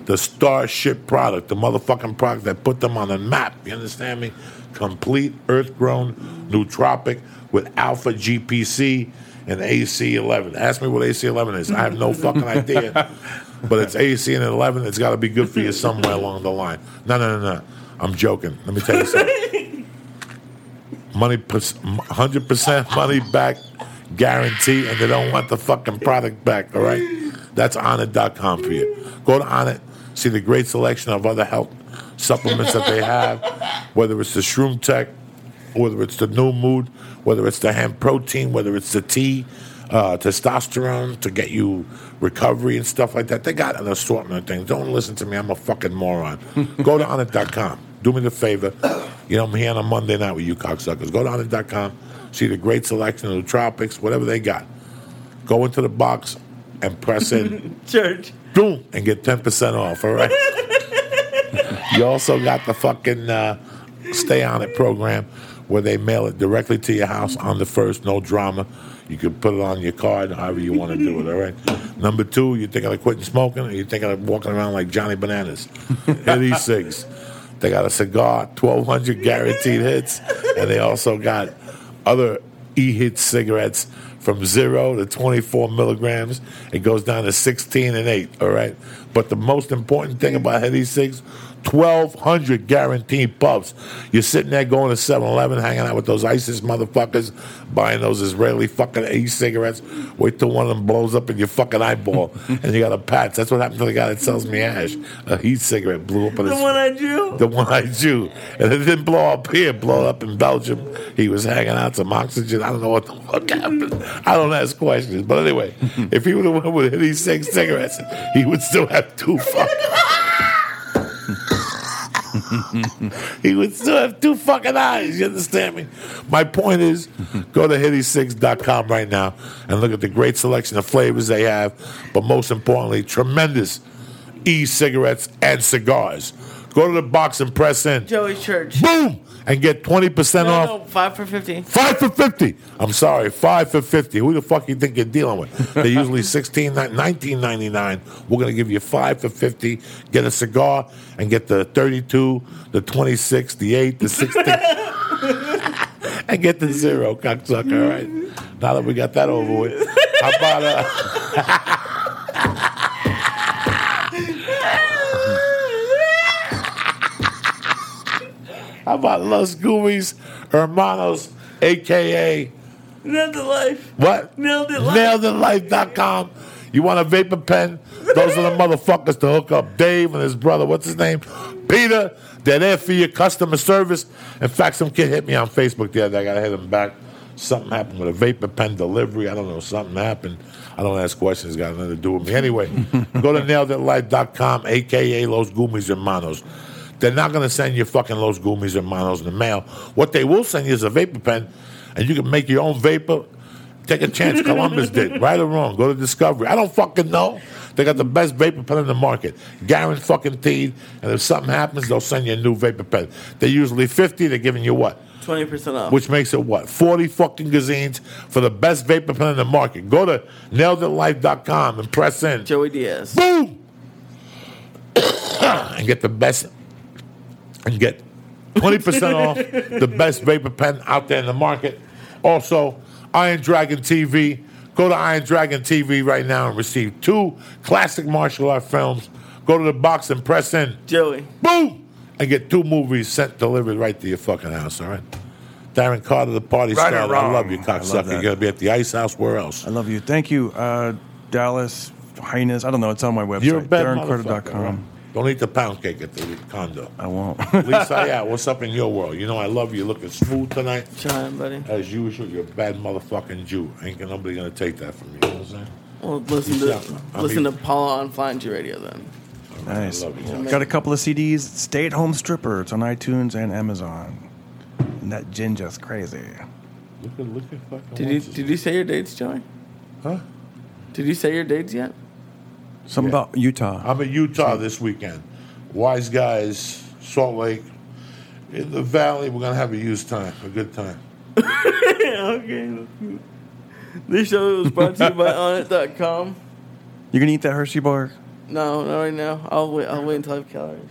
the Starship product, the motherfucking product that put them on the map. You understand me? Complete earth-grown nootropic with alpha G P C and A C eleven. Ask me what A C eleven is. I have no fucking idea. But it's A C and eleven. It's got to be good for you somewhere along the line. No, no, no, no. I'm joking. Let me tell you something. Money, one hundred percent money back guarantee, and they don't want the fucking product back, all right? That's Onnit dot com for you. Go to Onnit, see the great selection of other health supplements that they have, whether it's the Shroom Tech, whether it's the New Mood, whether it's the hemp protein, whether it's the tea, uh, testosterone to get you recovery and stuff like that. They got an assortment of things. Don't listen to me. I'm a fucking moron. Go to Onnit dot com. Do me the favor. You know, I'm here on a Monday night with you cocksuckers. Go to Onnit dot com. See the great selection of the tropics, whatever they got. Go into the box and press in. Church. Boom. And get ten percent off, all right? You also got the fucking uh, Stay On It program where they mail it directly to your house on the first, no drama. You can put it on your card, however you want to do it, all right? Number two, you thinking of quitting smoking, or you thinking of walking around like Johnny Bananas? Hit these cigs. They got a cigar, twelve hundred guaranteed hits, and they also got other e-hit cigarettes from zero to twenty-four milligrams. It goes down to sixteen and eight, all right? But the most important thing about Hetty Cigs, twelve hundred guaranteed puffs. You're sitting there going to seven eleven, hanging out with those ISIS motherfuckers, buying those Israeli fucking e-cigarettes. Wait till one of them blows up in your fucking eyeball, and you got a patch. That's what happened to the guy that sells me ash. A e-cigarette blew up in The his... one I drew? The one I Jew. And it didn't blow up here, blow up in Belgium. He was hanging out some oxygen. I don't know what the fuck happened. I don't ask questions. But anyway, if he would have went with these six cigarettes, he would still have two fucking... He would still have two fucking eyes. You understand me? My point is, go to hitty cigs dot com right now and look at the great selection of flavors they have. But most importantly, tremendous e-cigarettes and cigars. Go to the box and press in. Joey Church. Boom! And get twenty percent No, off. no, five for fifty. Five for fifty. I'm sorry, five for fifty. Who the fuck you think you're dealing with? They're usually sixteen, nineteen ninety-nine. We're gonna give you five for fifty. Get a cigar and get the thirty-two, the twenty-six, the eight, the sixteen, and get the zero, cocksucker. All right. Now that we got that over with, how about uh? How about Los Gummies Hermanos, a k a. Nailed It Life. What? Nailed It Life. nailed it life dot com. You want a vapor pen? Those are the motherfuckers to hook up Dave and his brother. What's his name? Peter. They're there for your customer service. In fact, some kid hit me on Facebook the other day. I got to hit him back. Something happened with a vapor pen delivery. I don't know. Something happened. I don't ask questions. It's got nothing to do with me. Anyway, go to nailed it life dot com, a k a. Los Gummies Hermanos. They're not going to send you fucking Los Gummies Hermanos in the mail. What they will send you is a vapor pen, and you can make your own vapor. Take a chance. Columbus did. Right or wrong. Go to Discovery. I don't fucking know. They got the best vapor pen in the market. Guaranteed. And if something happens, they'll send you a new vapor pen. They're usually fifty. They're giving you what? twenty percent off. Which makes it what? forty fucking gazines for the best vapor pen in the market. Go to nailed it life dot com and press in. Joey Diaz. Boom! And get the best... And get twenty percent off the best vapor pen out there in the market. Also, Iron Dragon T V. Go to Iron Dragon T V right now and receive two classic martial art films. Go to the box and press in. Joey. Boom! And get two movies sent delivered right to your fucking house, all right? Darren Carter, the party Right or starter. I wrong? love you, I love cocksucker. that. You're going to be at the Ice House. Where else? I love you. Thank you, uh, Dallas Highness. I don't know. It's on my website. You're a bad Darren Carter dot motherfucker. com. Right? Don't eat the pound cake at the condo. I won't. Lisa, yeah, what's up in your world? You know I love you. You're looking smooth tonight. Trying, buddy. As usual, you're a bad motherfucking Jew. Ain't nobody gonna take that from you. You know what I'm saying? Well, listen You to sound- I listen mean- to Paula on Flying G Radio then. Nice. I love you. Got a couple of C Ds. Stay at Home Stripper. It's on iTunes and Amazon. And that ginger's crazy. Look at look at fucking. Did you what's his- did you say your dates, Joey? Huh? Did you say your dates yet? Something Yeah. about Utah. I'm in Utah this weekend. Wise Guys, Salt Lake. In the Valley, we're gonna have a used time, a good time. Okay. This show was brought to you by Onnit dot com. You gonna eat that Hershey bar? No, not right now. I'll wait. I'll wait until I have calories.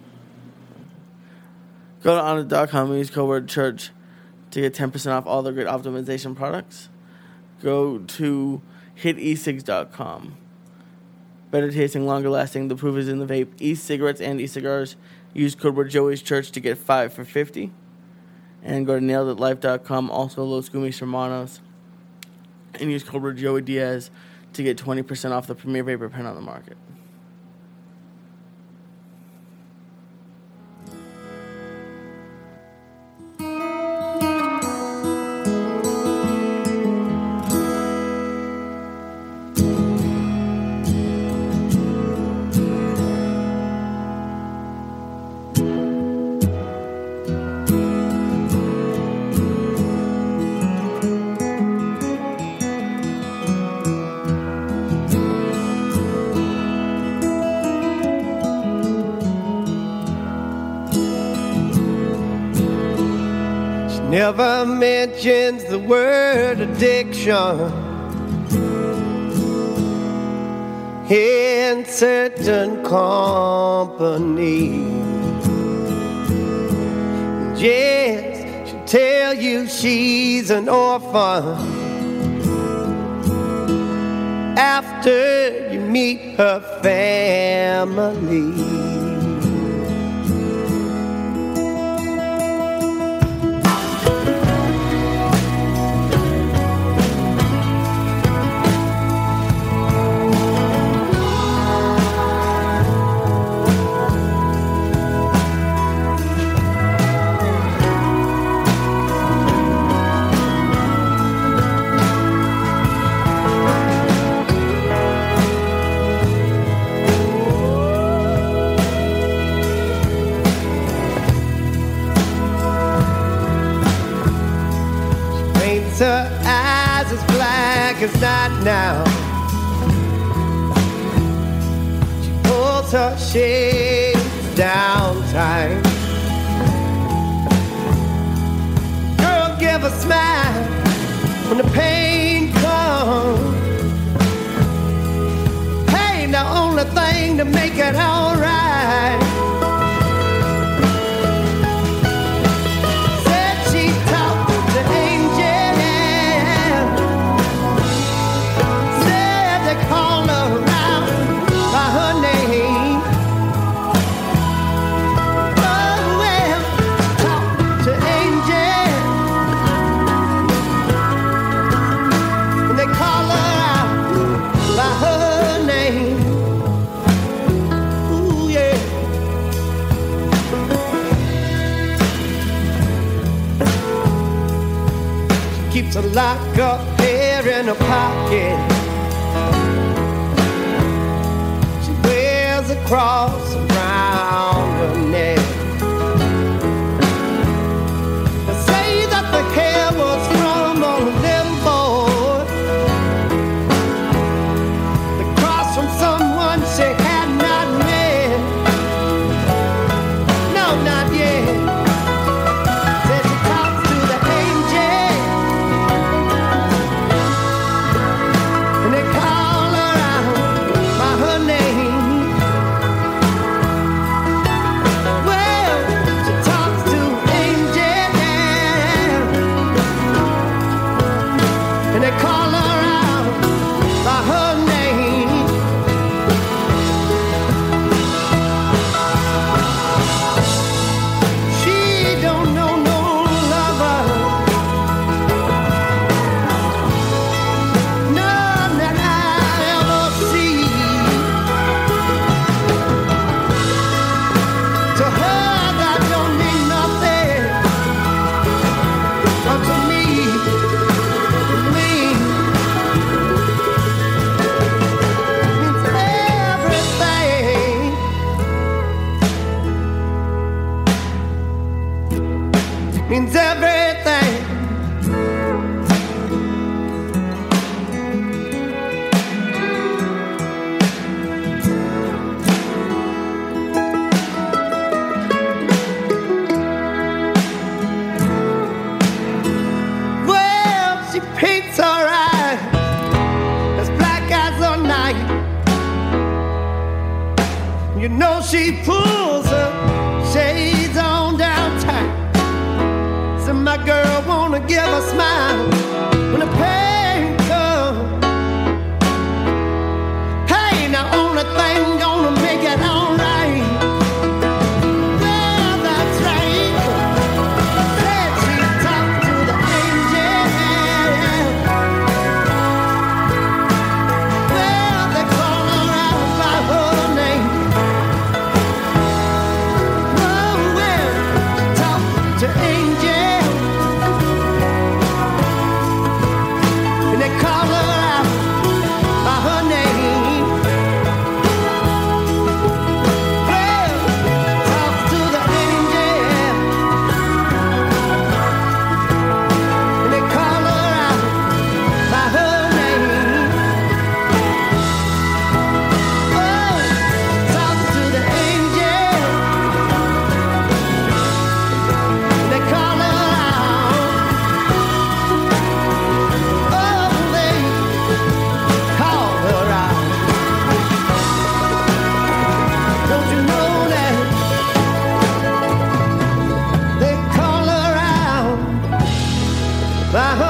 Go to honest dot com and use code word church to get ten percent off all the great optimization products. Go to hit e cigs dot com. Better tasting, longer lasting. The proof is in the vape. E-cigarettes and e-cigars. Use code word Joey's Church to get five for fifty. And go to nailed it life dot com. Also Los Gumis Hermanos. And use code word Joey Diaz to get twenty percent off the premier vapor pen on the market. Never mentions the word addiction in certain company. Yes, she'll tell you she's an orphan after you meet her family. Her eyes as black as night now. She pulls her shades down tight. Girl, give a smile when the pain comes. Pain, the only thing to make it alright. Keeps a lock up here in her pocket. She wears a cross around her neck. They say that the hair was from a little boy. The cross from someone she had not met. No, not yet. Means everything. Well, she paints her eyes as black as the night. you know she pulls her shades on down tight. So my girl wanna give a smile when the pain comes. Hey, now only thing gonna make it alright. Well, that's right. Said she talked to the angel. Well, they call her out by her name. Oh, well, talk to angel. And they call her out by her name. Well, talk to the angel. And they call her out by her name. Oh, talk to the angel. And they call her out. Oh, they call her out. Don't you know that they call her out by her